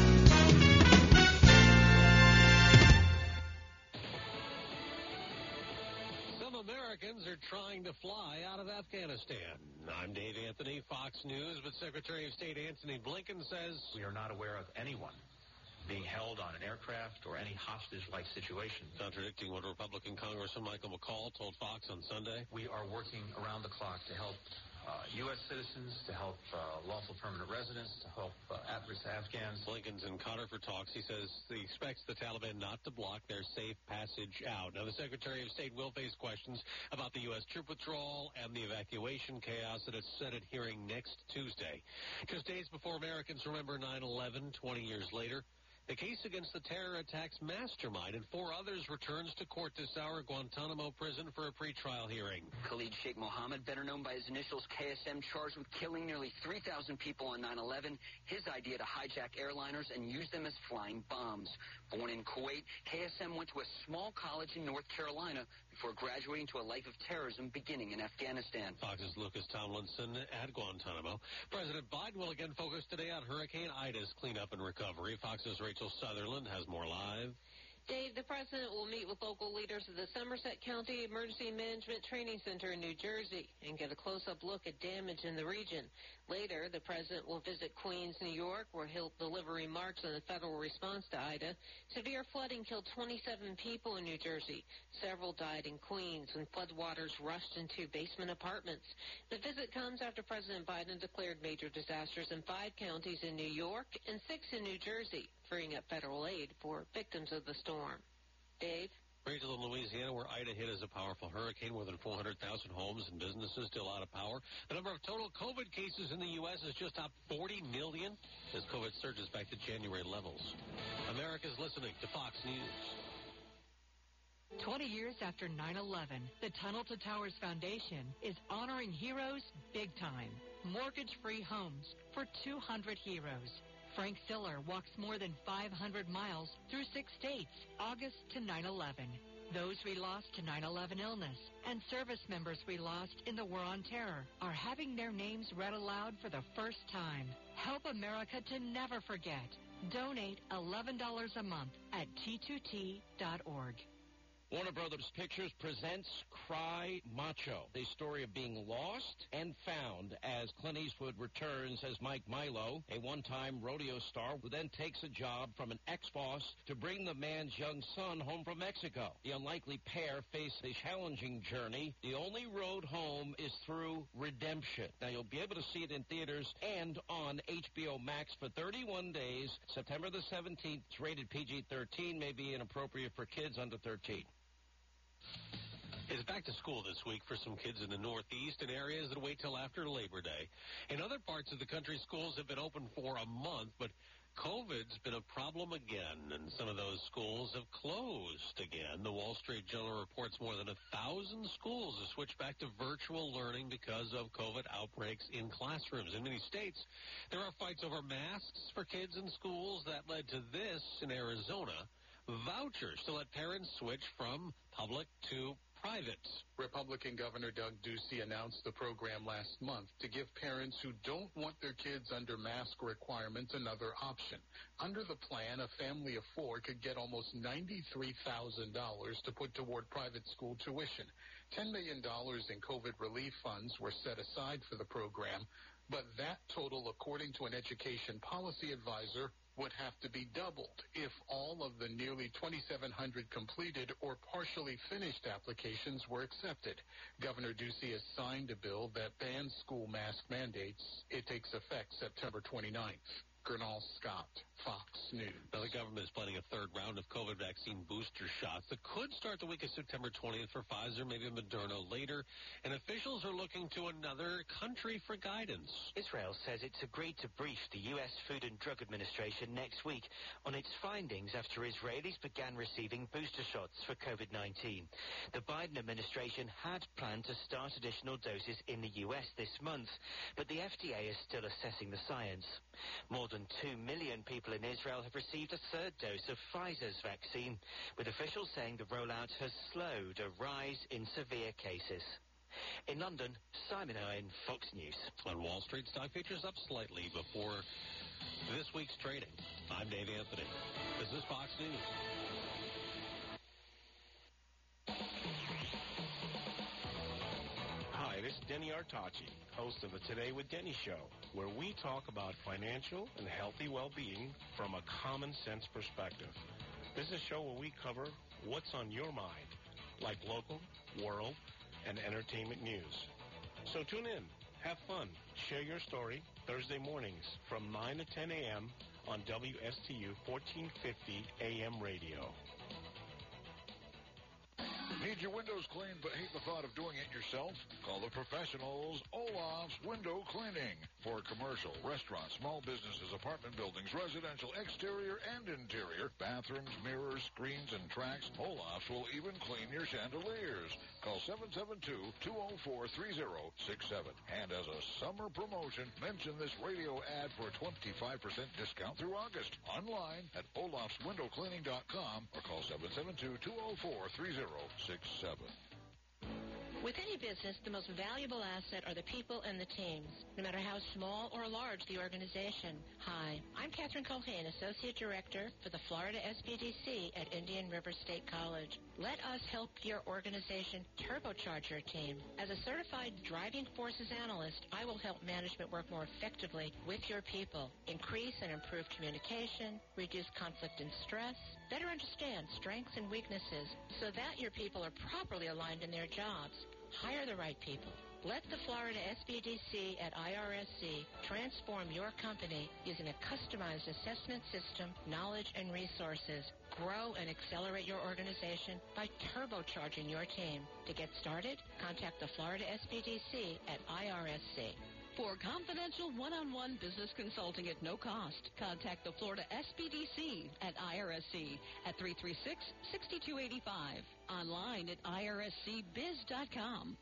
Some Americans are trying to fly out of Afghanistan. I'm Dave Anthony, Fox News, but Secretary of State Antony Blinken says we are not aware of anyone being held on an aircraft or any hostage-like situation. Contradicting what Republican Congressman Michael McCall told Fox on Sunday. We are working around the clock to help U.S. citizens, to help lawful permanent residents, to help at-risk Afghans. Blinken's in Qatar for talks. He says he expects the Taliban not to block their safe passage out. Now, the Secretary of State will face questions about the U.S. troop withdrawal and the evacuation chaos at a Senate hearing next Tuesday. Just days before Americans remember 9/11, 20 years later, the case against the terror attacks mastermind and 4 others returns to court this hour at Guantanamo prison for a pretrial hearing. Khalid Sheikh Mohammed, better known by his initials KSM, charged with killing nearly 3,000 people on 9/11. His idea to hijack airliners and use them as flying bombs. Born in Kuwait, KSM went to a small college in North Carolina before graduating to a life of terrorism beginning in Afghanistan. Fox's Lucas Tomlinson at Guantanamo. President Biden will again focus today on Hurricane Ida's cleanup and recovery. Fox's Rachel Sutherland has more live. Dave, the president will meet with local leaders at the Somerset County Emergency Management Training Center in New Jersey and get a close-up look at damage in the region. Later, the president will visit Queens, New York, where he'll deliver remarks on the federal response to Ida. Severe flooding killed 27 people in New Jersey. Several died in Queens when floodwaters rushed into basement apartments. The visit comes after President Biden declared major disasters in 5 counties in New York and 6 in New Jersey, freeing up federal aid for victims of the storm. Dave? Rachel, in Louisiana, where Ida hit as a powerful hurricane, more than 400,000 homes and businesses still out of power. The number of total COVID cases in the U.S. is just up 40 million as COVID surges back to January levels. America's listening to Fox News. 20 years after 9/11, the Tunnel to Towers Foundation is honoring heroes big time. Mortgage-free homes for 200 heroes. Frank Siller walks more than 500 miles through 6 states, August to 9/11. Those we lost to 9/11 illness and service members we lost in the War on Terror are having their names read aloud for the first time. Help America to never forget. Donate $11 a month at T2T.org. Warner Brothers Pictures presents Cry Macho, the story of being lost and found as Clint Eastwood returns as Mike Milo, a one-time rodeo star who then takes a job from an ex-boss to bring the man's young son home from Mexico. The unlikely pair face a challenging journey. The only road home is through redemption. Now, you'll be able to see it in theaters and on HBO Max for 31 days, September the 17th. It's rated PG-13, may be inappropriate for kids under 13. It's back to school this week for some kids in the Northeast and areas that wait till after Labor Day. In other parts of the country, schools have been open for a month, but COVID's been a problem again, and some of those schools have closed again. The Wall Street Journal reports more than 1,000 schools have switched back to virtual learning because of COVID outbreaks in classrooms. In many states, there are fights over masks for kids in schools that led to this in Arizona. Vouchers to let parents switch from public to private. Republican Governor Doug Ducey announced the program last month to give parents who don't want their kids under mask requirements another option. Under the plan, a family of 4 could get almost $93,000 to put toward private school tuition. $10 million in COVID relief funds were set aside for the program, but that total, according to an education policy advisor, would have to be doubled if all of the nearly 2,700 completed or partially finished applications were accepted. Governor Ducey has signed a bill that bans school mask mandates. It takes effect September 29th. Gernal Scott, Fox News. Now, the government is planning a third round of COVID vaccine booster shots that could start the week of September 20th for Pfizer, maybe Moderna later. And officials are looking to another country for guidance. Israel says it's agreed to brief the U.S. Food and Drug Administration next week on its findings after Israelis began receiving booster shots for COVID-19. The Biden administration had planned to start additional doses in the U.S. this month, but the FDA is still assessing the science. More than 2 million people in Israel have received a third dose of Pfizer's vaccine, with officials saying the rollout has slowed a rise in severe cases. In London, Simon Owen, Fox News. On Wall Street, stock futures up slightly before this week's trading. I'm Dave Anthony. This is Fox News. Hi, this is Denny Artachi, host of the Today with Denny show, where we talk about financial and healthy well-being from a common sense perspective. This is a show where we cover what's on your mind, like local, world, and entertainment news. So tune in, have fun, share your story Thursday mornings from 9 to 10 a.m. on WSTU 1450 AM radio. Need your windows cleaned but hate the thought of doing it yourself? Call the professionals, Olaf's Window Cleaning. For commercial, restaurants, small businesses, apartment buildings, residential, exterior and interior, bathrooms, mirrors, screens, and tracks, Olaf's will even clean your chandeliers. Call 772-204-3067. And as a summer promotion, mention this radio ad for a 25% discount through August. Online at olafswindowcleaning.com or call 772-204-3067. With any business, the most valuable asset are the people and the teams, no matter how small or large the organization. Hi, I'm Catherine Colhane, Associate Director for the Florida SBDC at Indian River State College. Let us help your organization turbocharge your team. As a certified driving forces analyst, I will help management work more effectively with your people, increase and improve communication, reduce conflict and stress, better understand strengths and weaknesses so that your people are properly aligned in their jobs. Hire the right people. Let the Florida SBDC at IRSC transform your company using a customized assessment system, knowledge, and resources. Grow and accelerate your organization by turbocharging your team. To get started, contact the Florida SBDC at IRSC. For confidential one-on-one business consulting at no cost, contact the Florida SBDC at IRSC at 336-6285. Online at irscbiz.com.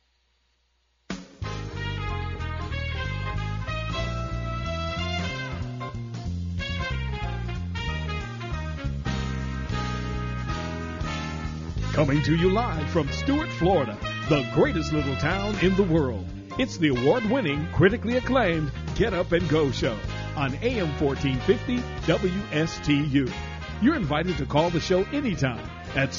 Coming to you live from Stuart, Florida, the greatest little town in the world. It's the award-winning, critically acclaimed Get Up and Go show on AM 1450 WSTU. You're invited to call the show anytime at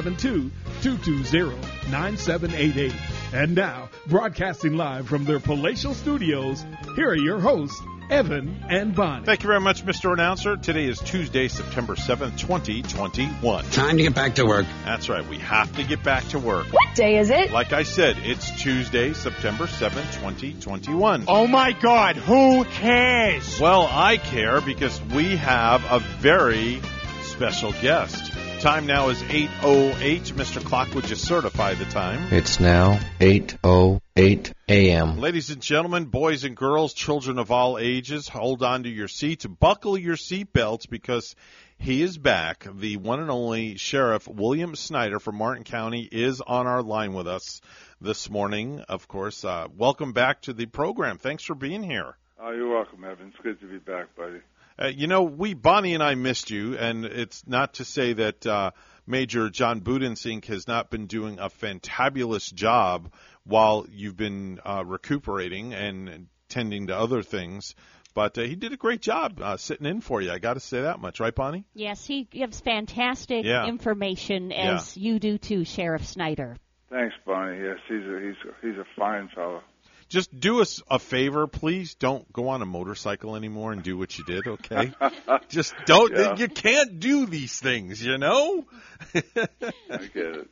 772-220-9788. And now, broadcasting live from their palatial studios, here are your hosts, Evan and Bonnie. Thank you very much, Mr. Announcer. Today is Tuesday, September 7th, 2021. Time to get back to work. That's right. We have to get back to work. What day is it? Like I said, it's Tuesday, September 7th, 2021. Oh, my God. Who cares? Well, I care because we have a very special guest. Time now is 8:08. Mr. Clock, would you certify the time? It's now 8:08 a.m. Ladies and gentlemen, boys and girls, children of all ages, hold on to your seats, buckle your seatbelts because he is back. The one and only Sheriff William Snyder from Martin County is on our line with us this morning. Of course, welcome back to the program. Thanks for being here. Oh, you're welcome, Evan. It's good to be back, buddy. Bonnie and I missed you, and it's not to say that Major John Budensink has not been doing a fantabulous job while you've been recuperating and tending to other things. But he did a great job sitting in for you. I got to say that much. Right, Bonnie? Yes, he gives fantastic information, as you do too, Sheriff Snyder. Thanks, Bonnie. Yes, he's a fine fellow. Just do us a favor, please. Don't go on a motorcycle anymore and do what you did, okay? Just don't. Yeah. You can't do these things, you know? I get it.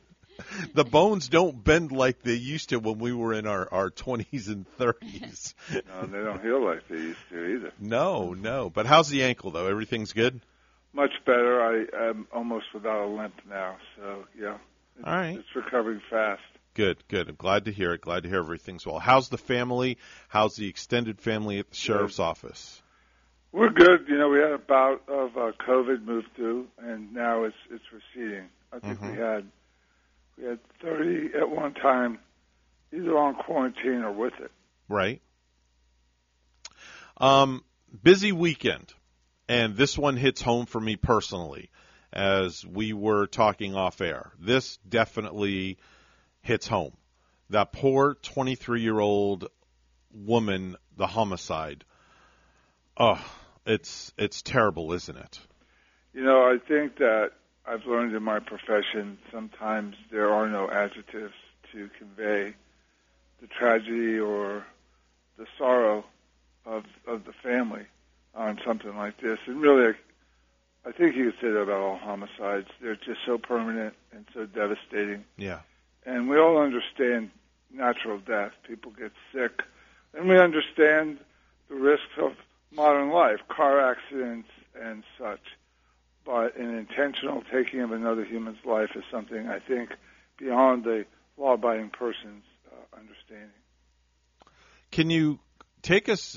The bones don't bend like they used to when we were in our 20s and 30s. No, they don't heal like they used to either. No. But how's the ankle, though? Everything's good? Much better. I am almost without a limp now. So, yeah. All right. It's recovering fast. Good. I'm glad to hear it. Glad to hear everything's well. How's the family? How's the extended family at the sheriff's office? We're good. You know, we had a bout of COVID move through, and now it's receding. I think we had 30 at one time, either on quarantine or with it. Right. Busy weekend, and this one hits home for me personally, as we were talking off air. This definitely hits home. That poor 23-year-old woman, the homicide. Oh, it's terrible, isn't it? You know, I think that I've learned in my profession sometimes there are no adjectives to convey the tragedy or the sorrow of the family on something like this. And really, I think you could say that about all homicides. They're just so permanent and so devastating. Yeah. And we all understand natural death. People get sick. And we understand the risks of modern life, car accidents and such. But an intentional taking of another human's life is something, I think, beyond the law-abiding person's understanding. Can you take us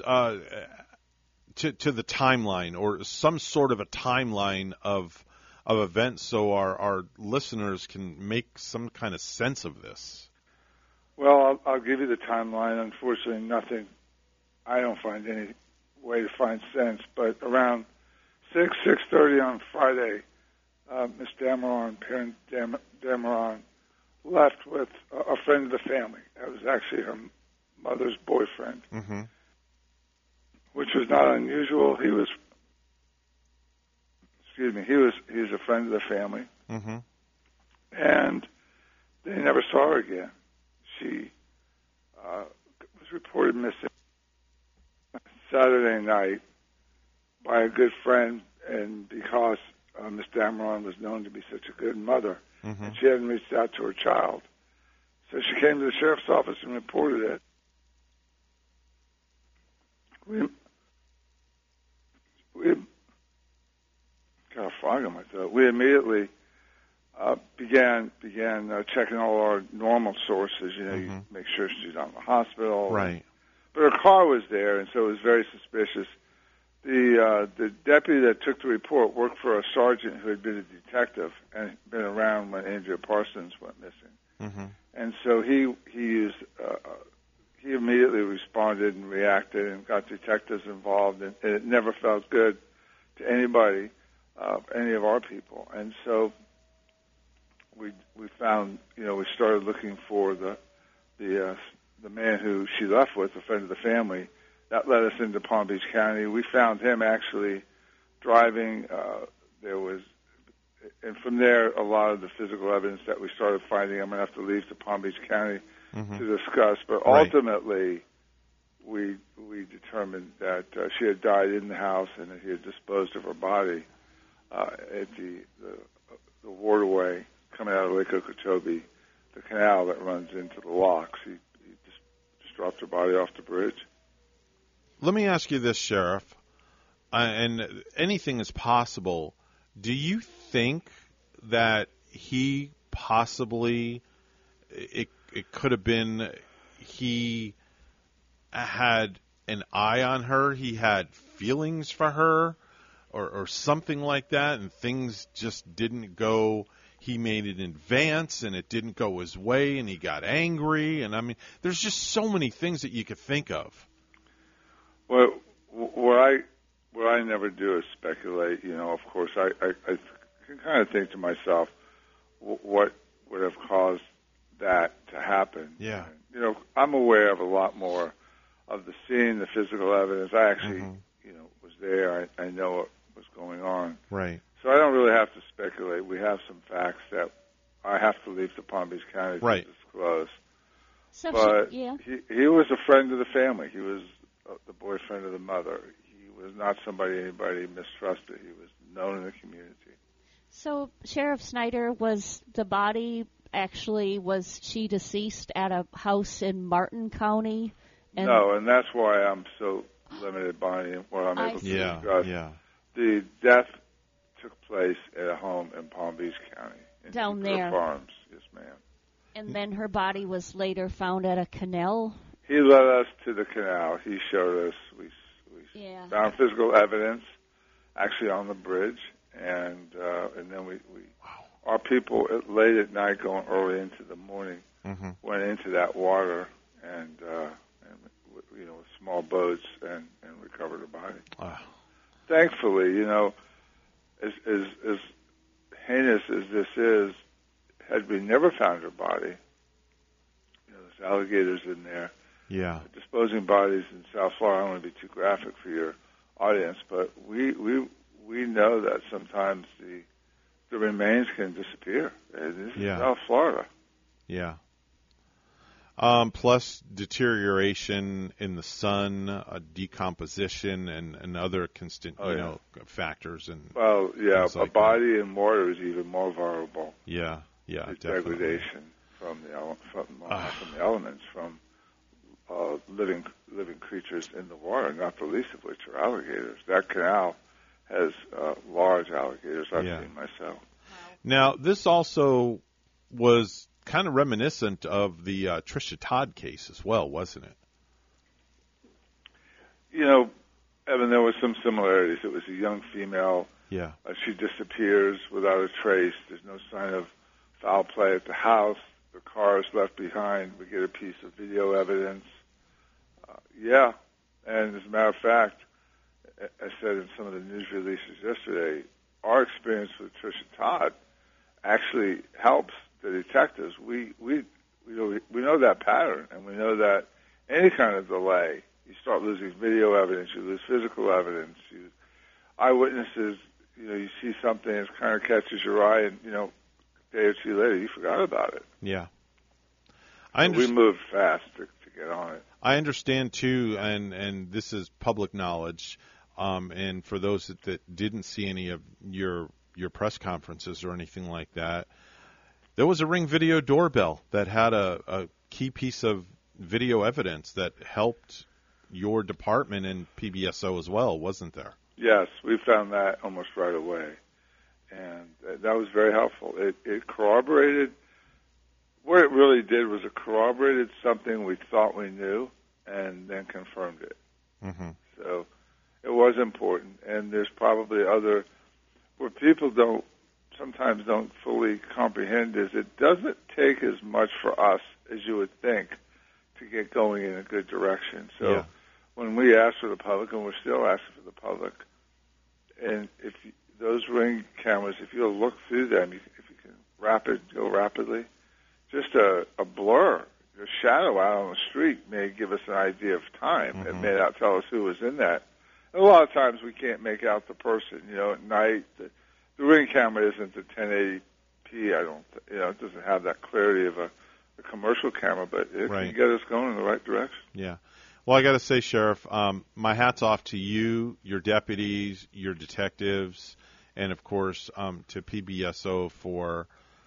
to the timeline, or some sort of a timeline of events, so our listeners can make some kind of sense of this? Well, I'll give you the timeline. Unfortunately, I don't find any way to find sense, but around 6:30 on Friday, Miss Dameron, Perrin Dameron, left with a friend of the family. That was actually her mother's boyfriend, which was not unusual. He was a friend of the family, and they never saw her again. She was reported missing Saturday night by a good friend, and because Miss Dameron was known to be such a good mother, and she hadn't reached out to her child. So she came to the sheriff's office and reported it. We got a frog in my throat. We immediately began checking all our normal sources. You know, you make sure she's not in the hospital. Right. But her car was there, and so it was very suspicious. The deputy that took the report worked for a sergeant who had been a detective and been around when Andrea Parsons went missing. And so he immediately responded and reacted and got detectives involved, and it never felt good to anybody, any of our people. And so we found, you know, we started looking for the man who she left with, a friend of the family. That led us into Palm Beach County. We found him actually driving. And from there, a lot of the physical evidence that we started finding, I'm going to have to leave to Palm Beach County to discuss. But ultimately, we determined that she had died in the house and that he had disposed of her body at the waterway coming out of Lake Okeechobee, the canal that runs into the locks. He just dropped her body off the bridge. Let me ask you this, Sheriff, and anything is possible. Do you think that he possibly, it could have been, he had an eye on her, he had feelings for her, or something like that, and things just didn't go, he made it in advance, and it didn't go his way, and he got angry, and I mean, there's just so many things that you could think of. Well, what I never do is speculate. You know, of course, I can kind of think to myself, what would have caused that to happen? Yeah. And, you know, I'm aware of a lot more of the scene, the physical evidence. I actually, was there. I know what was going on. Right. So I don't really have to speculate. We have some facts that I have to leave to Palm Beach County to disclose. So but he was a friend of the family. He was the boyfriend of the mother. He was not somebody anybody mistrusted. He was known in the community. So, Sheriff Snyder, was the body actually, was she deceased at a house in Martin County? And no, and that's why I'm so limited, Bonnie, in what I'm able to discuss. Yeah. The death took place at a home in Palm Beach County. In down Jupiter there. Farms, yes, ma'am. And then her body was later found at a canal? He led us to the canal. He showed us. We Yeah. found physical evidence, actually on the bridge, and then we our people late at night, going early into the morning, went into that water and with small boats and recovered her body. Wow. Thankfully, as heinous as this is, had we never found her body, there's alligators in there. Yeah. Disposing bodies in South Florida. I don't want to be too graphic for your audience, but we know that sometimes the remains can disappear. This is South Florida. Yeah. Plus deterioration in the sun, decomposition, and other factors. And a body in water is even more vulnerable. Yeah, to definitely. degradation from the elements, from living creatures in the water, not the least of which are alligators. That canal has large alligators. I've seen myself. Now, this also was kind of reminiscent of the Trisha Todd case as well, wasn't it? Evan, there were some similarities. It was a young female. Yeah. She disappears without a trace. There's no sign of foul play at the house. The car is left behind. We get a piece of video evidence. And as a matter of fact, I said in some of the news releases yesterday, our experience with Trisha Todd actually helps the detectives. We know that pattern, and we know that any kind of delay, you start losing video evidence, you lose physical evidence, eyewitnesses. You see something that kind of catches your eye, and a day or two later, you forgot about it. Yeah, we moved fast to get on it. I understand too, and this is public knowledge. And for those that didn't see any of your press conferences or anything like that, there was a Ring video doorbell that had a key piece of video evidence that helped your department and PBSO as well, wasn't there? Yes, we found that almost right away, and that was very helpful. It corroborated. What it really did was it corroborated something we thought we knew and then confirmed it. So it was important, and there's probably other where people sometimes don't fully comprehend is it doesn't take as much for us as you would think to get going in a good direction. So when we ask for the public, and we're still asking for the public, and if those Ring cameras, if you'll look through them, if you can go rapidly, just a blur, a shadow out on the street may give us an idea of time. It may not tell us who was in that. And a lot of times we can't make out the person. At night, the Ring camera isn't the 1080p. It doesn't have that clarity of a commercial camera, but it can get us going in the right direction. Yeah. Well, I got to say, Sheriff, my hat's off to you, your deputies, your detectives, and of course to PBSO for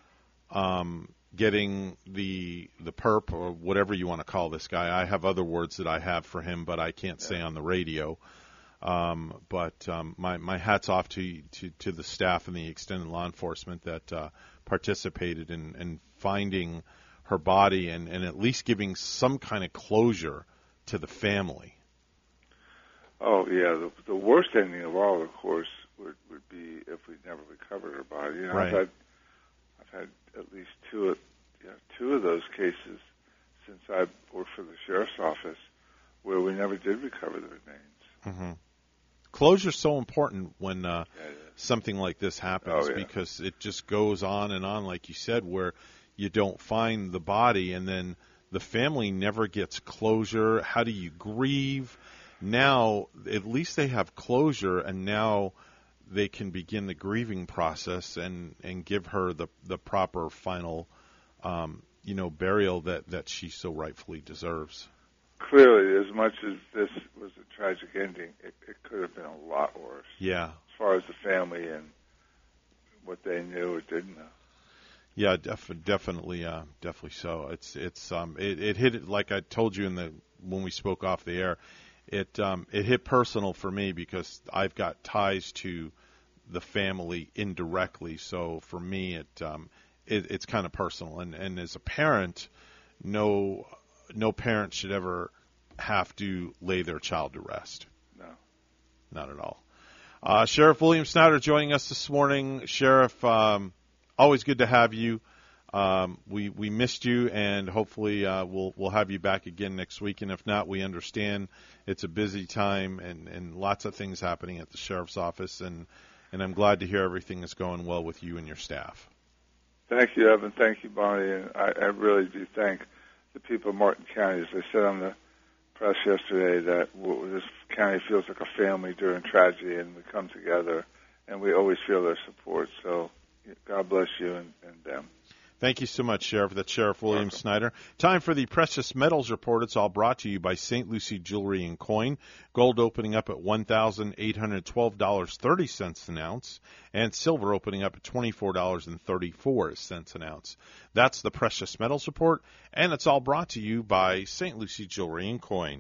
getting the perp, or whatever you want to call this guy. I have other words that I have for him, but I can't say on the radio. But my hat's off to the staff and the extended law enforcement that participated in finding her body and at least giving some kind of closure to the family. Oh, yeah. The worst ending of all, of course, would be if we never recovered her body. Right. I've had at least two of those cases since I've worked for the sheriff's office where we never did recover the remains. Closure's so important when something like this happens because it just goes on and on, like you said, where you don't find the body and then the family never gets closure. How do you grieve? Now, at least they have closure, and now they can begin the grieving process and give her the proper final burial that she so rightfully deserves. Clearly, as much as this was a tragic ending, it could have been a lot worse. Yeah. As far as the family and what they knew or didn't know. Yeah, definitely so. It hit it like I told you when we spoke off the air. It hit personal for me because I've got ties to the family indirectly. So for me, it's kind of personal. And as a parent, no parent should ever have to lay their child to rest. No, not at all. Sheriff William Snyder joining us this morning. Sheriff, always good to have you. We missed you, and hopefully we'll have you back again next week. And if not, we understand it's a busy time and lots of things happening at the sheriff's office. And I'm glad to hear everything is going well with you and your staff. Thank you, Evan. Thank you, Bonnie. And I really do thank the people of Martin County. As I said on the press yesterday, that this county feels like a family during tragedy, and we come together, and we always feel their support. So God bless you and them. Thank you so much, Sheriff. That's Sheriff William Snyder. Time for the Precious Metals Report. It's all brought to you by St. Lucie Jewelry and Coin. Gold opening up at $1,812.30 an ounce, and silver opening up at $24.34 an ounce. That's the Precious Metals Report, and it's all brought to you by St. Lucie Jewelry and Coin.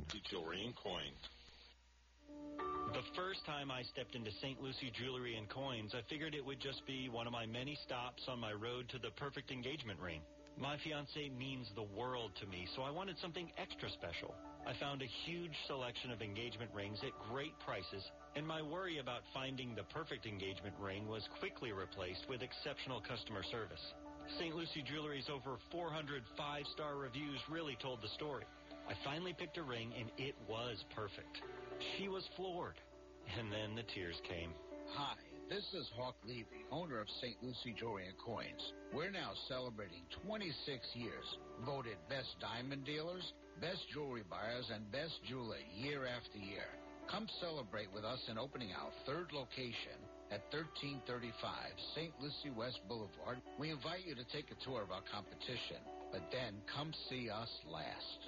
The first time I stepped into St. Lucie Jewelry and Coins, I figured it would just be one of my many stops on my road to the perfect engagement ring. My fiancée means the world to me, so I wanted something extra special. I found a huge selection of engagement rings at great prices, and my worry about finding the perfect engagement ring was quickly replaced with exceptional customer service. St. Lucie Jewelry's over 400 5-star reviews really told the story. I finally picked a ring, and it was perfect. She was floored. And then the tears came. Hi, this is Hawk Levy, owner of St. Lucie Jewelry and Coins. We're now celebrating 26 years, voted best diamond dealers, best jewelry buyers, and best jeweler year after year. Come celebrate with us in opening our third location at 1335 St. Lucie West Boulevard. We invite you to take a tour of our competition, but then come see us last.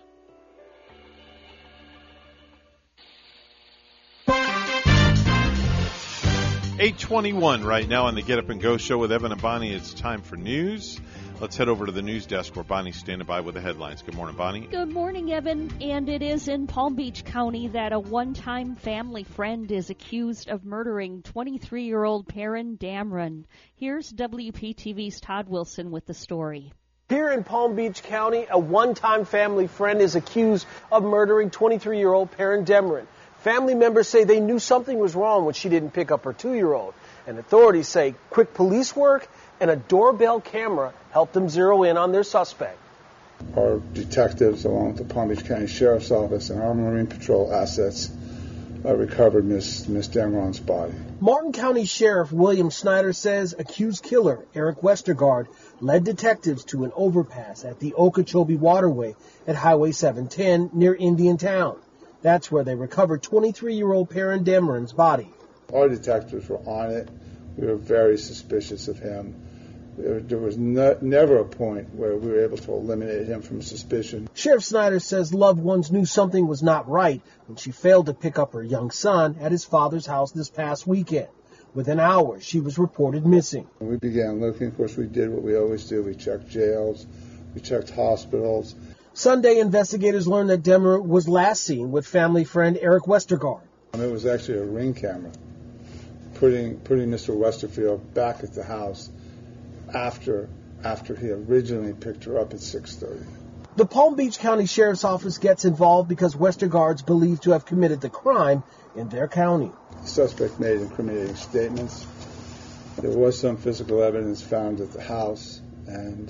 8:21 right now on the Get Up and Go show with Evan and Bonnie. It's time for news. Let's head over to the news desk where Bonnie's standing by with the headlines. Good morning, Bonnie. Good morning, Evan. And it is in Palm Beach County that a one-time family friend is accused of murdering 23-year-old Perrin Damron. Here's WPTV's Todd Wilson with the story. Here in Palm Beach County, a one-time family friend is accused of murdering 23-year-old Perrin Damron. Family members say they knew something was wrong when she didn't pick up her 2-year-old. And authorities say quick police work and a doorbell camera helped them zero in on their suspect. Our detectives, along with the Palm Beach County Sheriff's Office and our Marine Patrol assets, recovered Miss Damron's body. Martin County Sheriff William Snyder says accused killer Eric Westergaard led detectives to an overpass at the Okeechobee Waterway at Highway 710 near Indian Town. That's where they recovered 23-year-old Perrin Damron's body. Our detectives were on it. We were very suspicious of him. There was never a point where we were able to eliminate him from suspicion. Sheriff Snyder says loved ones knew something was not right when she failed to pick up her young son at his father's house this past weekend. Within hours, she was reported missing. When we began looking, of course, we did what we always do. We checked jails. We checked hospitals. Sunday, investigators learned that Damron was last seen with family friend Eric Westergaard. It was actually a Ring camera, putting Mr. Westerfield back at the house after he originally picked her up at 6:30. The Palm Beach County Sheriff's Office gets involved because Westergaard's believed to have committed the crime in their county. The suspect made incriminating statements. There was some physical evidence found at the house, and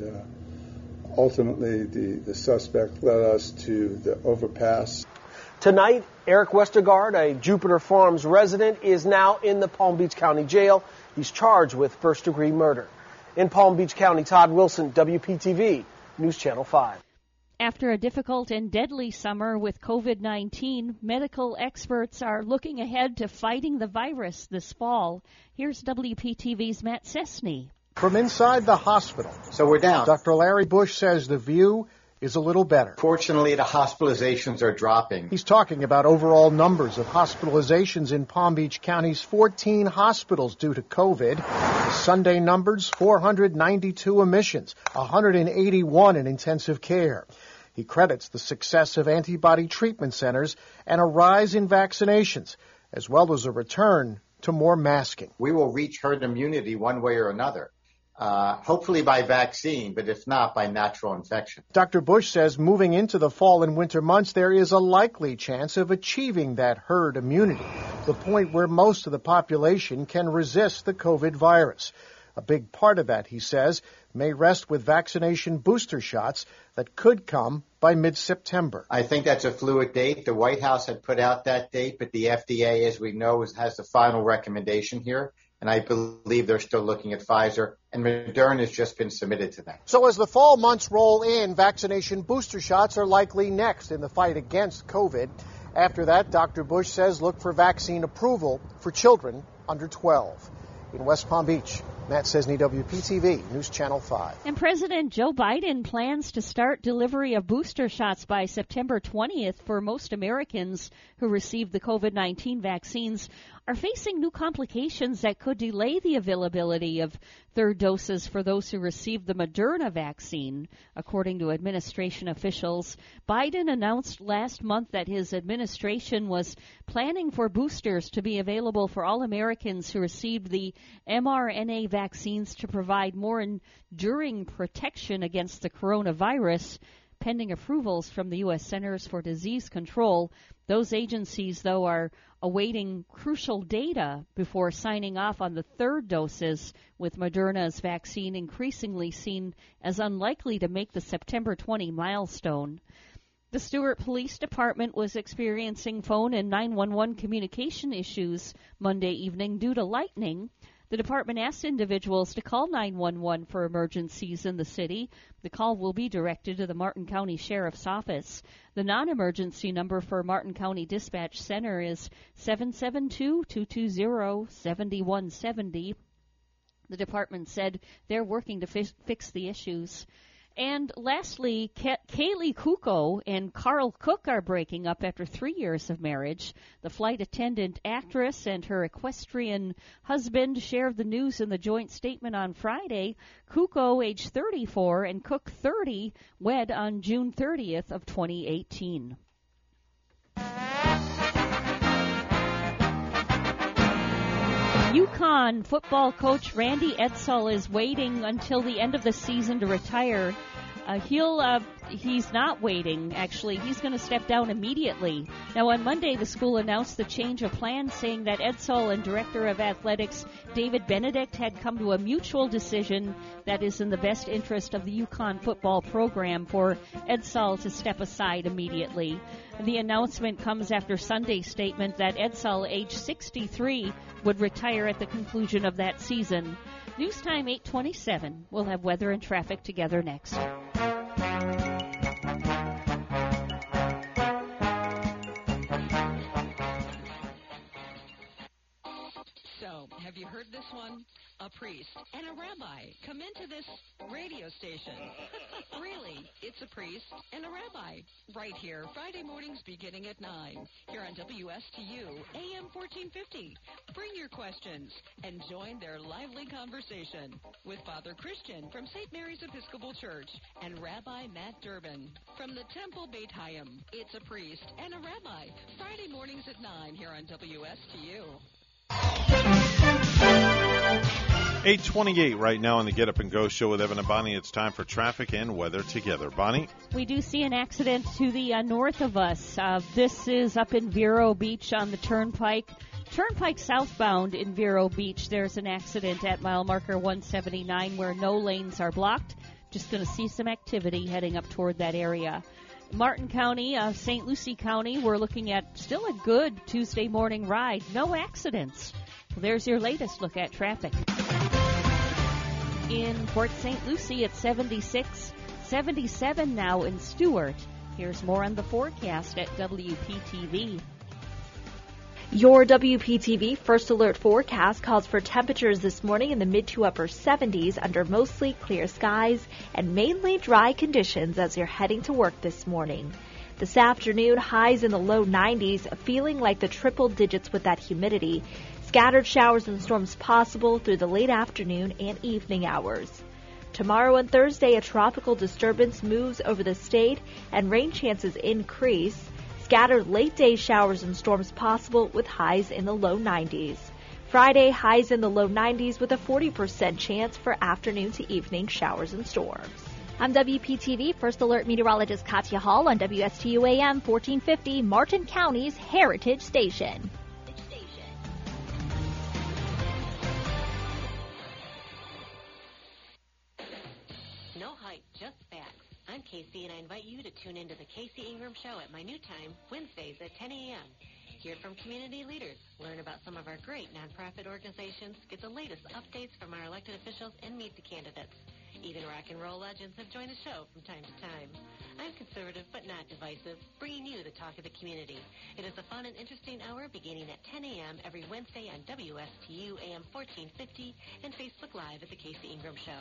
ultimately, the suspect led us to the overpass. Tonight, Eric Westergaard, a Jupiter Farms resident, is now in the Palm Beach County Jail. He's charged with first-degree murder. In Palm Beach County, Todd Wilson, WPTV, News Channel 5. After a difficult and deadly summer with COVID-19, medical experts are looking ahead to fighting the virus this fall. Here's WPTV's Matt Cessny. From inside the hospital. So we're down. Dr. Larry Bush says the view is a little better. Fortunately, the hospitalizations are dropping. He's talking about overall numbers of hospitalizations in Palm Beach County's 14 hospitals due to COVID. The Sunday numbers, 492 admissions, 181 in intensive care. He credits the success of antibody treatment centers and a rise in vaccinations, as well as a return to more masking. We will reach herd immunity one way or another, hopefully by vaccine, but if not, by natural infection. Dr. Bush says moving into the fall and winter months, there is a likely chance of achieving that herd immunity, the point where most of the population can resist the COVID virus. A big part of that, he says, may rest with vaccination booster shots that could come by mid-September. I think that's a fluid date. The White House had put out that date, but the FDA, as we know, has the final recommendation here. And I believe they're still looking at Pfizer, and Moderna has just been submitted to them. So as the fall months roll in, vaccination booster shots are likely next in the fight against COVID. After that, Dr. Bush says look for vaccine approval for children under 12. In West Palm Beach, Matt Cesny, WPTV, News Channel 5. And President Joe Biden plans to start delivery of booster shots by September 20th for most Americans who received the COVID-19 vaccines are facing new complications that could delay the availability of third doses for those who received the Moderna vaccine. According to administration officials, Biden announced last month that his administration was planning for boosters to be available for all Americans who received the mRNA vaccines to provide more enduring protection against the coronavirus, pending approvals from the U.S. Centers for Disease Control. Those agencies, though, are awaiting crucial data before signing off on the third doses, with Moderna's vaccine increasingly seen as unlikely to make the September 20 milestone. The Stewart Police Department was experiencing phone and 911 communication issues Monday evening due to lightning. The department asked individuals to call 911 for emergencies in the city. The call will be directed to the Martin County Sheriff's Office. The non-emergency number for Martin County Dispatch Center is 772-220-7170. The department said they're working to fix the issues. And lastly, Kaylee Kuko and Carl Cook are breaking up after 3 years of marriage. The flight attendant actress and her equestrian husband shared the news in the joint statement on Friday. Kuko, age 34, and Cook, 30, wed on June 30th of 2018. UConn football coach Randy Edsall is waiting until the end of the season to retire. He's not waiting, actually. He's going to step down immediately. Now, on Monday, the school announced the change of plans, saying that Edsall and Director of Athletics David Benedict had come to a mutual decision that is in the best interest of the UConn football program for Edsall to step aside immediately. The announcement comes after Sunday's statement that Edsall, age 63, would retire at the conclusion of that season. News time 8:27. We'll have weather and traffic together next. So, have you heard this one? A priest and a rabbi come into this radio station. Really, it's a priest and a rabbi. Right here, Friday mornings beginning at 9. Here on WSTU, AM 1450. Bring your questions and join their lively conversation with Father Christian from St. Mary's Episcopal Church and Rabbi Matt Durbin from the Temple Beit Hayim. It's a priest and a rabbi. Friday mornings at 9 here on WSTU. 8:28 right now on the Get Up and Go show with Evan and Bonnie. It's time for traffic and weather together. Bonnie? We do see an accident to the north of us. This is up in Vero Beach on the Turnpike. Turnpike southbound in Vero Beach. There's an accident at mile marker 179 where no lanes are blocked. Just going to see some activity heading up toward that area. Martin County, St. Lucie County, we're looking at still a good Tuesday morning ride. No accidents. There's your latest look at traffic. In Port St. Lucie at 76, 77 now in Stewart. Here's more on the forecast at WPTV. Your WPTV First Alert forecast calls for temperatures this morning in the mid to upper 70s under mostly clear skies and mainly dry conditions as you're heading to work this morning. This afternoon, highs in the low 90s, feeling like the triple digits with that humidity. Scattered showers and storms possible through the late afternoon and evening hours. Tomorrow and Thursday, a tropical disturbance moves over the state and rain chances increase. Scattered late-day showers and storms possible with highs in the low 90s. Friday, highs in the low 90s with a 40% chance for afternoon to evening showers and storms. I'm WPTV First Alert meteorologist Katya Hall on WSTU AM 1450, Martin County's Heritage Station. No hype, just facts. I'm Casey, and I invite you to tune into the Casey Ingram Show at my new time, Wednesdays at 10 a.m. Hear from community leaders, learn about some of our great nonprofit organizations, get the latest updates from our elected officials, and meet the candidates. Even rock and roll legends have joined the show from time to time. I'm conservative but not divisive, bringing you the talk of the community. It is a fun and interesting hour beginning at 10 a.m. every Wednesday on WSTU AM 1450 and Facebook Live at The Casey Ingram Show.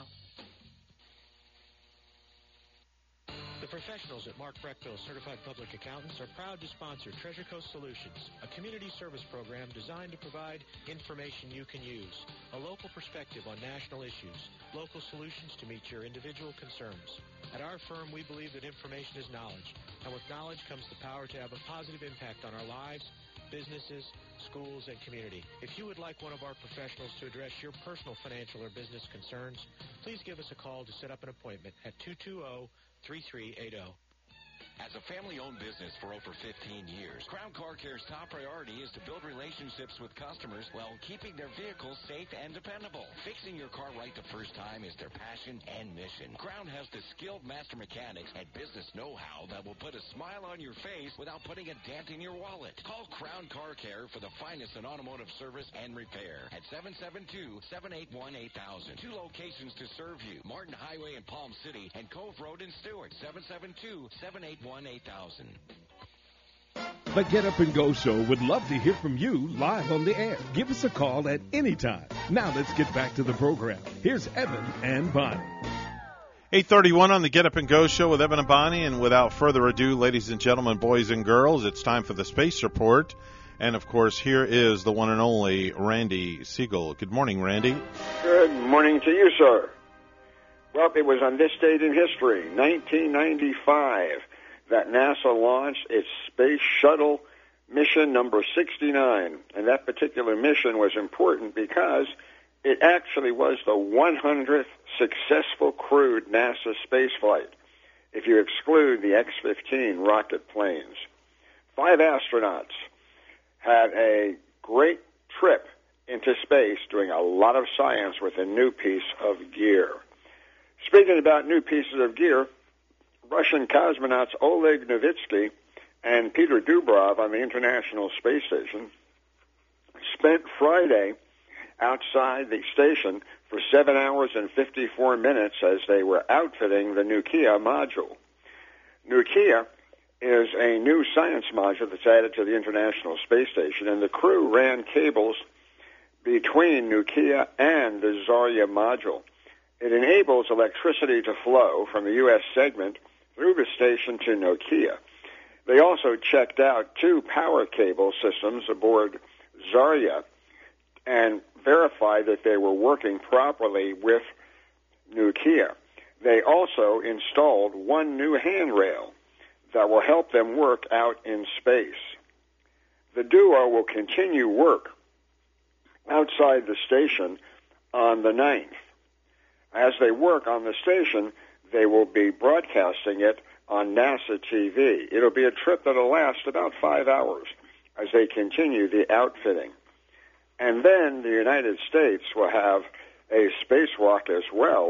The professionals at Mark Breckville Certified Public Accountants are proud to sponsor Treasure Coast Solutions, a community service program designed to provide information you can use, a local perspective on national issues, local solutions to meet your individual concerns. At our firm, we believe that information is knowledge, and with knowledge comes the power to have a positive impact on our lives, businesses, schools, and community. If you would like one of our professionals to address your personal financial or business concerns, please give us a call to set up an appointment at 220-3380. As a family-owned business for over 15 years, Crown Car Care's top priority is to build relationships with customers while keeping their vehicles safe and dependable. Fixing your car right the first time is their passion and mission. Crown has the skilled master mechanics and business know-how that will put a smile on your face without putting a dent in your wallet. Call Crown Car Care for the finest in automotive service and repair at 772-781-8000. Two locations to serve you, Martin Highway in Palm City and Cove Road in Stewart, 772-781-8000. The Get Up and Go Show would love to hear from you live on the air. Give us a call at any time. Now let's get back to the program. Here's Evan and Bonnie. 8:31 on the Get Up and Go Show with Evan and Bonnie. And without further ado, ladies and gentlemen, boys and girls, it's time for the Space Report. And, of course, here is the one and only Randy Siegel. Good morning, Randy. Good morning to you, sir. Well, it was on this date in history, 1995, that NASA launched its Space Shuttle mission number 69. And that particular mission was important because it actually was the 100th successful crewed NASA spaceflight, if you exclude the X-15 rocket planes. 5 astronauts had a great trip into space doing a lot of science with a new piece of gear. Speaking about new pieces of gear, Russian cosmonauts Oleg Novitsky and Peter Dubrov on the International Space Station spent Friday outside the station for 7 hours and 54 minutes as they were outfitting the Nukia module. Nukia is a new science module that's added to the International Space Station, and the crew ran cables between Nukia and the Zarya module. It enables electricity to flow from the U.S. segment through the station to Nokia. They also checked out 2 power cable systems aboard Zarya and verified that they were working properly with Nokia. They also installed 1 new handrail that will help them work out in space. The duo will continue work outside the station on the 9th. As they work on the station, they will be broadcasting it on NASA TV. It'll be a trip that'll last about 5 hours as they continue the outfitting. And then the United States will have a spacewalk as well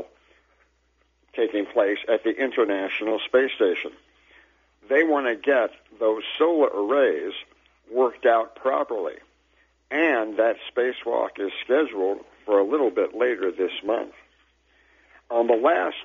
taking place at the International Space Station. They want to get those solar arrays worked out properly. And that spacewalk is scheduled for a little bit later this month. On the last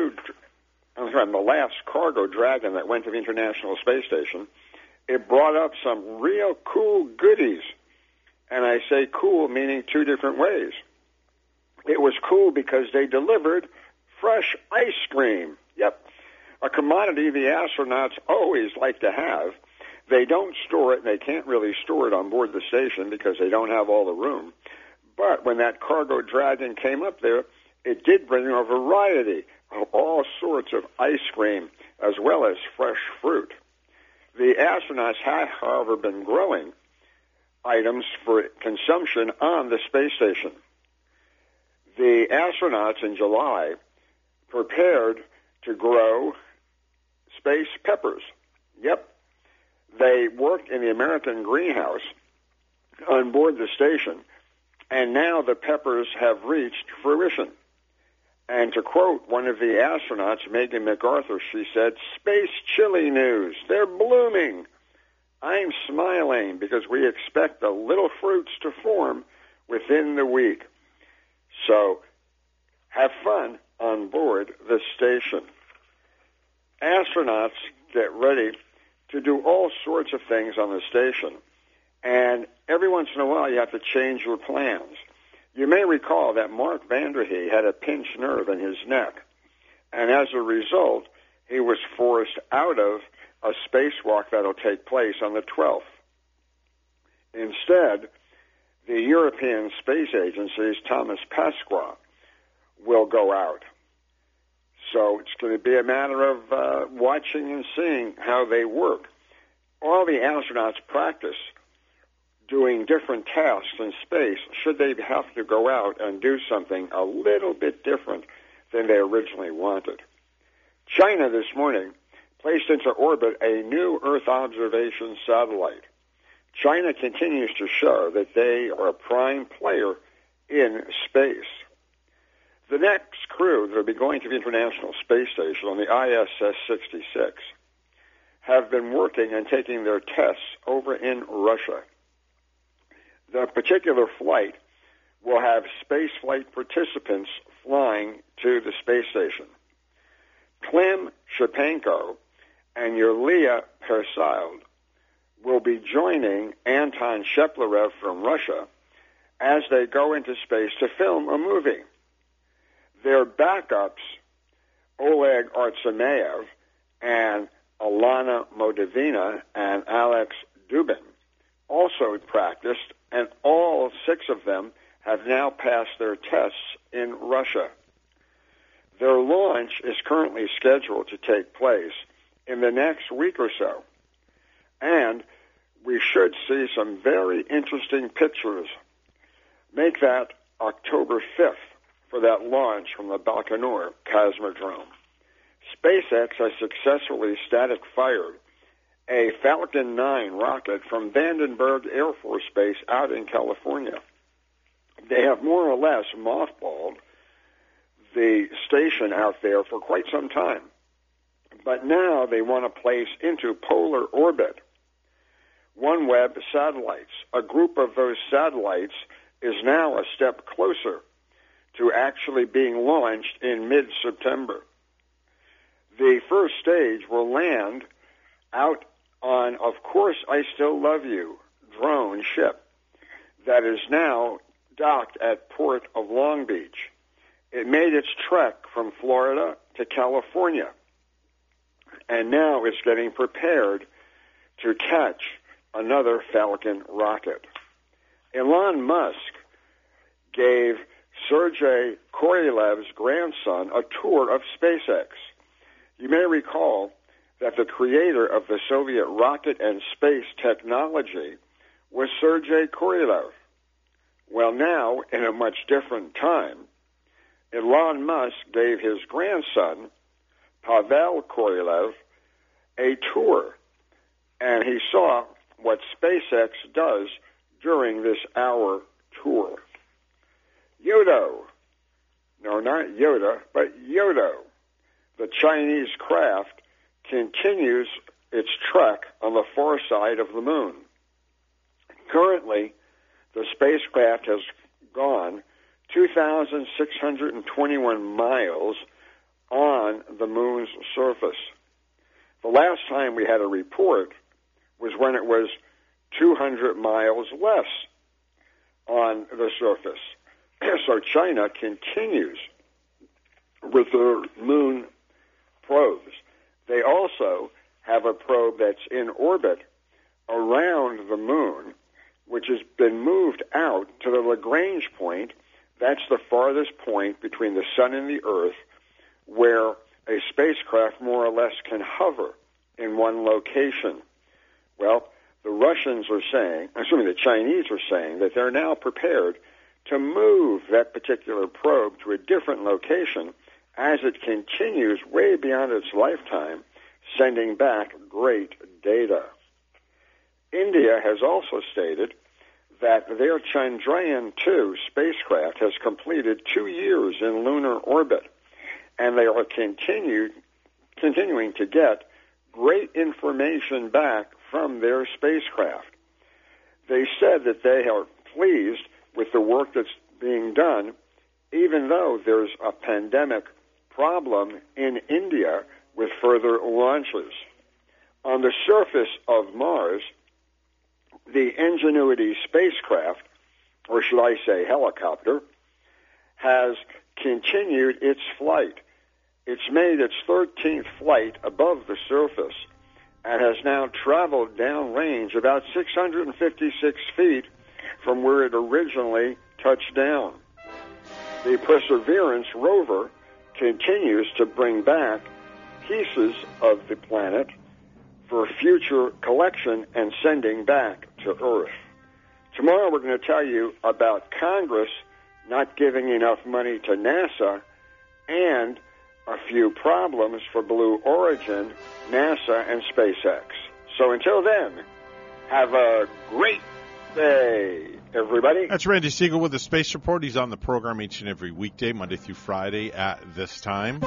cargo Dragon that went to the International Space Station, it brought up some real cool goodies. And I say cool meaning 2 different ways. It was cool because they delivered fresh ice cream. Yep. A commodity the astronauts always like to have. They don't store it, and they can't really store it on board the station because they don't have all the room. But when that cargo dragon came up there, it did bring a variety of all sorts of ice cream as well as fresh fruit. The astronauts have, however, been growing items for consumption on the space station. The astronauts in July prepared to grow space peppers. Yep. They worked in the American greenhouse on board the station, and now the peppers have reached fruition. And to quote one of the astronauts, Megan MacArthur, she said, "Space chili news, they're blooming. I'm smiling because we expect the little fruits to form within the week." So have fun on board the station. Astronauts get ready to do all sorts of things on the station, and every once in a while you have to change your plans. You may recall that Mark Vanderhee had a pinched nerve in his neck, and as a result, he was forced out of a spacewalk that will take place on the 12th. Instead, the European Space Agency's Thomas Pasqua will go out. So it's going to be a matter of watching and seeing how they work. All the astronauts practice doing different tasks in space should they have to go out and do something a little bit different than they originally wanted. China this morning placed into orbit a new Earth observation satellite. China continues to show that they are a prime player in space. The next crew that will be going to the International Space Station on the ISS-66 have been working and taking their tests over in Russia. The particular flight will have spaceflight participants flying to the space station. Klim Shipenko and Yulia Persild will be joining Anton Sheplerev from Russia as they go into space to film a movie. Their backups, Oleg Artsemeyev and Alana Modivina and Alex Dubin, also practiced, and all 6 of them have now passed their tests in Russia. Their launch is currently scheduled to take place in the next week or so, and we should see some very interesting pictures. Make that October 5th for that launch from the Baikonur Cosmodrome. SpaceX has successfully static fired a Falcon 9 rocket from Vandenberg Air Force Base out in California. They have more or less mothballed the station out there for quite some time, but now they want to place into polar orbit OneWeb satellites. A group of those satellites is now a step closer to actually being launched in mid-September. The first stage will land out on, Of Course I Still Love You drone ship that is now docked at Port of Long Beach. It made its trek from Florida to California, and now it's getting prepared to catch another Falcon rocket. Elon Musk gave Sergei Koryalev's grandson a tour of SpaceX. You may recall that the creator of the Soviet rocket and space technology was Sergei Korolev. Well, now, in a much different time, Elon Musk gave his grandson, Pavel Korolev, a tour, and he saw what SpaceX does during this hour tour. Yodo, no, not Yoda, but Yodo, the Chinese craft, continues its trek on the far side of the moon. Currently, the spacecraft has gone 2,621 miles on the moon's surface. The last time we had a report was when it was 200 miles less on the surface. So China continues with their moon probes. They also have a probe that's in orbit around the moon, which has been moved out to the Lagrange point. That's the farthest point between the sun and the Earth where a spacecraft more or less can hover in one location. Well, the Russians are saying, the Chinese are saying that they're now prepared to move that particular probe to a different location as it continues way beyond its lifetime, sending back great data. India has also stated that their Chandrayaan-2 spacecraft has completed 2 years in lunar orbit, and they are continuing to get great information back from their spacecraft. They said that they are pleased with the work that's being done, even though there's a pandemic problem in India with further launches. On the surface of Mars, the Ingenuity spacecraft, or should I say helicopter, has continued its flight. It's made its 13th flight above the surface and has now traveled downrange about 656 feet from where it originally touched down. The Perseverance rover continues to bring back pieces of the planet for future collection and sending back to Earth. Tomorrow we're going to tell you about Congress not giving enough money to NASA and a few problems for Blue Origin, NASA, and SpaceX. So until then, have a great day, everybody. That's Randy Siegel with the Space Report. He's on the program each and every weekday, Monday through Friday at this time.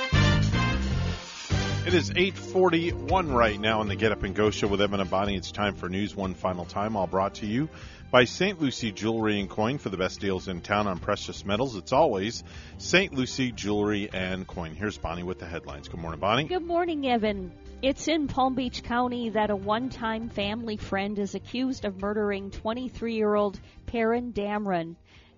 It is 8:41 right now on the Get Up and Go Show with Evan and Bonnie. It's time for news one final time, all brought to you by St. Lucie Jewelry and Coin. For the best deals in town on precious metals, it's always St. Lucie Jewelry and Coin. Here's Bonnie with the headlines. Good morning, Bonnie. Good morning, Evan. It's in Palm Beach County that a one-time family friend is accused of murdering 23-year-old Perrin Damron.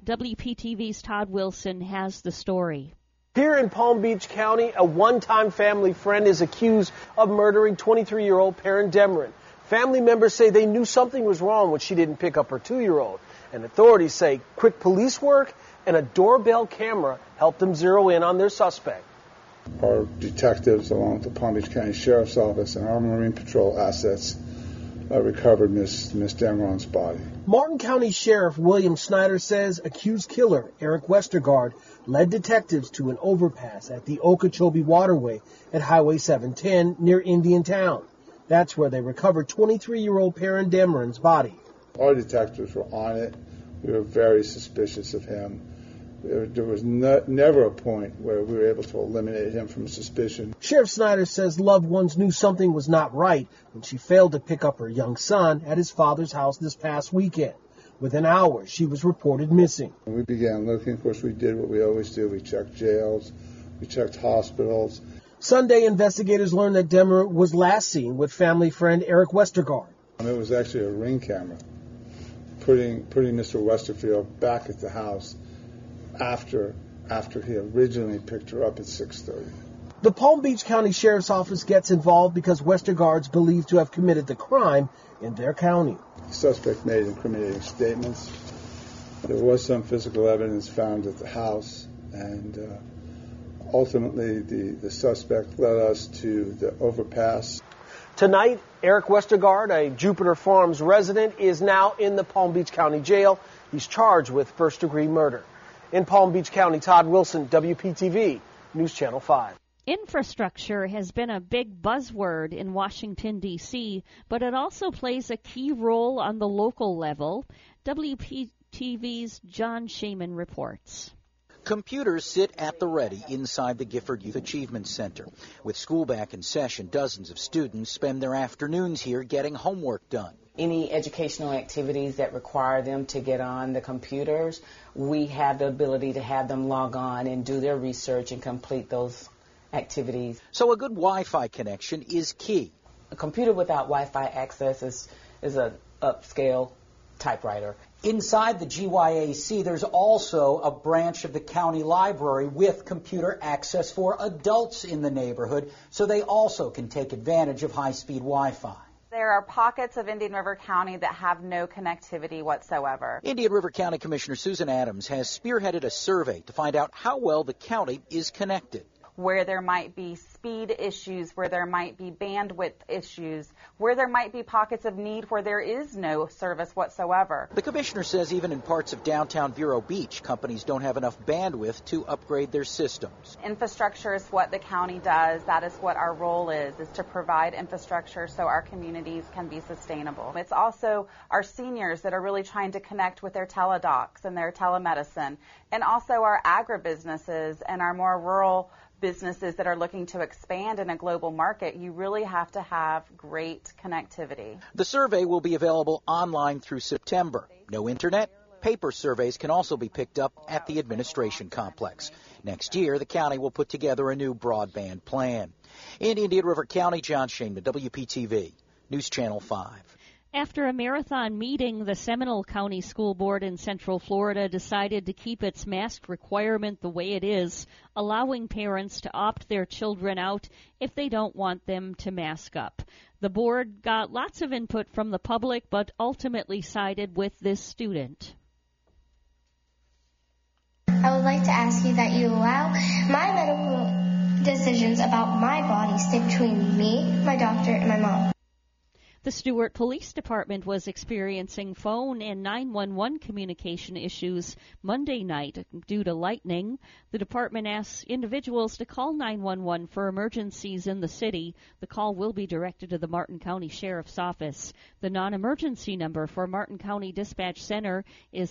WPTV's Todd Wilson has the story. Here in Palm Beach County, a one-time family friend is accused of murdering 23-year-old Perrin Damron. Family members say they knew something was wrong when she didn't pick up her 2-year-old. And authorities say quick police work and a doorbell camera helped them zero in on their suspect. Our detectives, along with the Palm Beach County Sheriff's Office and our Marine Patrol assets, recovered Miss Damron's body. Martin County Sheriff William Snyder says accused killer Eric Westergaard led detectives to an overpass at the Okeechobee Waterway at Highway 710 near Indian Town. That's where they recovered 23-year-old Perrin Damron's body. Our detectives were on it. We were very suspicious of him. There was never a point where we were able to eliminate him from suspicion. Sheriff Snyder says loved ones knew something was not right when she failed to pick up her young son at his father's house this past weekend. Within hours, she was reported missing. We began looking. Of course, we did what we always do. We checked jails. We checked hospitals. Sunday, investigators learned that Damron was last seen with family friend Eric Westergaard. It was actually a Ring camera putting Mr. Westerfield back at the house after he originally picked her up at 6:30. The Palm Beach County Sheriff's Office gets involved because Westergaard's believed to have committed the crime in their county. The suspect made incriminating statements. There was some physical evidence found at the house, and ultimately the suspect led us to the overpass. Tonight, Eric Westergaard, a Jupiter Farms resident, is now in the Palm Beach County Jail. He's charged with first-degree murder. In Palm Beach County, Todd Wilson, WPTV, News Channel 5. Infrastructure has been a big buzzword in Washington, D.C., but it also plays a key role on the local level. WPTV's John Shaman reports. Computers sit at the ready inside the Gifford Youth Achievement Center. With school back in session, dozens of students spend their afternoons here getting homework done. Any educational activities that require them to get on the computers, we have the ability to have them log on and do their research and complete those activities. So a good Wi-Fi connection is key. A computer without Wi-Fi access is an upscale typewriter. Inside the GYAC, there's also a branch of the county library with computer access for adults in the neighborhood, so they also can take advantage of high-speed Wi-Fi. There are pockets of Indian River County that have no connectivity whatsoever. Indian River County Commissioner Susan Adams has spearheaded a survey to find out how well the county is connected. Where there might be speed issues, where there might be bandwidth issues, where there might be pockets of need where there is no service whatsoever. The commissioner says even in parts of downtown Vero Beach, companies don't have enough bandwidth to upgrade their systems. Infrastructure is what the county does. That is what our role is to provide infrastructure so our communities can be sustainable. It's also our seniors that are really trying to connect with their teledocs and their telemedicine, and also our agribusinesses and our more rural businesses that are looking to expand in a global market. You really have to have great connectivity. The survey will be available online through September. No internet? Paper surveys can also be picked up at the administration complex. Next year, the county will put together a new broadband plan. In Indian River County, John Shainman, WPTV, News Channel 5. After a marathon meeting, the Seminole County School Board in Central Florida decided to keep its mask requirement the way it is, allowing parents to opt their children out if they don't want them to mask up. The board got lots of input from the public, but ultimately sided with this student. I would like to ask you that you allow my medical decisions about my body stay between me, my doctor, and my mom. The Stuart Police Department was experiencing phone and 911 communication issues Monday night due to lightning. The department asks individuals to call 911 for emergencies in the city. The call will be directed to the Martin County Sheriff's Office. The non-emergency number for Martin County Dispatch Center is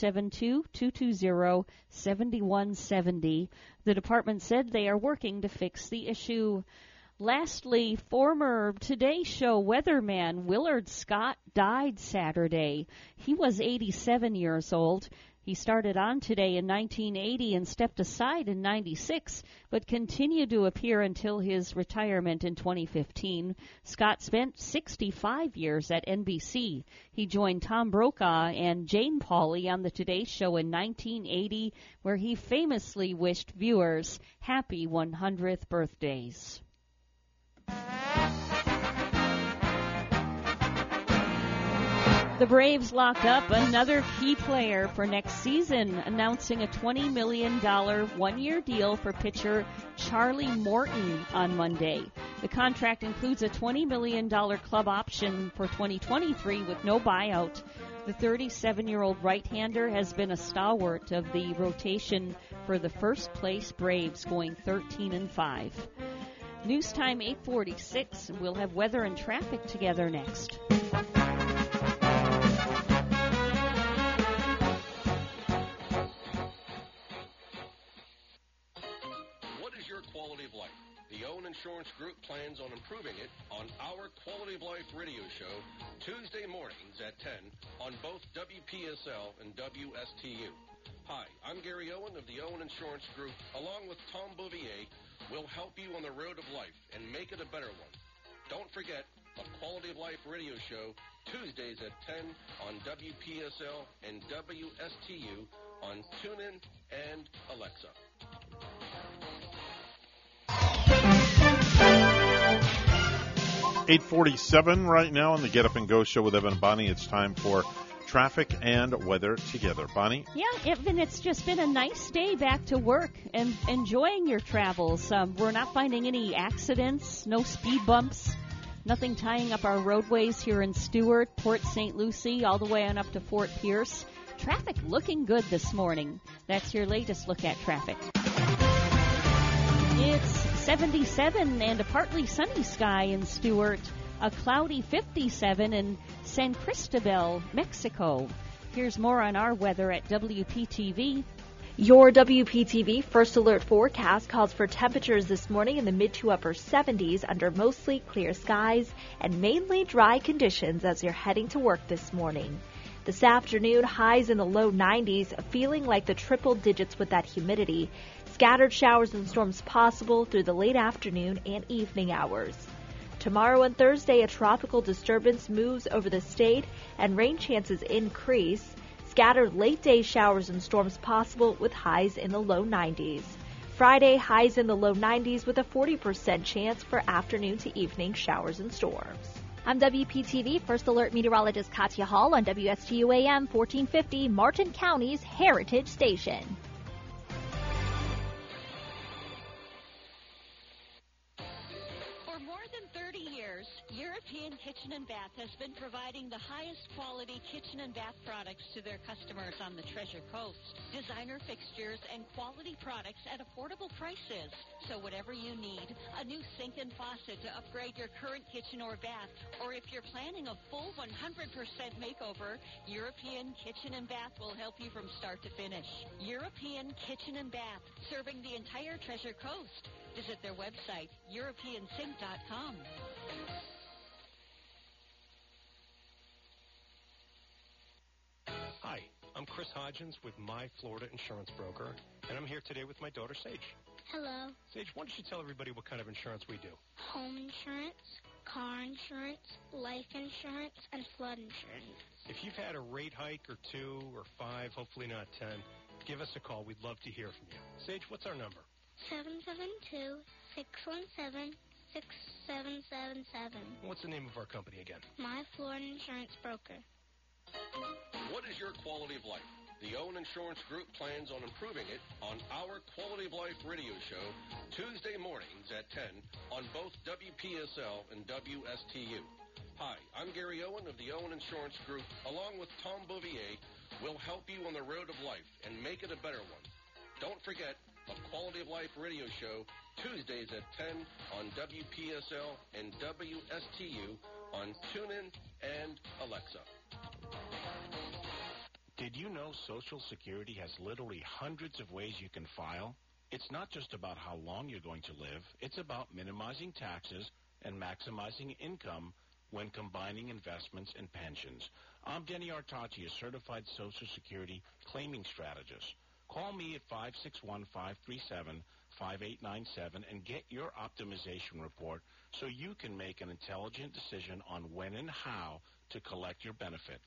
772-220-7170. The department said they are working to fix the issue. Lastly, former Today Show weatherman Willard Scott died Saturday. He was 87 years old. He started on Today in 1980 and stepped aside in 96, but continued to appear until his retirement in 2015. Scott spent 65 years at NBC. He joined Tom Brokaw and Jane Pauley on the Today Show in 1980, where he famously wished viewers happy 100th birthdays. The Braves locked up another key player for next season, announcing a $20 million one-year deal for pitcher Charlie Morton on Monday. The contract includes a $20 million club option for 2023 with no buyout. The 37-year-old right-hander has been a stalwart of the rotation for the first-place Braves, going 13-5. News time 8:46. We'll have weather and traffic together next. What is your quality of life? The Owen Insurance Group plans on improving it on our Quality of Life radio show Tuesday mornings at 10 on both WPSL and WSTU. Hi, I'm Gary Owen of the Owen Insurance Group, along with Tom Bouvier. We'll help you on the road of life and make it a better one. Don't forget the Quality of Life radio show Tuesdays at 10 on WPSL and WSTU on TuneIn and Alexa. $8:47 right now on the Get Up and Go show with Evan and Bonnie. It's time for traffic and weather together. Bonnie? Yeah, Evan, it's just been a nice day back to work and enjoying your travels. We're not finding any accidents, no speed bumps, nothing tying up our roadways here in Stuart, Port St. Lucie, all the way on up to Fort Pierce. Traffic looking good this morning. That's your latest look at traffic. It's 77 and a partly sunny sky in Stuart, a cloudy 57 in San Cristobal, Mexico. Here's more on our weather at WPTV. Your WPTV First Alert forecast calls for temperatures this morning in the mid to upper 70s under mostly clear skies and mainly dry conditions as you're heading to work this morning. This afternoon, highs in the low 90s, feeling like the triple digits with that humidity. Scattered showers and storms possible through the late afternoon and evening hours. Tomorrow and Thursday, a tropical disturbance moves over the state and rain chances increase. Scattered late-day showers and storms possible with highs in the low 90s. Friday, highs in the low 90s with a 40% chance for afternoon to evening showers and storms. I'm WPTV First Alert meteorologist Katya Hall on WSTU AM 1450, Martin County's Heritage Station. For more than 30 years, European Kitchen and Bath has been providing the highest quality kitchen and bath products to their customers on the Treasure Coast. Designer fixtures and quality products at affordable prices. So whatever you need, a new sink and faucet to upgrade your current kitchen or bath, or if you're planning a full 100% makeover, European Kitchen and Bath will help you from start to finish. European Kitchen and Bath, serving the entire Treasure Coast. Visit their website, EuropeanSink.com. Hi, I'm Chris Hodgins with My Florida Insurance Broker, and I'm here today with my daughter, Sage. Hello. Sage, why don't you tell everybody what kind of insurance we do? Home insurance, car insurance, life insurance, and flood insurance. If you've had a rate hike or 2 or 5, hopefully not 10, give us a call. We'd love to hear from you. Sage, what's our number? 772-617-6777. What's the name of our company again? My Florida Insurance Broker. What is your quality of life? The Owen Insurance Group plans on improving it on our Quality of Life radio show Tuesday mornings at 10 on both WPSL and WSTU. Hi, I'm Gary Owen of the Owen Insurance Group. Along with Tom Bouvier, we'll help you on the road of life and make it a better one. Don't forget a Quality of Life radio show Tuesdays at 10 on WPSL and WSTU on TuneIn and Alexa. Did you know Social Security has literally hundreds of ways you can file? It's not just about how long you're going to live. It's about minimizing taxes and maximizing income when combining investments and pensions. I'm Denny Artachi, a certified Social Security claiming strategist. Call me at 561-537-5897 and get your optimization report so you can make an intelligent decision on when and how to collect your benefit.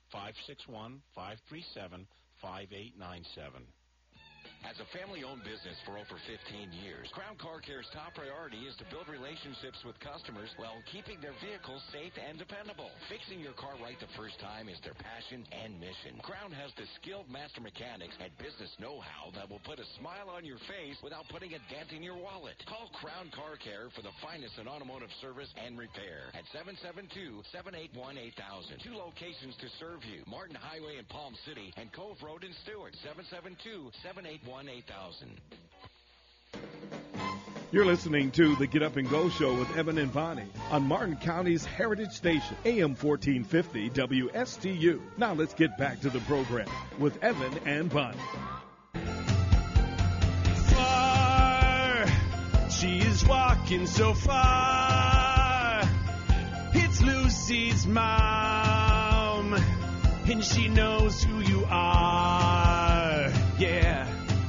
561-537-5897. As a family-owned business for over 15 years, Crown Car Care's top priority is to build relationships with customers while keeping their vehicles safe and dependable. Fixing your car right the first time is their passion and mission. Crown has the skilled master mechanics and business know-how that will put a smile on your face without putting a dent in your wallet. Call Crown Car Care for the finest in automotive service and repair at 772-781-8000. 2 locations to serve you: Martin Highway in Palm City and Cove Road in Stewart. 772-781-8000. You're listening to the Get Up and Go Show with Evan and Bonnie on Martin County's Heritage Station, AM 1450 WSTU. Now let's get back to the program with Evan and Bonnie. Far, she is walking so far. It's Lucy's mom, and she knows who you are. Yeah.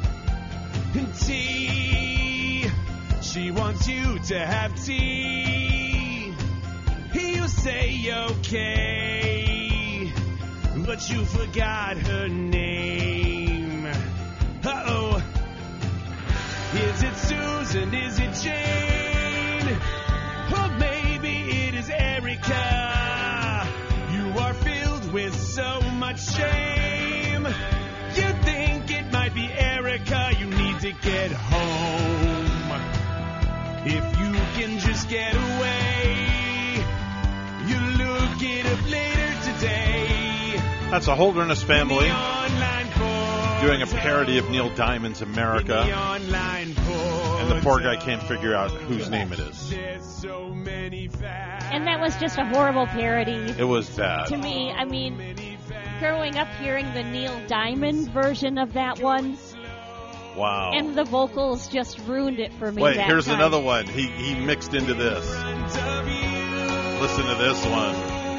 Tea, she wants you to have tea. You say okay, but you forgot her name. Uh-oh. Is it Susan? Is it Jane? Or maybe it is Erica. You are filled with so much shame. You think it might be Erica. You need to get home. If you can just get away, you look it up later today. That's a Holderness Family doing a parody of Neil Diamond's America. And the poor guy can't figure out whose name it is. And that was just a horrible parody. It was bad. To me, I mean, growing up hearing the Neil Diamond version of that one. Wow. And the vocals just ruined it for me. Wait, that here's time. another one. He mixed into this. Listen to this one.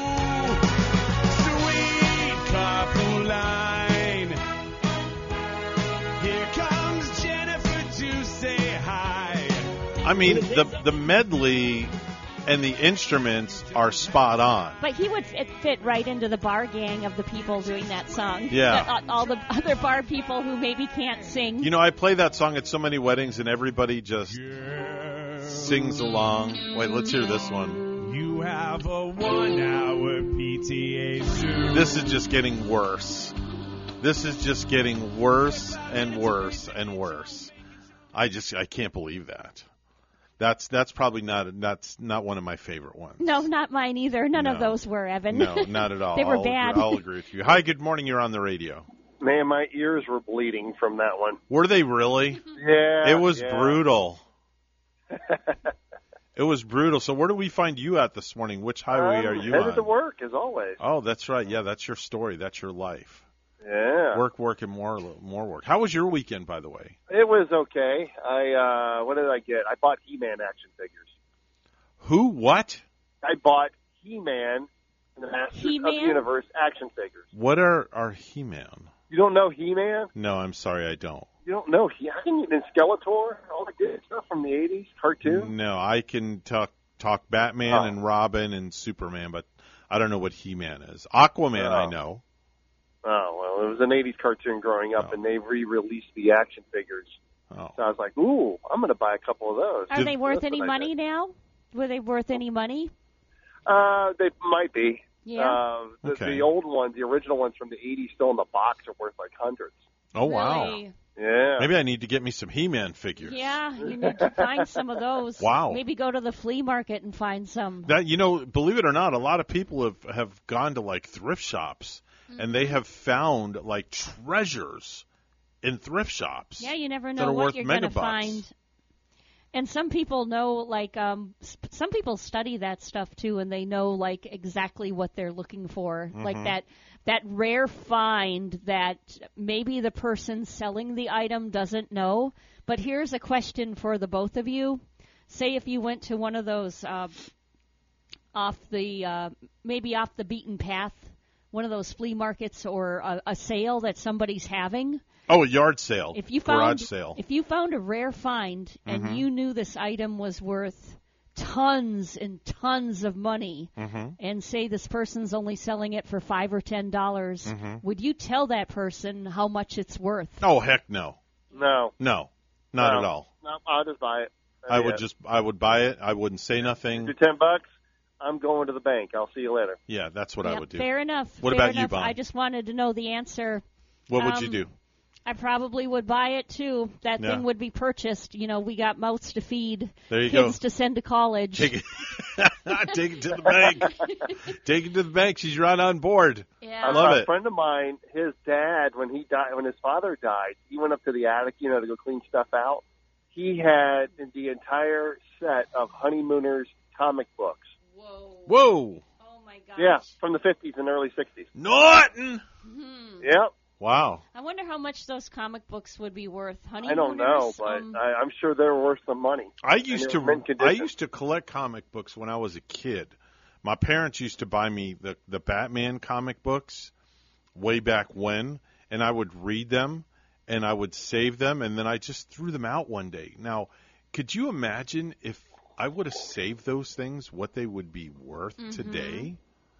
Sweet Capuline. Here comes Jennifer to say hi. I mean, the medley and the instruments are spot on. But he would fit right into the bar gang of the people doing that song. Yeah. All the other bar people who maybe can't sing. You know, I play that song at so many weddings, and everybody just sings along. Wait, let's hear this one. You to have a 1-hour PTA soon. This is just getting worse. This is just getting worse and worse and worse. I can't believe that. That's probably not one of my favorite ones. No, not mine either. None of those were, Evan. No, not at all. They were bad. I'll agree with you. Hi, good morning. You're on the radio. Man, my ears were bleeding from that one. Were they really? Yeah. It was brutal. It was brutal. So where do we find you at this morning? Which highway are you on? Headed to work, as always. Oh, that's right. Yeah, that's your story. That's your life. Yeah. Work, and more work. How was your weekend, by the way? It was okay. What did I get? I bought He-Man action figures. Who? What? I bought He-Man and the Masters of the Universe action figures. What are He-Man? You don't know He-Man? No, I'm sorry, I don't. You don't know He-Man and Skeletor? All the good stuff from the 80s cartoon? No, I can talk Batman and Robin and Superman, but I don't know what He-Man is. Aquaman, I know. Oh, well, it was an 80s cartoon growing up, and they re-released the action figures. Oh. So I was like, ooh, I'm going to buy a couple of those. Are they worth any money now? Were they worth any money? They might be. Yeah. The old ones, the original ones from the 80s still in the box are worth like hundreds. Oh, wow. Really? Yeah. Maybe I need to get me some He-Man figures. Yeah, you need to find some of those. Wow. Maybe go to the flea market and find some. That, believe it or not, a lot of people have gone to like thrift shops. And they have found like treasures in thrift shops. Yeah, you never know what you're going to find. And some people know, like, some people study that stuff too, and they know like exactly what they're looking for, like that rare find that maybe the person selling the item doesn't know. But here's a question for the both of you: say if you went to one of those maybe off the beaten path. One of those flea markets or a sale that somebody's having. Oh, a yard sale. Garage sale. If you found a rare find and you knew this item was worth tons and tons of money, and say this person's only selling it for $5 or $10, would you tell that person how much it's worth? Oh, heck no. No. No, not at all. No, I'll just buy it. I would buy it. I wouldn't say nothing. For $10. I'm going to the bank. I'll see you later. Yeah, that's what I would do. Fair enough. What about you, Bon? I just wanted to know the answer. What would you do? I probably would buy it, too. That thing would be purchased. We got mouths to feed, there you kids to send to college. Take it to the bank. Take it to the bank. She's right on board. Yeah. I love it. A friend of mine, his dad, when his father died, he went up to the attic, to go clean stuff out. He had the entire set of Honeymooners comic books. Whoa. Oh, my gosh. Yeah, from the 50s and early 60s. Norton! Yep. Wow. I wonder how much those comic books would be worth. I don't know, but I'm sure they're worth some money. I used to collect comic books when I was a kid. My parents used to buy me the Batman comic books way back when, and I would read them, and I would save them, and then I just threw them out one day. Now, could you imagine if I would have saved those things, what they would be worth today?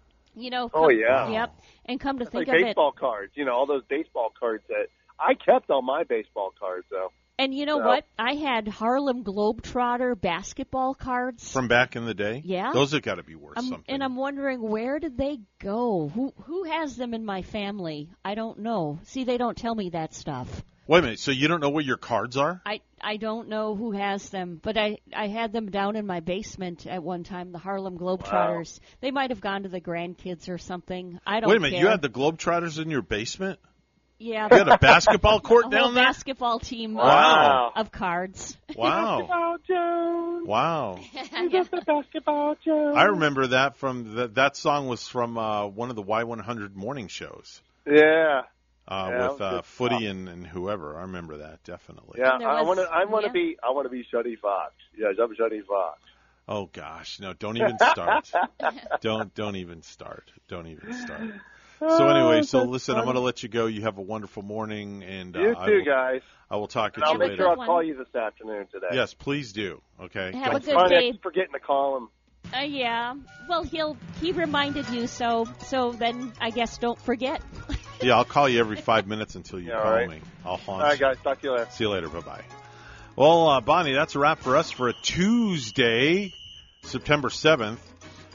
Oh, yeah. Yep. And come to think like of baseball cards, all those baseball cards that I kept all my baseball cards, though. And you know what? I had Harlem Globetrotter basketball cards. From back in the day? Yeah. Those have got to be worth something. And I'm wondering, where did they go? Who has them in my family? I don't know. See, they don't tell me that stuff. Wait a minute. So you don't know where your cards are? I don't know who has them, but I had them down in my basement at one time, the Harlem Globetrotters. Wow. They might have gone to the grandkids or something. I don't care. Wait a minute. You had the Globetrotters in your basement? Yeah. You had a basketball court down there? A basketball team of cards. Wow. Basketball Jones. Wow. The Basketball Jones. I remember that from that song was from one of the Y100 morning shows. Yeah. With Footy and whoever. I remember that definitely. Yeah, I want to be Shuddy Fox. Yes, I'm Shuddy Fox. Oh gosh, no! Don't even start. Don't even start. Don't even start. So anyway, listen, I'm going to let you go. You have a wonderful morning, and you too, guys. I will talk to you later. I'll make sure I'll call you this afternoon today. Yes, please do. Okay. Have a good day. I keep forgetting to call him. Yeah. Well, he reminded you, so then I guess don't forget. Yeah, I'll call you every 5 minutes until you call me. I'll haunt you. All right, guys. Talk to you later. See you later. Bye-bye. Well, Bonnie, that's a wrap for us for a Tuesday, September 7th.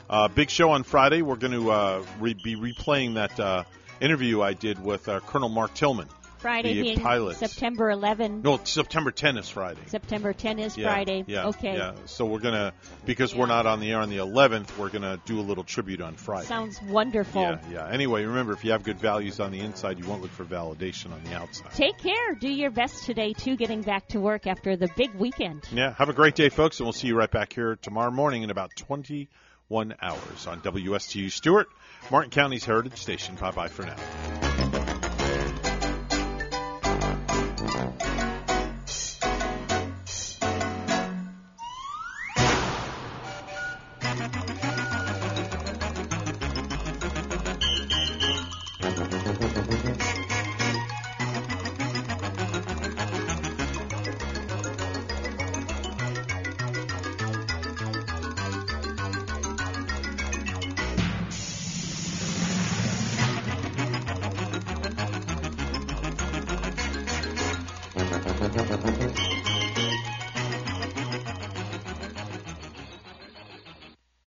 Big show on Friday. We're going to be replaying that interview I did with Colonel Mark Tillman. Friday the being pilot. September 11. No, September 10 is Friday. September 10 is Yeah, Friday. Yeah, okay. Yeah. So we're going to, because we're not on the air on the 11th, we're going to do a little tribute on Friday. Sounds wonderful. Yeah. Anyway, remember, if you have good values on the inside, you won't look for validation on the outside. Take care. Do your best today, too, getting back to work after the big weekend. Yeah. Have a great day, folks, and we'll see you right back here tomorrow morning in about 21 hours on WSTU Stewart, Martin County's Heritage Station. Bye-bye for now.